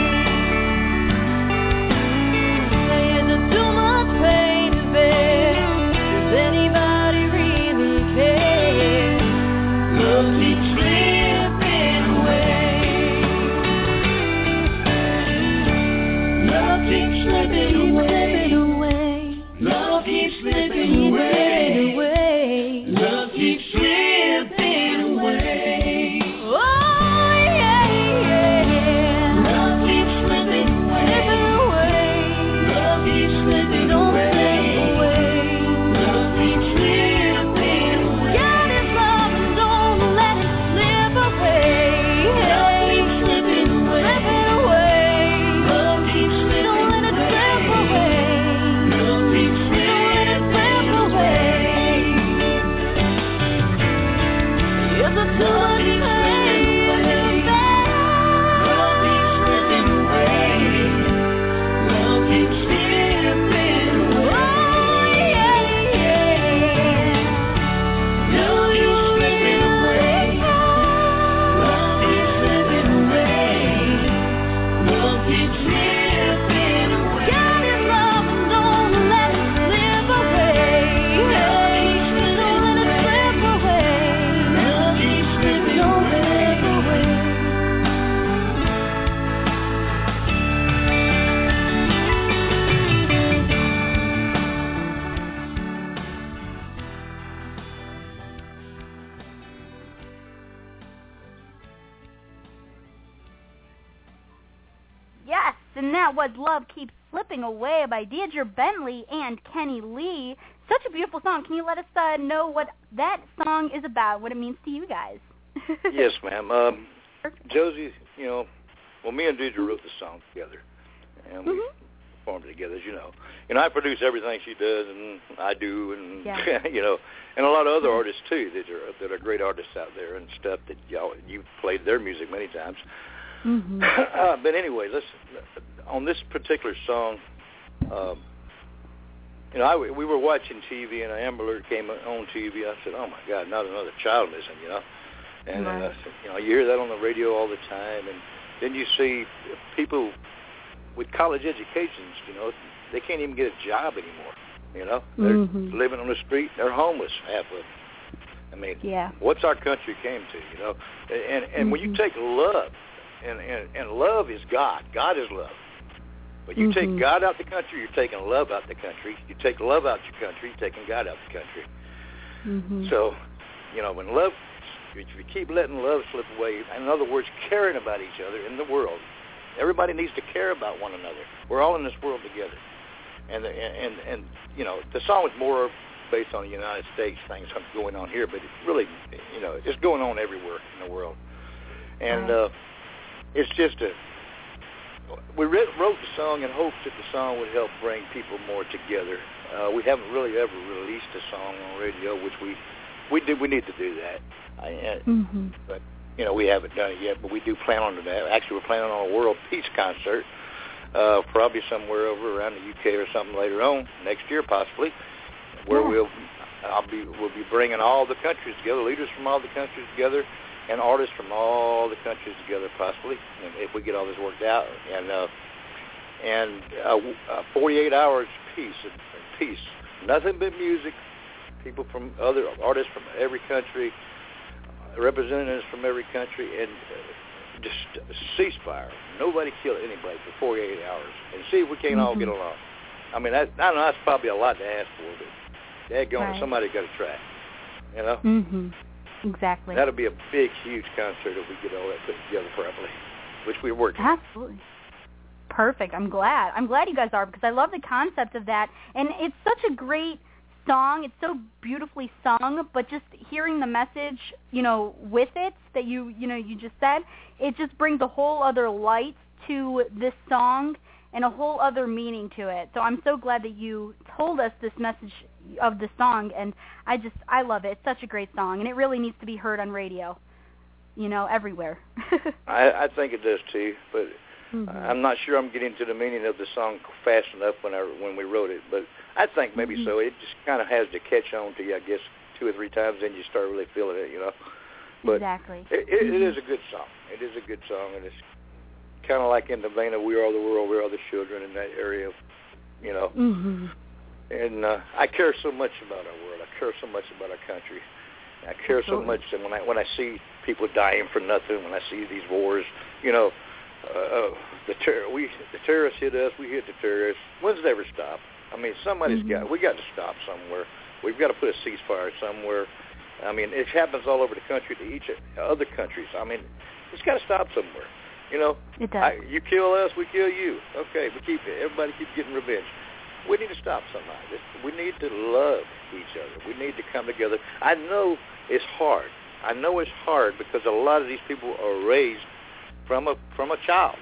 Saying that too much pain is there. Does anybody really care? Love keeps slipping away. Love keeps slipping away. Love keeps slipping away. Love keeps slipping away. Oh yeah, yeah. Love keeps slipping away. Love keeps slipping away. Love keeps slipping away. God is love and don't let it slip away. Love keeps slipping away. Love keeps slipping away. Don't let it slip away. Love keeps slipping away. Is it too much pain? Love keeps slipping away. Love keeps slipping away. Oh yeah, yeah. Love keeps slipping away. Love keeps slipping away. Love keeps slipping away. God is love and don't let it slip away. Love keeps slipping away. Love keeps slipping away. Yes, and that was Love Keeps Slipping Away by Deidre Bentley and Kenny Lee. Such a beautiful song. Can you let us uh, know what that song is about, what it means to you guys? Yes, ma'am. Um, Josie, you know, well, me and Deidre wrote the song together, and we Mhm. performed it together, as you know. You know, I produce everything she does, and I do, and Yeah. you know, and a lot of other artists too that are that are great artists out there and stuff that y'all you've played their music many times. Mm-hmm. uh, but anyway, let's on this particular song. Um, you know, I, we were watching T V, and an Amber Alert came on T V. I said, "Oh my God, not another child missing," you know. And Right. uh, you know, you hear that on the radio all the time, and then you see people with college educations. You know, they can't even get a job anymore. You know, they're Mhm. living on the street. They're homeless, half of them. I mean, Yeah. what's our country came to? You know, and and when you Mhm. take love, and, and and love is God. God is love. But you Mhm. take God out the country, you're taking love out the country. You take love out your country, you're taking God out the country. Mhm. So, you know, when love, if you keep letting love slip away, in other words, caring about each other in the world, everybody needs to care about one another. We're all in this world together. And, the, and, and you know, the song was more based on the United States, things going on here, but it's really, you know, it's going on everywhere in the world. And uh, it's just a, we wrote the song in hopes that the song would help bring people more together. Uh, we haven't really ever released a song on radio, which we we do. We need to do that. I, uh, Mhm. But you know, we haven't done it yet. But we do plan on that. Actually, we're planning on a World Peace concert, uh, probably somewhere over around the U K or something later on next year, possibly, where Yeah. we'll I'll be we'll be bringing all the countries together, leaders from all the countries together, and artists from all the countries together, possibly, if we get all this worked out. And uh, and uh, uh, forty-eight hours peace, peace, nothing but music. People from other artists from every country, representatives from every country, and just ceasefire. Nobody kill anybody for forty-eight hours, and see if we can't mm-hmm. all get along. I mean, that, I don't know, that's probably a lot to ask for, but daggone, right. somebody got to try. You know? Mm-hmm. Exactly. That'll be a big, huge concert if we get all that put together properly, which we're working on. Absolutely. Perfect. I'm glad. I'm glad you guys are, because I love the concept of that, and it's such a great song. It's so beautifully sung, but just hearing the message, you know, with it that you, you know, you just said, it just brings a whole other light to this song and a whole other meaning to it. So I'm so glad that you told us this message of the song, and I just, I love it. It's such a great song, and it really needs to be heard on radio, you know, everywhere. I, I think it does too, but mm-hmm. I'm not sure I'm getting to the meaning of the song fast enough when I when we wrote it, but I think maybe mm-hmm. so. It just kind of has to catch on to you, I guess, two or three times, then you start really feeling it, you know. But exactly. It, it, it is a good song. It is a good song, and it's kind of like in the vein of "We Are the World, We Are the Children" in that area, you know. Mm-hmm. And uh, I care so much about our world. I care so much about our country. I care Absolutely. so much that when I when I see people dying for nothing, when I see these wars, you know, uh, uh, the ter- we the terrorists hit us, we hit the terrorists. When's it ever stop? I mean, somebody's mm-hmm. got we got to stop somewhere. We've got to put a ceasefire somewhere. I mean, it happens all over the country to each other countries. I mean, it's got to stop somewhere. You know, it does. I, you kill us, we kill you. Okay, we keep everybody keeps getting revenge. We need to stop somehow. We need to love each other. We need to come together. I know it's hard. I know it's hard because a lot of these people are raised from a from a child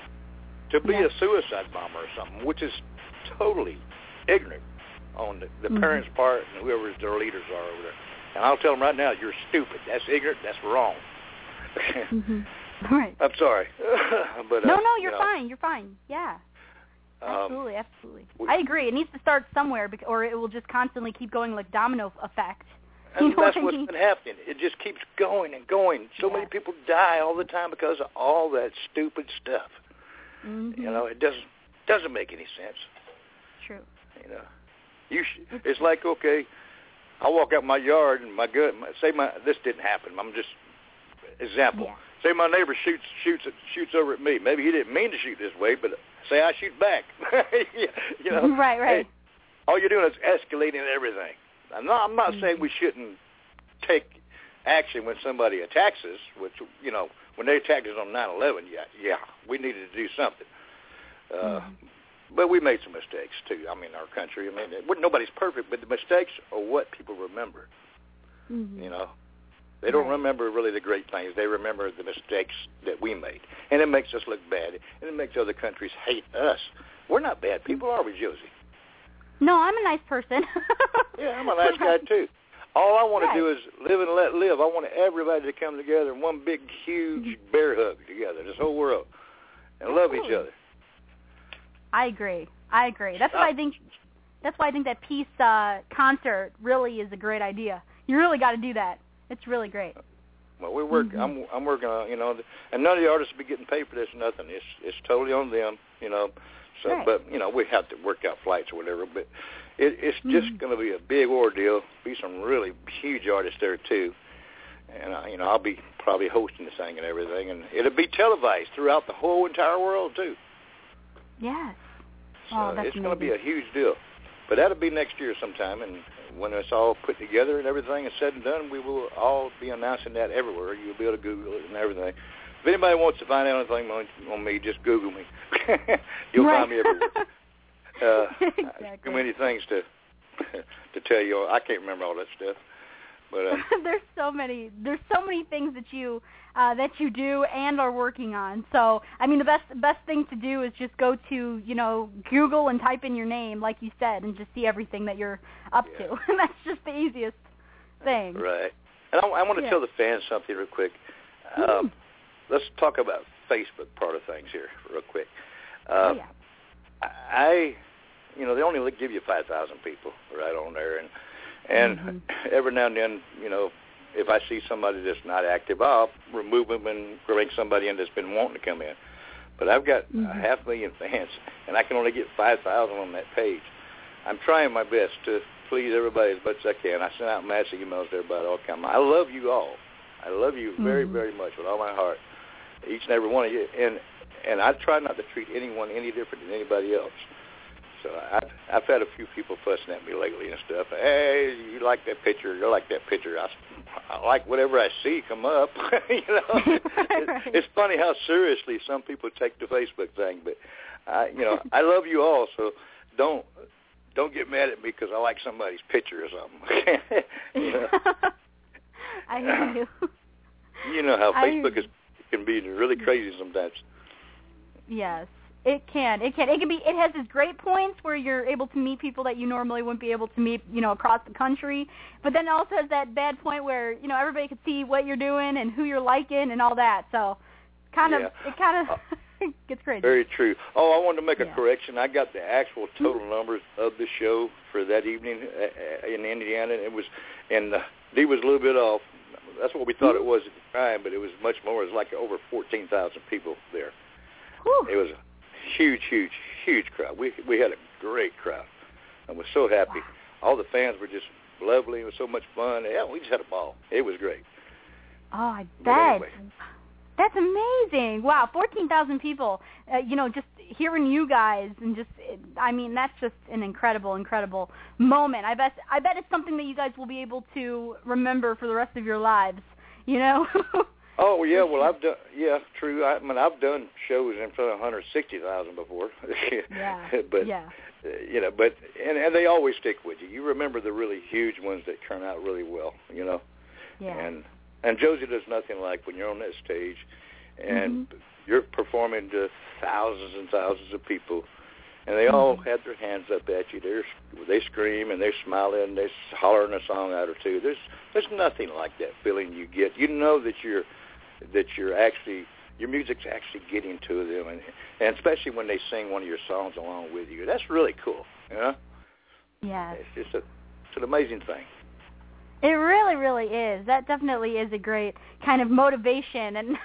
to be yeah. a suicide bomber or something, which is totally ignorant on the, the mm-hmm. parents' part and whoever their leaders are over there. And I'll tell them right now, you're stupid. That's ignorant. That's wrong. mm-hmm. Right. I'm sorry. but, uh, no, no, you're you know, fine. You're fine. Yeah. Um, absolutely, absolutely. I agree. It needs to start somewhere, bec- or it will just constantly keep going like domino effect. And you know that's what what's I mean? been happening. It just keeps going and going. So yeah. many people die all the time because of all that stupid stuff. Mm-hmm. You know, it doesn't doesn't make any sense. True. You know, you sh- it's like, okay, I walk out my yard and my gut. My, say my this didn't happen. I'm just example. Yeah. Say my neighbor shoots shoots shoots over at me. Maybe he didn't mean to shoot this way, but say I shoot back. you know, right, right. Hey, all you're doing is escalating everything. I'm not, I'm not mm-hmm. saying we shouldn't take action when somebody attacks us, which, you know, when they attacked us on nine eleven, yeah, yeah, we needed to do something. Uh, mm-hmm. But we made some mistakes, too. I mean, our country, I mean, it, nobody's perfect, but the mistakes are what people remember, mm-hmm. you know. They don't right. remember really the great things. They remember the mistakes that we made. And it makes us look bad, and it makes other countries hate us. We're not bad people, are we, Josie? No, I'm a nice person. Yeah, I'm a nice guy, too. All I want right. to do is live and let live. I want everybody to come together in one big, huge bear hug together, this whole world, and Absolutely. love each other. I agree. I agree. That's why I think that's why I think that peace uh, concert really is a great idea. You really got to do that. It's really great. Well, we work. Mm-hmm. I'm I'm working on, you know, and none of the artists will be getting paid for this. Nothing. It's it's totally on them, you know. So, right. but you know, we have to work out flights or whatever. But it, it's just mm-hmm. going to be a big ordeal. Be some really huge artists there too, and uh, you know, I'll be probably hosting the thing and everything, and it'll be televised throughout the whole entire world too. Yes. So oh, that's it's going to be amazing. a huge deal. But that'll be next year sometime, and when it's all put together and everything is said and done, we will all be announcing that everywhere. You'll be able to Google it and everything. If anybody wants to find out anything on, on me, just Google me. You'll right. find me everywhere. Uh, exactly. Too many things to to tell you. I can't remember all that stuff. But uh, there's so many. There's so many things that you uh, that you do and are working on. So I mean, the best best thing to do is just go to you know Google and type in your name, like you said, and just see everything that you're up yeah. to. And that's just the easiest thing. Right. And I, I want to yeah. tell the fans something real quick. Mm-hmm. Um, let's talk about Facebook part of things here real quick. Uh, oh, yeah. I, you know, they only give you five thousand people right on there, and and mm-hmm. every now and then, you know, if I see somebody that's not active, I'll remove them and bring somebody in that's been wanting to come in. But I've got mm-hmm. a half million fans, and I can only get five thousand on that page. I'm trying my best to please everybody as much as I can. I send out massive emails to everybody all the time. I love you all. I love you very, mm-hmm. very much with all my heart. each and every one of you. And and I try not to treat anyone any different than anybody else. So I've, I've had a few people fussing at me lately and stuff. Hey, you like that picture? You like that picture? I, I like whatever I see come up. you know, it, it's funny how seriously some people take the Facebook thing. But I, you know, I love you all, so don't don't get mad at me because I like somebody's picture or something. you know? I hear you. You know how I Facebook is can be really crazy sometimes. Yes. It can. It can. It can be. It has its great points where you're able to meet people that you normally wouldn't be able to meet, you know, across the country. But then it also has that bad point where, you know, everybody can see what you're doing and who you're liking and all that. So, kind of, yeah. it kind of uh, gets crazy. Very true. Oh, I wanted to make a yeah. correction. I got the actual total mm-hmm. numbers of the show for that evening in Indiana. It was, and uh, D was a little bit off. That's what we thought mm-hmm. it was at the time, but it was much more. It was like over fourteen thousand people there. Whew. It was a huge, huge, huge crowd. We we had a great crowd, and we're so happy. Wow. All the fans were just lovely. It was so much fun. Yeah, we just had a ball. It was great. Oh, I But bet. anyway. That's amazing. Wow, fourteen thousand people. Uh, you know, just hearing you guys and just, I mean, that's just an incredible, incredible moment. I bet, I bet it's something that you guys will be able to remember for the rest of your lives, you know? Oh yeah, well I've done yeah, true. I, I mean I've done shows in front of one hundred sixty thousand before. yeah. but yeah. Uh, you know, but and and they always stick with you. You remember the really huge ones that turn out really well, you know. Yeah. And and Josie does nothing like when you're on that stage and mm-hmm. you're performing to thousands and thousands of people, and they mm-hmm. all have their hands up at you. They're they scream and they're smiling, they're hollering a song out or two. There's there's nothing like that feeling you get. You know that you're that you're actually, your music's actually getting to them, and, and especially when they sing one of your songs along with you. That's really cool, you know? Yeah. It's just a, it's an amazing thing. It really, really is. That definitely is a great kind of motivation, and,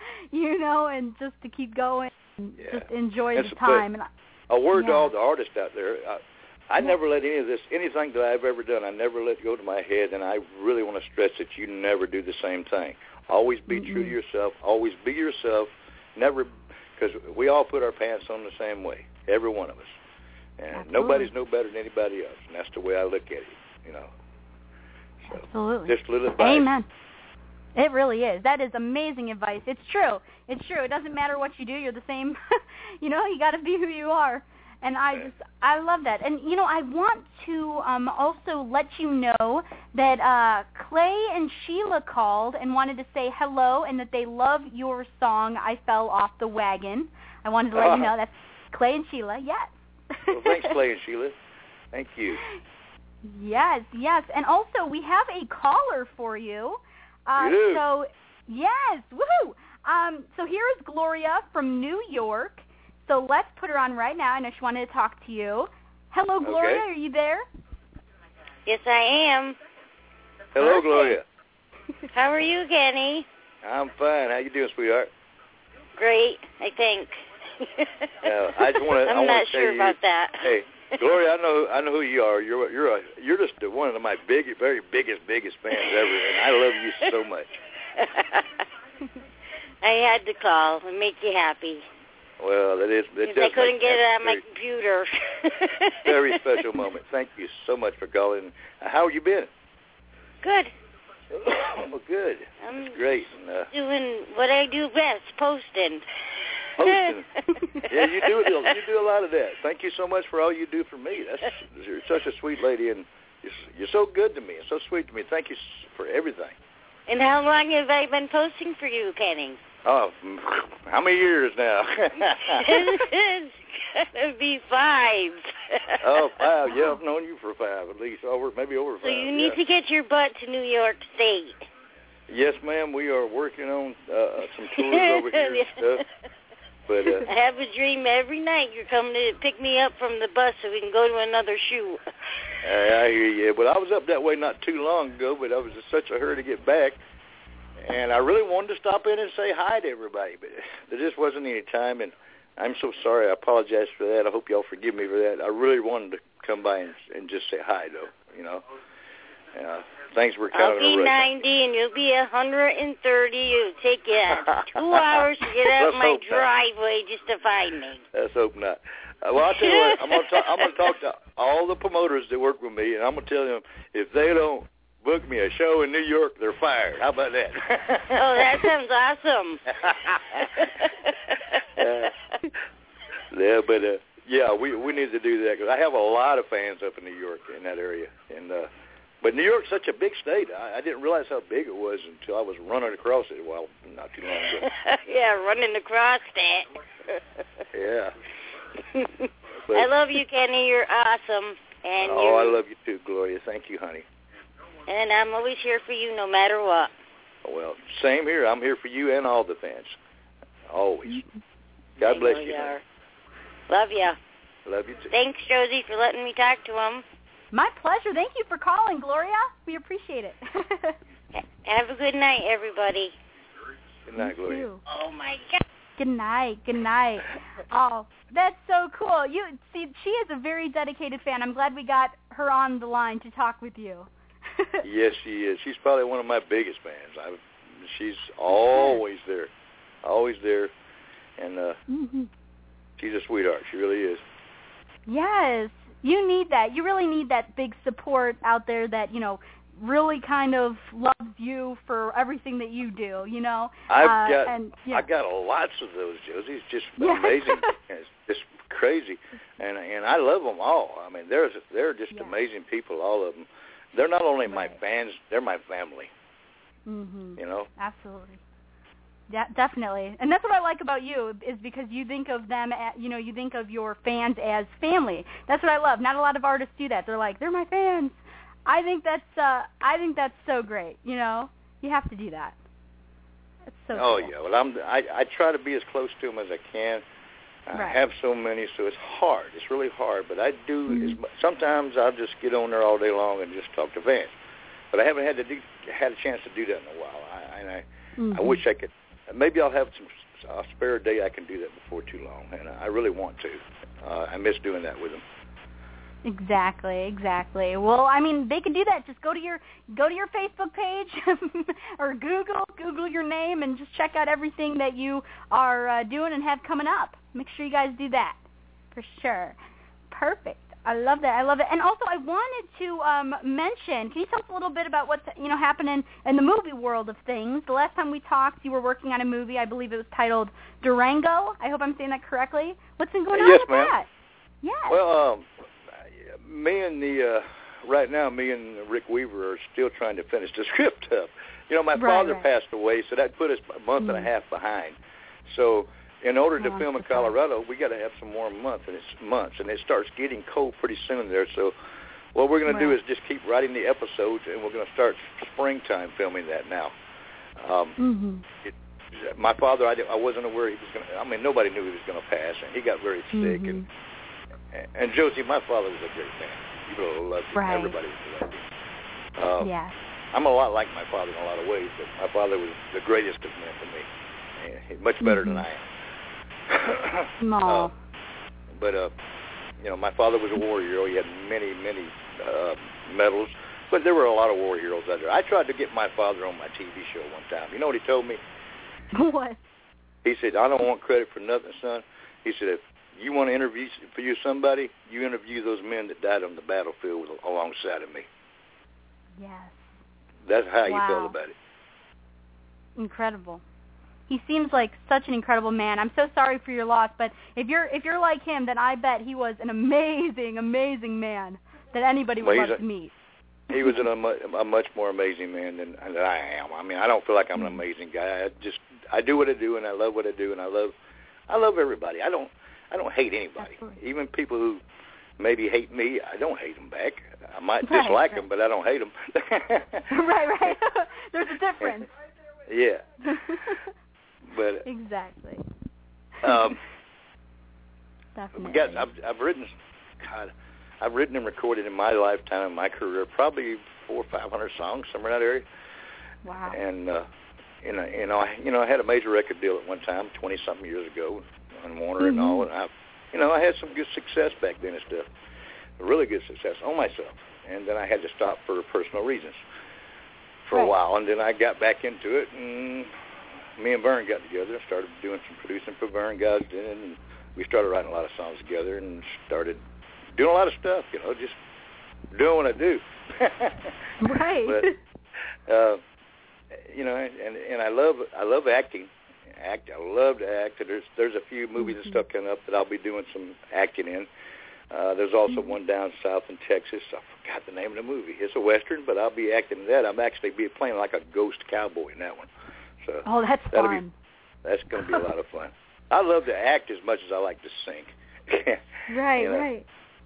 you know, and just to keep going and yeah. just enjoy That's the time. And a word yeah. to all the artists out there. I, I yeah. never let any of this, anything that I've ever done, I never let go to my head, and I really want to stress that you never do the same thing. Always be mm-hmm. true to yourself. Always be yourself. Never, because we all put our pants on the same way, every one of us. And Absolutely. nobody's no better than anybody else, and that's the way I look at it, you know. So, Absolutely. just a little advice. Amen. It really is. That is amazing advice. It's true. It's true. It doesn't matter what you do. You're the same. You know, you got to be who you are. And I just, I love that. And, you know, I want to um, also let you know that uh, Clay and Sheila called and wanted to say hello and that they love your song, I Fell Off the Wagon. I wanted to let uh, you know that's Clay and Sheila, yes. Well, thanks, Clay and Sheila. Thank you. Yes, yes. And also, we have a caller for you. Uh, you do? So, yes, woohoo. Um, so here is Gloria from New York. So let's put her on right now. I know she wanted to talk to you. Hello, Gloria. Okay. Are you there? Yes, I am. Hello, Perfect. Gloria. How are you, Kenny? I'm fine. How you doing, sweetheart? Great, I think. No, I just want to. I'm I not tell sure you, about that. Hey, Gloria, I know. I know who you are. You're you're a you're just one of my big, very biggest, biggest fans ever, and I love you so much. I had to call and make you happy. Well, it is. It does I couldn't make get it on very, my computer. Very special moment. Thank you so much for calling. How have you been? Good. Well, good. I'm That's great. And, uh, doing what I do best, posting. Posting. Yeah, you do. You do a lot of that. Thank you so much for all you do for me. That's you're such a sweet lady, and you're, you're so good to me and so sweet to me. Thank you for everything. And how long have I been posting for you, Kenny? Oh, how many years now? It's gonna be five. Oh, five. Yeah, I've known you for five at least, over maybe over five. So you need yeah. to get your butt to New York State. Yes, ma'am. We are working on uh, some tours over here and stuff. But uh, I have a dream every night you're coming to pick me up from the bus so we can go to another shoot. I, I hear you. Well, I was up that way not too long ago, but I was in such a hurry to get back. And I really wanted to stop in and say hi to everybody, but there just wasn't any time, and I'm so sorry. I apologize for that. I hope y'all forgive me for that. I really wanted to come by and, and just say hi, though, you know. Uh, things were kind I'll of be a rush. ninety and you'll be one hundred thirty. It'll take you two hours to get out Let's my hope not. driveway just to find me. Let's hope not. Uh, well, I'll tell you what. I'm gonna talk, I'm gonna talk to all the promoters that work with me, and I'm gonna tell them if they don't book me a show in New York, they're fired. How about that? Oh, that sounds awesome. uh, yeah, but uh, yeah, we we need to do that because I have a lot of fans up in New York in that area, and uh, but New York's such a big state. I, I didn't realize how big it was until I was running across it. Well, not too long ago. Yeah, running across that. Yeah. But, I love you, Kenny. You're awesome. And oh, you're, I love you too, Gloria. Thank you, honey. And I'm always here for you no matter what. Well, same here. I'm here for you and all the fans. Always. God I bless know you. you are. Love ya. Love you too. Thanks, Josie, for letting me talk to him. My pleasure. Thank you for calling, Gloria. We appreciate it. Have a good night, everybody. Good night, Gloria. You. Oh, my God. Good night. Good night. Oh, that's so cool. You see, she is a very dedicated fan. I'm glad we got her on the line to talk with you. Yes, she is. She's probably one of my biggest fans. I, she's always there, always there, and uh, mm-hmm. she's a sweetheart. She really is. Yes, you need that. You really need that big support out there that, you know, really kind of loves you for everything that you do, you know. I've uh, got and, yeah. I got lots of those, Josie. It's just Yeah. amazing. It's just crazy, and and I love them all. I mean, they're they're just yeah. amazing people, all of them. They're not only my Right. fans; they're my family. Mhm. You know. Absolutely. Yeah, definitely. And that's what I like about you is because you think of them, at, you know, you think of your fans as family. That's what I love. Not a lot of artists do that. They're like, they're my fans. I think that's uh, I think that's so great. You know, you have to do that. It's so. Oh cool. yeah. Well, I'm I, I try to be as close to them as I can. I Right. have so many, so it's hard. It's really hard. But I do. Mm-hmm. As, mu- sometimes I'll just get on there all day long and just talk to fans. But I haven't had to do, had a chance to do that in a while. I, and I Mm-hmm. I wish I could. Maybe I'll have some a spare day. I can do that before too long, and I really want to. Uh, I miss doing that with them. Exactly, exactly. Well, I mean, they can do that. Just go to your go to your Facebook page or Google Google your name and just check out everything that you are uh, doing and have coming up. Make sure you guys do that for sure. Perfect. I love that. I love it. And also, I wanted to um, mention. Can you tell us a little bit about what's you know happening in the movie world of things? The last time we talked, you were working on a movie. I believe it was titled Durango. I hope I'm saying that correctly. What's been going on Yes, with ma'am. that? Yes. Well, um, me and the uh, right now, me and Rick Weaver are still trying to finish the script up. You know, my Right, father right. passed away, so that put us a month Mm. and a half behind. So, in order to Oh, I'm film so in sorry. Colorado, we got to have some more months, and it's months, and it starts getting cold pretty soon there. So, what we're going to do Right. is just keep writing the episodes, and we're going to start springtime filming that now. Um, Mm-hmm. it, my father, I, did, I wasn't aware he was going to. I mean, nobody knew he was going to pass, and he got very sick. Mm-hmm. And and Josie, my father was a great man. People loved him. Right. Everybody loved him. Um, Yeah. I'm a lot like my father in a lot of ways, but my father was the greatest of men to me. And he- much better Mm-hmm. than I am. Small. Uh, but uh, you know, my father was a war hero. He had many, many uh, medals. But there were a lot of war heroes out there. I tried to get my father on my T V show one time. You know what he told me? What? He said, "I don't want credit for nothing, son." He said, "If you want to interview for you somebody, you interview those men that died on the battlefield with, alongside of me." Yes. That's how he Wow. felt about it. Incredible. He seems like such an incredible man. I'm so sorry for your loss, but if you're if you're like him, then I bet he was an amazing, amazing man that anybody would Well, love he's a- to meet. He was an, a, mu- a much more amazing man than, than I am. I mean, I don't feel like I'm an Mm-hmm. amazing guy. I just I do what I do, and I love what I do, and I love I love everybody. I don't I don't hate anybody. Absolutely. Even people who maybe hate me, I don't hate them back. I might Right, dislike right. them, but I don't hate them. right, right. There's a difference. Yeah, but Exactly. um, Definitely. Guys, I've, I've written, God, I've written and recorded in my lifetime, in my career, probably four or five hundred songs, somewhere in that area. Wow. And uh, you know, you know, I, you know, I had a major record deal at one time, twenty something years ago, on Warner and all, and I, you know, I had some good success back then and stuff, really good success on myself. And then I had to stop for personal reasons. for right. a while, and then I got back into it, and me and Vern got together and started doing some producing for Vern guys then, and we started writing a lot of songs together and started doing a lot of stuff, you know, just doing what I do. Right. But, uh, you know, and and I love I love acting. Act. I love to act. There's there's a few movies mm-hmm. and stuff coming up that I'll be doing some acting in. Uh, there's also mm-hmm. one down south in Texas. I forgot the name of the movie. It's a western, but I'll be acting in that. I'm actually be playing like a ghost cowboy in that one. So oh, that's fun. Be, that's going to be a lot of fun. I love to act as much as I like to sing. Right, you know? right.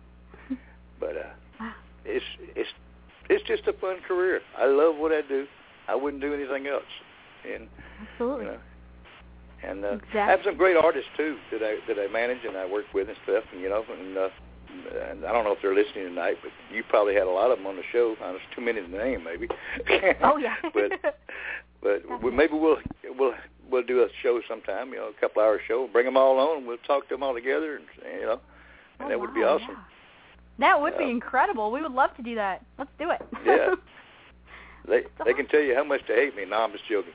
But uh, wow. it's it's it's just a fun career. I love what I do. I wouldn't do anything else. And absolutely. You know, and uh, exactly. I have some great artists too that I that I manage and I work with and stuff. And you know, and, uh, and I don't know if they're listening tonight, but you probably had a lot of them on the show. Uh, there's too many to name, maybe. Oh yeah. but but we, maybe we'll we'll we'll do a show sometime. You know, a couple hour show. Bring them all on. And we'll talk to them all together, and you know, and oh, that would wow, be awesome. Yeah. That would uh, be incredible. We would love to do that. Let's do it. Yeah. They they can tell you how much they hate me. No, I'm just joking.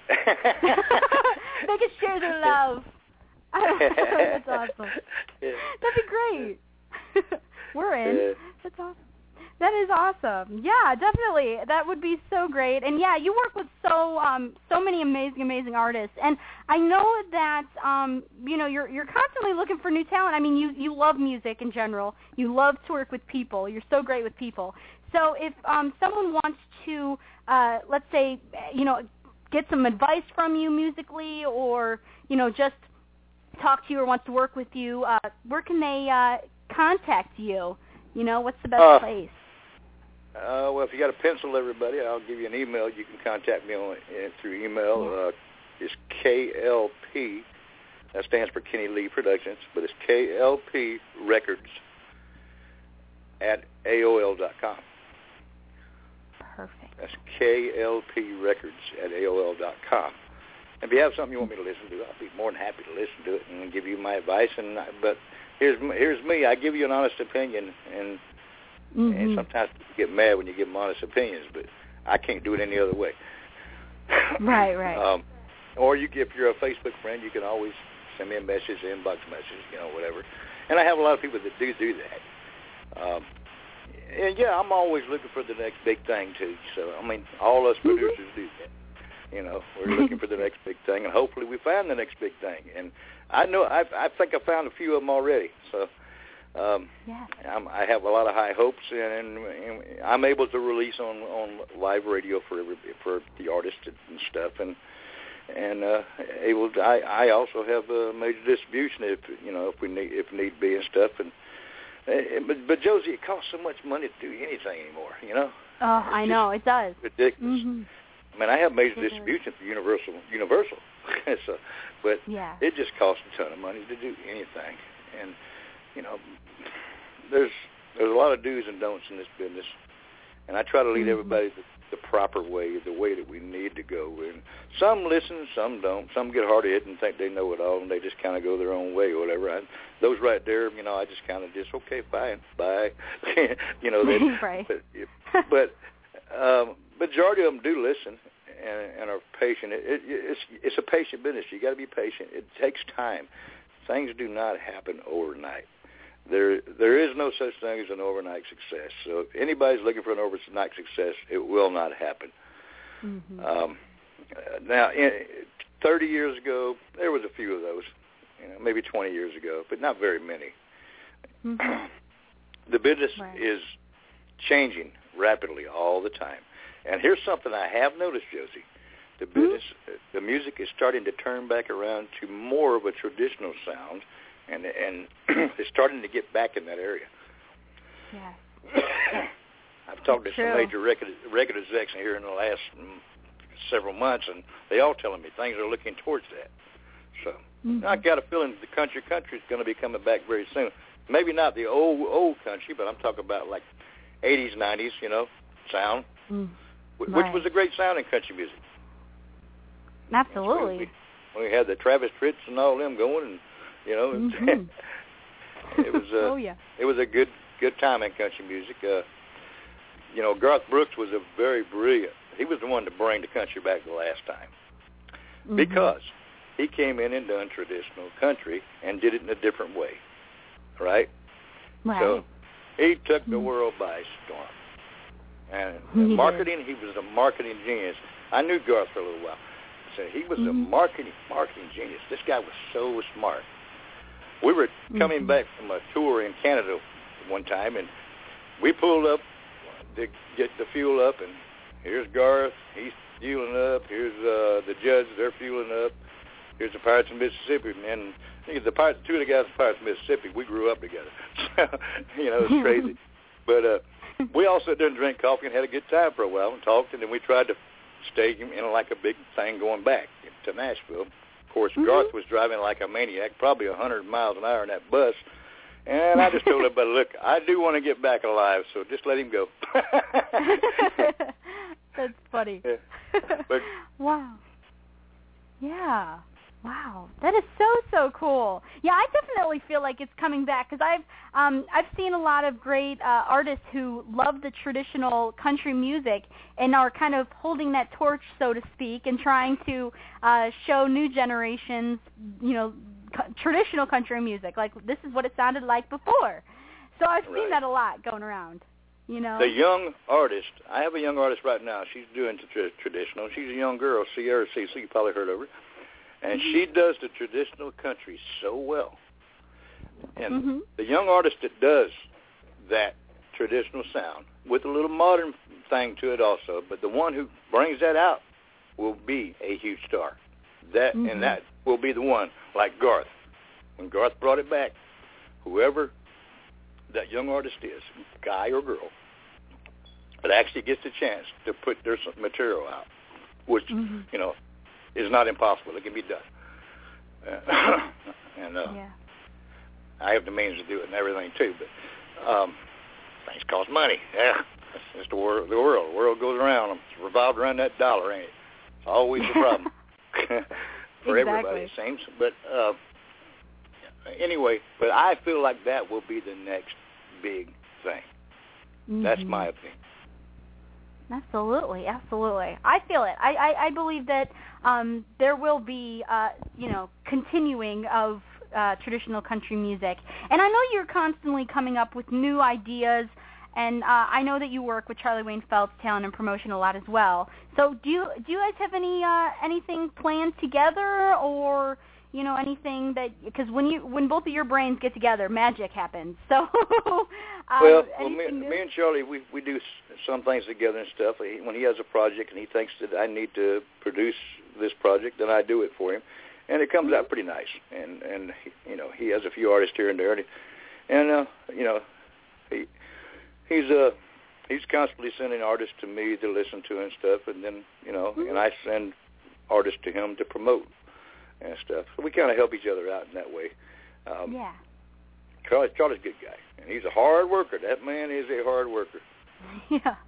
They can share their love. That's awesome. Yeah. That'd be great. We're in. Yeah. That's awesome. That is awesome. Yeah, definitely. That would be so great. And yeah, you work with so um so many amazing, amazing artists. And I know that um you know you're you're constantly looking for new talent. I mean, you you love music in general. You love to work with people. You're so great with people. So if um someone wants to uh let's say you know get some advice from you musically, or you know just talk to you or wants to work with you, uh where can they uh contact you? You know, what's the best uh, place? Uh, well, if you got a pencil, everybody, I'll give you an email. You can contact me on uh, through email. Uh, it's K L P. That stands for Kenny Lee Productions, but it's K L P Records at A O L dot com. Perfect. That's K L P Records at A O L dot com. If you have something you want me to listen to, I'll be more than happy to listen to it and give you my advice. And but here's here's me. I give you an honest opinion, and mm-hmm. and sometimes you get mad when you give them honest opinions, but I can't do it any other way. Right, right. um, or you, if you're a Facebook friend, you can always send me a message, inbox message, you know, whatever. And I have a lot of people that do do that. Um, and yeah, I'm always looking for the next big thing too. So I mean, all us producers mm-hmm. do that. You know, we're looking for the next big thing, and hopefully we find the next big thing. And I know, I, I think I found a few of them already. So um, yeah. I'm, I have a lot of high hopes, and, and I'm able to release on, on live radio for for the artists and stuff, and and uh, able. To, I I also have a major distribution if you know if we need if need be and stuff. And uh, but but Josie, it costs so much money to do anything anymore. You know. Oh, it's I know it does. Ridiculous. Mm-hmm. I mean, I have major distribution for Universal, Universal, so, but yeah. it just costs a ton of money to do anything. And you know, there's there's a lot of do's and don'ts in this business, and I try to lead mm-hmm. everybody the, the proper way, the way that we need to go. And some listen, some don't. Some get hard-headed and think they know it all, and they just kind of go their own way or whatever. I, those right there, you know, I just kind of just okay, fine, bye. you know, that, right. But, but um, majority of them do listen and, and are patient. It, it, it's it's a patient business. You got to be patient. It takes time. Things do not happen overnight. There there is no such thing as an overnight success. So if anybody's looking for an overnight success, it will not happen. Mm-hmm. Um, now, in, thirty years ago, there was a few of those. You know, maybe twenty years ago, but not very many. Mm-hmm. The business right. is changing rapidly all the time. And here's something I have noticed, Josie. The business, mm-hmm. the music is starting to turn back around to more of a traditional sound, and and it's starting to get back in that area. Yeah. I've talked to True. some major record record execs here in the last mm, several months, and they all telling me things are looking towards that. So mm-hmm. I got a feeling the country country is going to be coming back very soon. Maybe not the old old country, but I'm talking about like eighties, nineties, you know, sound, mm. which right. was a great sound in country music. Absolutely. We, we had the Travis Fritz and all them going, and you know, mm-hmm. it was uh, oh, yeah. it was a good good time in country music. Uh, you know, Garth Brooks was a very brilliant He was the one to bring the country back the last time. Mm-hmm. Because he came in and done traditional country and did it in a different way, right? Right. So he took the Mm-hmm. world by storm. And He marketing, he was a marketing genius. I knew Garth for a little while. So he was Mm-hmm. a marketing marketing genius. This guy was so smart. We were coming Mm-hmm. back from a tour in Canada one time, and we pulled up to get the fuel up, and here's Garth. He's fueling up. Here's uh, the Judds. They're fueling up. Here's the Pirates of Mississippi, and the Pirates, two of the guys in Pirates of Mississippi, we grew up together. You know, it's crazy. But uh, we also didn't drink coffee and had a good time for a while and talked, and then we tried to stake him in like a big thing going back to Nashville. Of course, mm-hmm. Garth was driving like a maniac, probably one hundred miles an hour in that bus. And I just told everybody, look, I do want to get back alive, so just let him go. That's funny. Yeah. But, wow. Yeah. Wow. That is so, so cool. Yeah, I definitely feel like it's coming back because I've um, I've seen a lot of great uh, artists who love the traditional country music and are kind of holding that torch, so to speak, and trying to uh, show new generations, you know, co- traditional country music. Like, this is what it sounded like before. So I've seen Right. that a lot going around, you know. The young artist, I have a young artist right now. She's doing the tra- traditional. She's a young girl, Sierra C C, you probably heard of her. And mm-hmm. she does the traditional country so well. And mm-hmm. the young artist that does that traditional sound with a little modern thing to it also, but the one who brings that out will be a huge star. That mm-hmm. And that will be the one, like Garth. When Garth brought it back, whoever that young artist is, guy or girl, that actually gets the chance to put their material out, which, mm-hmm. you know, is not impossible. It can be done. Uh, and uh, yeah. I have the means to do it and everything, too, but um, things cost money. Yeah, that's just the world. The world, the world goes around. It's revolved around that dollar, ain't it? It's always a problem for exactly. everybody, it seems. But uh, anyway, but I feel like that will be the next big thing. Mm-hmm. That's my opinion. Absolutely, absolutely. I feel it. I, I, I believe that um, there will be, uh, you know, continuing of uh, traditional country music. And I know you're constantly coming up with new ideas, and uh, I know that you work with Charlie Wayne Felt's talent and promotion a lot as well. So do you do you guys have any uh, anything planned together, or you know, anything that, because when you when both of your brains get together, magic happens. So, um, well, well me, new? me and Charlie, we we do some things together and stuff. He, when he has a project and he thinks that I need to produce this project, then I do it for him, and it comes out pretty nice. And and he, you know, he has a few artists here and there, and, he, and uh, you know, he he's uh he's constantly sending artists to me to listen to and stuff, and then you know, mm-hmm. and I send artists to him to promote and stuff. So we kind of help each other out in that way. Um, yeah. Charlie, Charlie's a good guy, and he's a hard worker. That man is a hard worker. Yeah.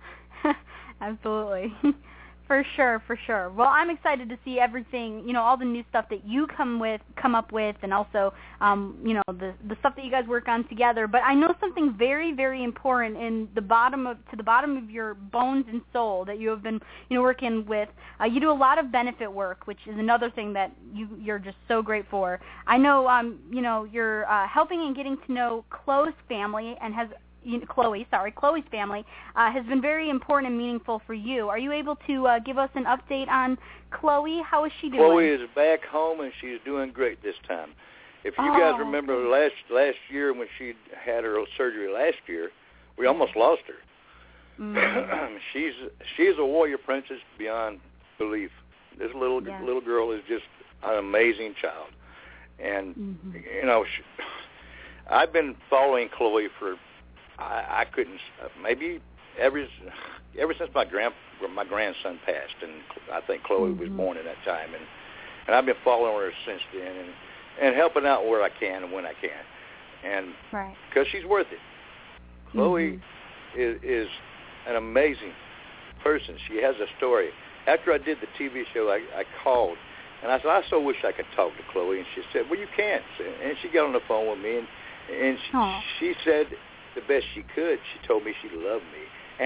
Absolutely. For sure, for sure. Well, I'm excited to see everything, you know, all the new stuff that you come with, come up with, and also, um, you know, the the stuff that you guys work on together. But I know something very, very important in the bottom of to the bottom of your bones and soul that you have been, you know, working with. Uh, you do a lot of benefit work, which is another thing that you you're just so great for. I know, um, you know, you're uh, helping and getting to know Chloe's family and has. Chloe, sorry, Chloe's family uh, has been very important and meaningful for you. Are you able to uh, give us an update on Chloe? How is she doing? Chloe is back home and she's doing great this time. If you oh, guys remember okay. last last year when she had her surgery last year, we almost lost her. Mm. she's she's a warrior princess beyond belief. This little yeah. little girl is just an amazing child, and mm-hmm. you know, she, I've been following Chloe for. I, I couldn't maybe ever ever since my grand my grandson passed, and I think Chloe mm-hmm. was born at that time, and and I've been following her since then, and and helping out where I can and when I can, and right because she's worth it. Chloe mm-hmm. is is an amazing person. She has a story. After I did the T V show, I, I called and I said, I so wish I could talk to Chloe, and she said, well, you can't. And she got on the phone with me, and and she, she said. The best she could. She told me she loved me, and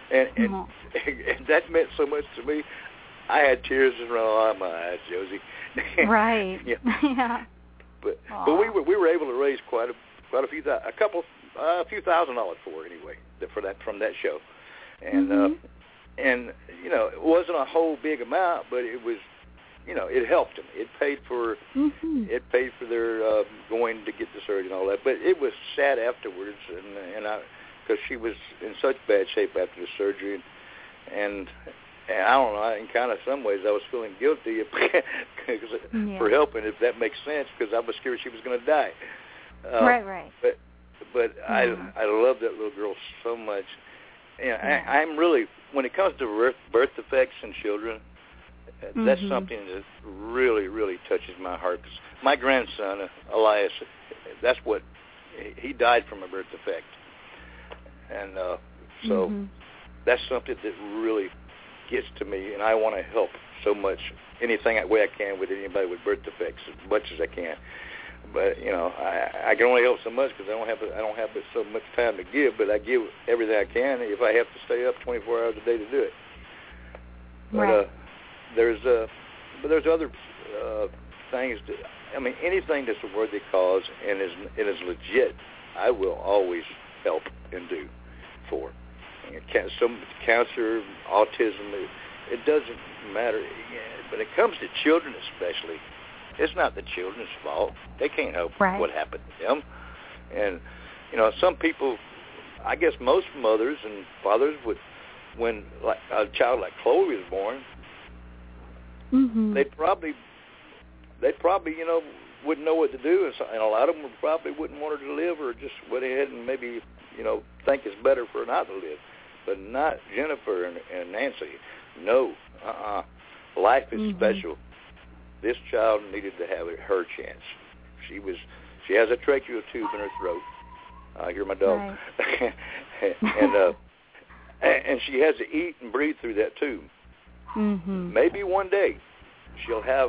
and and, and that meant so much to me. I had tears running out of my eyes, Josie. Right. yeah. yeah. But Aww. but we were we were able to raise quite a quite a few a couple uh, a few thousand dollars for her anyway for that from that show, and mm-hmm. uh, and you know it wasn't a whole big amount, but it was. You know, it helped them. It paid for mm-hmm. it paid for their uh, going to get the surgery and all that. But it was sad afterwards, and and I because she was in such bad shape after the surgery, and and, and I don't know. In kind of some ways, I was feeling guilty yeah. for helping, if that makes sense, because I was scared she was going to die. Uh, right, right. But but yeah. I I love that little girl so much. And yeah. I, I'm really when it comes to birth, birth defects in children. That's mm-hmm. something that really, really touches my heart. 'Cause my grandson, Elias, that's what, he died from a birth defect. And uh, so mm-hmm. that's something that really gets to me, and I want to help so much, anything way I can with anybody with birth defects, as much as I can. But, you know, I, I can only help so much because I don't have I don't have so much time to give, but I give everything I can if I have to stay up twenty-four hours a day to do it. But, right. uh, There's uh, but there's other uh, things. That, I mean, anything that's a worthy cause and is and is legit, I will always help and do for. Some cancer, autism, it, it doesn't matter. When it comes to children, especially, it's not the children's fault. They can't help right. what happened to them. And you know, some people, I guess most mothers and fathers would, when like a child like Chloe was born. Mm-hmm. They'd probably, they'd probably, you know, wouldn't know what to do, and, so, and a lot of them probably wouldn't want her to live, or just went ahead and maybe, you know, think it's better for her not to live. But not Jennifer and, and Nancy. No, uh-uh. Life is mm-hmm. special. This child needed to have her chance. She was, she has a tracheal tube in her throat. I uh, hear my dog, right. and uh, and, and she has to eat and breathe through that tube. Mm-hmm. Maybe one day she'll have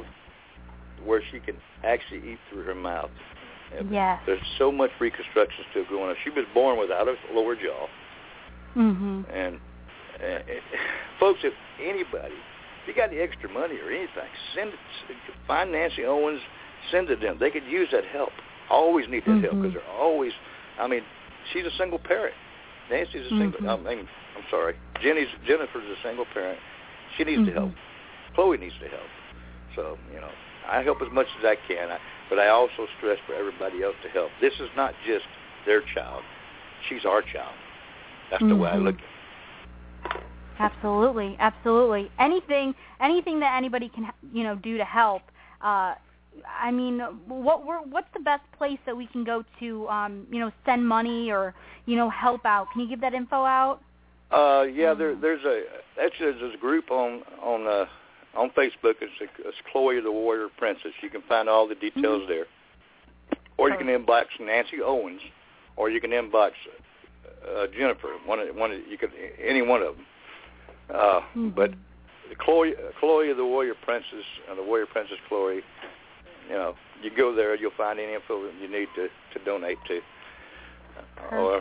where she can actually eat through her mouth. Yes. There's so much reconstruction still going on. She was born without a lower jaw. Mm-hmm. And, and, and folks, if anybody, if you got any extra money or anything, send it, find Nancy Owens, send it to them. They could use that help. Always need that mm-hmm. help because they're always, I mean, she's a single parent. Nancy's a single, mm-hmm. I mean, I'm sorry, Jenny's, Jennifer's a single parent. She needs mm-hmm. to help. Chloe needs to help. So, you know, I help as much as I can, I, but I also stress for everybody else to help. This is not just their child. She's our child. That's mm-hmm. the way I look at it. Absolutely, absolutely. Anything, anything that anybody can, you know, do to help. Uh, I mean, what we're, what's the best place that we can go to, um, you know, send money or, you know, help out? Can you give that info out? Uh, yeah, there, there's a actually there's a group on on uh, on Facebook. It's, it's Chloe the Warrior Princess. You can find all the details mm-hmm. there, or you can inbox Nancy Owens, or you can inbox uh, Jennifer. One of one of, you could any one of them. Uh, mm-hmm. But Chloe, Chloe the Warrior Princess, and the Warrior Princess Chloe. You know, you go there, you'll find any info that you need to, to donate to. Perfect. Or,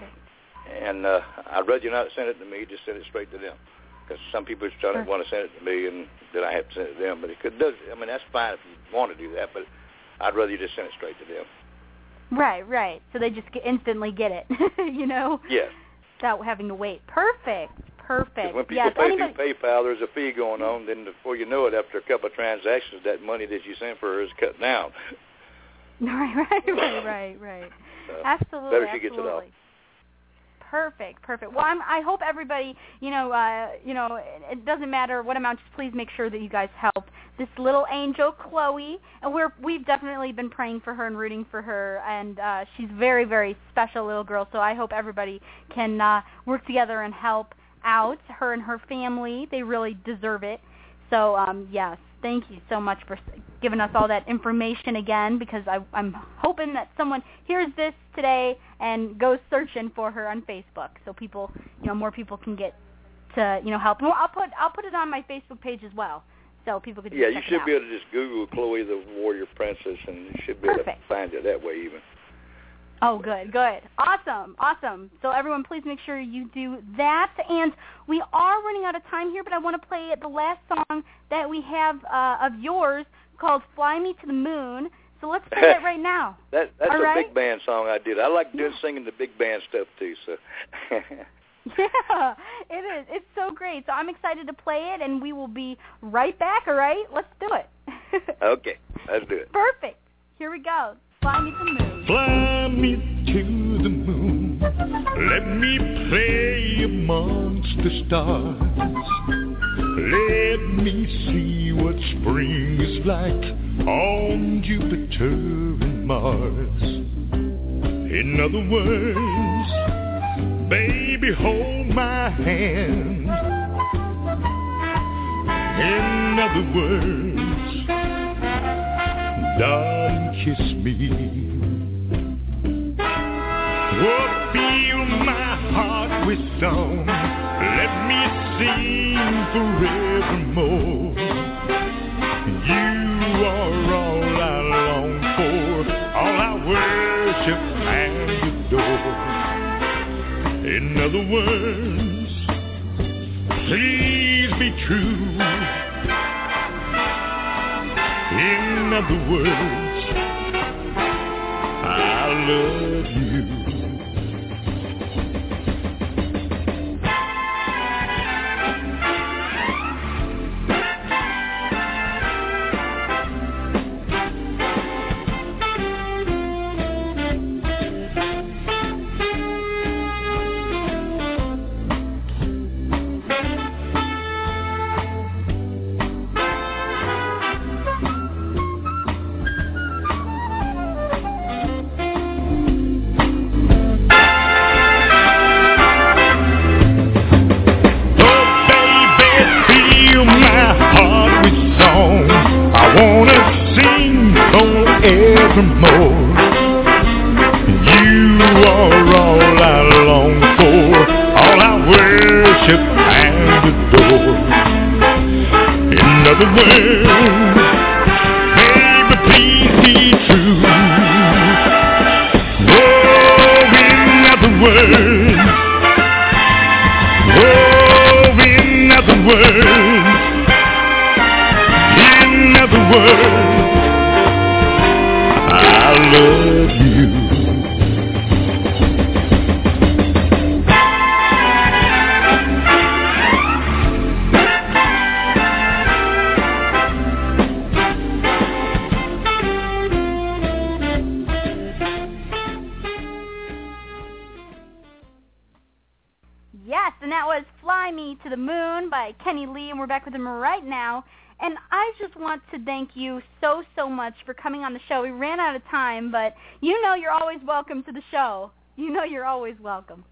and uh, I'd rather you not send it to me, just send it straight to them. Because some people just trying to want to send it to me, and then I have to send it to them. But it could, does, I mean, that's fine if you want to do that, but I'd rather you just send it straight to them. Right, right. So they just get, instantly get it, you know? Yes. Without having to wait. Perfect. Perfect. When people yes, pay anybody... through PayPal, there's a fee going on. Then before you know it, after a couple of transactions, that money that you sent for her is cut down. Right, right, right, right, right. Uh, absolutely, better she absolutely. gets it off. Perfect, perfect. Well, I'm, I hope everybody, you know, uh, you know, it, it doesn't matter what amount. Just please make sure that you guys help this little angel, Chloe. And we're we've definitely been praying for her and rooting for her. And uh, she's very, very special little girl. So I hope everybody can uh, work together and help out her and her family. They really deserve it. So um, yes, thank you so much for giving us all that information again, because I, I'm hoping that someone hears this today and goes searching for her on Facebook, so people, you know, more people can get to, you know, help. Well, I'll put I'll put it on my Facebook page as well, so people can. Just yeah, check you it should out. be able to just Google Chloe the Warrior Princess, and you should be Perfect. able to find it that way even. Oh, good, good. Awesome, awesome. So everyone, please make sure you do that. And we are running out of time here, but I want to play the last song that we have uh, of yours called Fly Me to the Moon. So let's play that right now. that, that's All a right? big band song I did. I like doing singing the big band stuff, too. So. Yeah, it is. It's so great. So I'm excited to play it, and we will be right back, all right? Let's do it. Okay, let's do it. Perfect. Here we go. Fly me to the moon. Fly me to the moon. Let me play amongst the stars. Let me see what spring is like on Jupiter and Mars. In other words, baby, hold my hand. In other words, darling, kiss me. Oh, fill my heart with song. Let me sing forevermore. You are all I long for, all I worship and adore. In other words, please be true. In other words, I love you. Forevermore, you are all I long for, all I worship and adore. In other words, baby, please be true. Oh, in other words, oh, in other words, in other words, I love you. Yes, and that was Fly Me to the Moon by Kenny Lee, and we're back with him right now. And I just want to thank you so, so much for coming on the show. We ran out of time, but you know you're always welcome to the show. You know you're always welcome.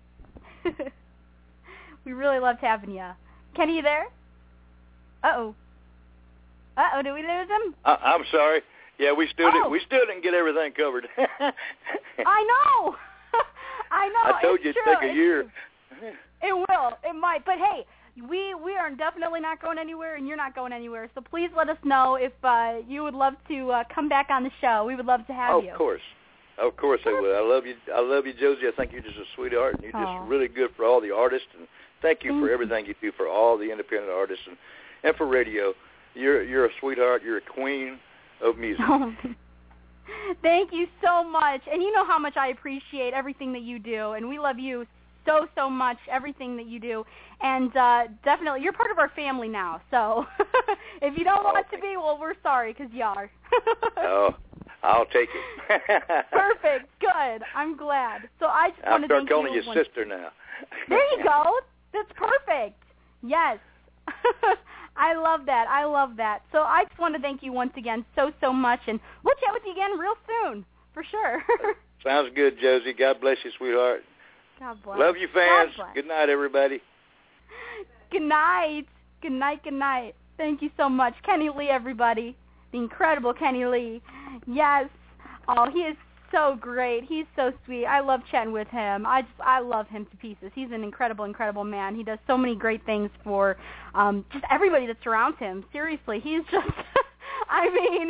We really loved having you. Kenny, you there? Uh-oh. Uh-oh, did we lose him? I, I'm sorry. Yeah, we still oh. did, we still didn't get everything covered. I know. I know. I told it's you it'd true. take a year. It will. It might. But hey, we we are definitely not going anywhere, and you're not going anywhere. So please let us know if uh, you would love to uh, come back on the show. We would love to have oh, you. Of course. Of course I would. I love you. I love you, Josie. I think you're just a sweetheart, and you're Aww. just really good for all the artists. And thank you Thank for you. everything you do for all the independent artists and, and for radio. You're you're a sweetheart. You're a queen of music. Thank you so much. And you know how much I appreciate everything that you do, and we love you so, so much, everything that you do. And uh, definitely, you're part of our family now. So if you don't oh, want to be, well, we're sorry, because you are. Oh, I'll take it. Perfect. Good. I'm glad. So I just I'll want to start thank calling you. you sister now. There you go. That's perfect. Yes. I love that. I love that. So I just want to thank you once again so, so much. And we'll chat with you again real soon, for sure. Sounds good, Josie. God bless you, sweetheart. God bless. Love you, fans. God bless. Good night, everybody. Good night. Good night. Good night. Thank you so much. Kenny Lee, everybody. The incredible Kenny Lee. Yes. Oh, he is so great. He's so sweet. I love chatting with him. I just, I love him to pieces. He's an incredible, incredible man. He does so many great things for um, just everybody that surrounds him. Seriously, he's just, I mean,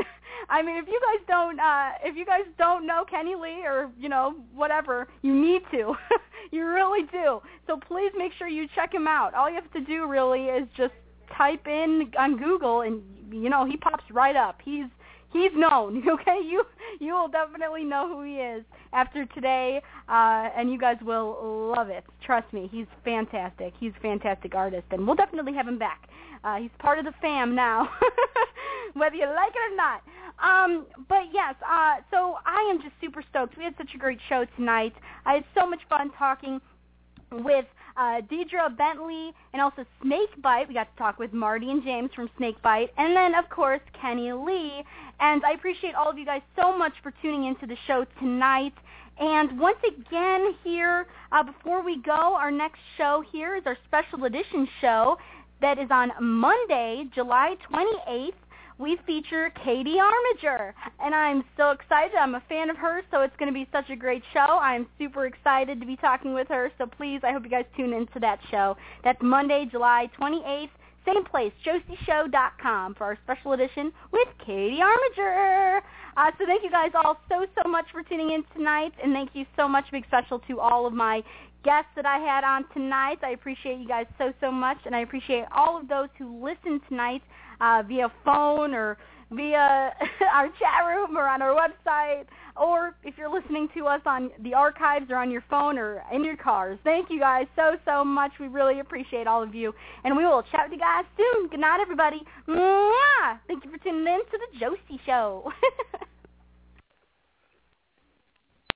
I mean, if you guys don't, uh, if you guys don't know Kenny Lee or you know whatever, you need to. You really do. So please make sure you check him out. All you have to do really is just type in on Google, and you know he pops right up. He's he's known. Okay, you you will definitely know who he is after today, uh, and you guys will love it. Trust me, he's fantastic. He's a fantastic artist, and we'll definitely have him back. Uh, he's part of the fam now, whether you like it or not. Um, but yes, uh, so I am just super stoked. We had such a great show tonight. I had so much fun talking with uh, Deidre Bentley and also Snakebite. We got to talk with Marty and James from Snakebite, and then of course Kenny Lee. And I appreciate all of you guys so much for tuning into the show tonight. And once again here, uh, before we go, our next show here is our special edition show that is on Monday, July twenty-eighth. We feature Katie Armiger, and I'm so excited. I'm a fan of hers, so it's going to be such a great show. I'm super excited to be talking with her, so please, I hope you guys tune into that show. That's Monday, July twenty-eighth, same place, josie show dot com for our special edition with Katie Armiger. Uh, so thank you guys all so, so much for tuning in tonight, and thank you so much, big special to all of my guests that I had on tonight. I appreciate you guys so, so much, and I appreciate all of those who listened tonight uh, via phone or via our chat room or on our website, or if you're listening to us on the archives or on your phone or in your cars. Thank you guys so, so much. We really appreciate all of you, and we will chat with you guys soon. Good night, everybody. Mwah! Thank you for tuning in to the Josie Show.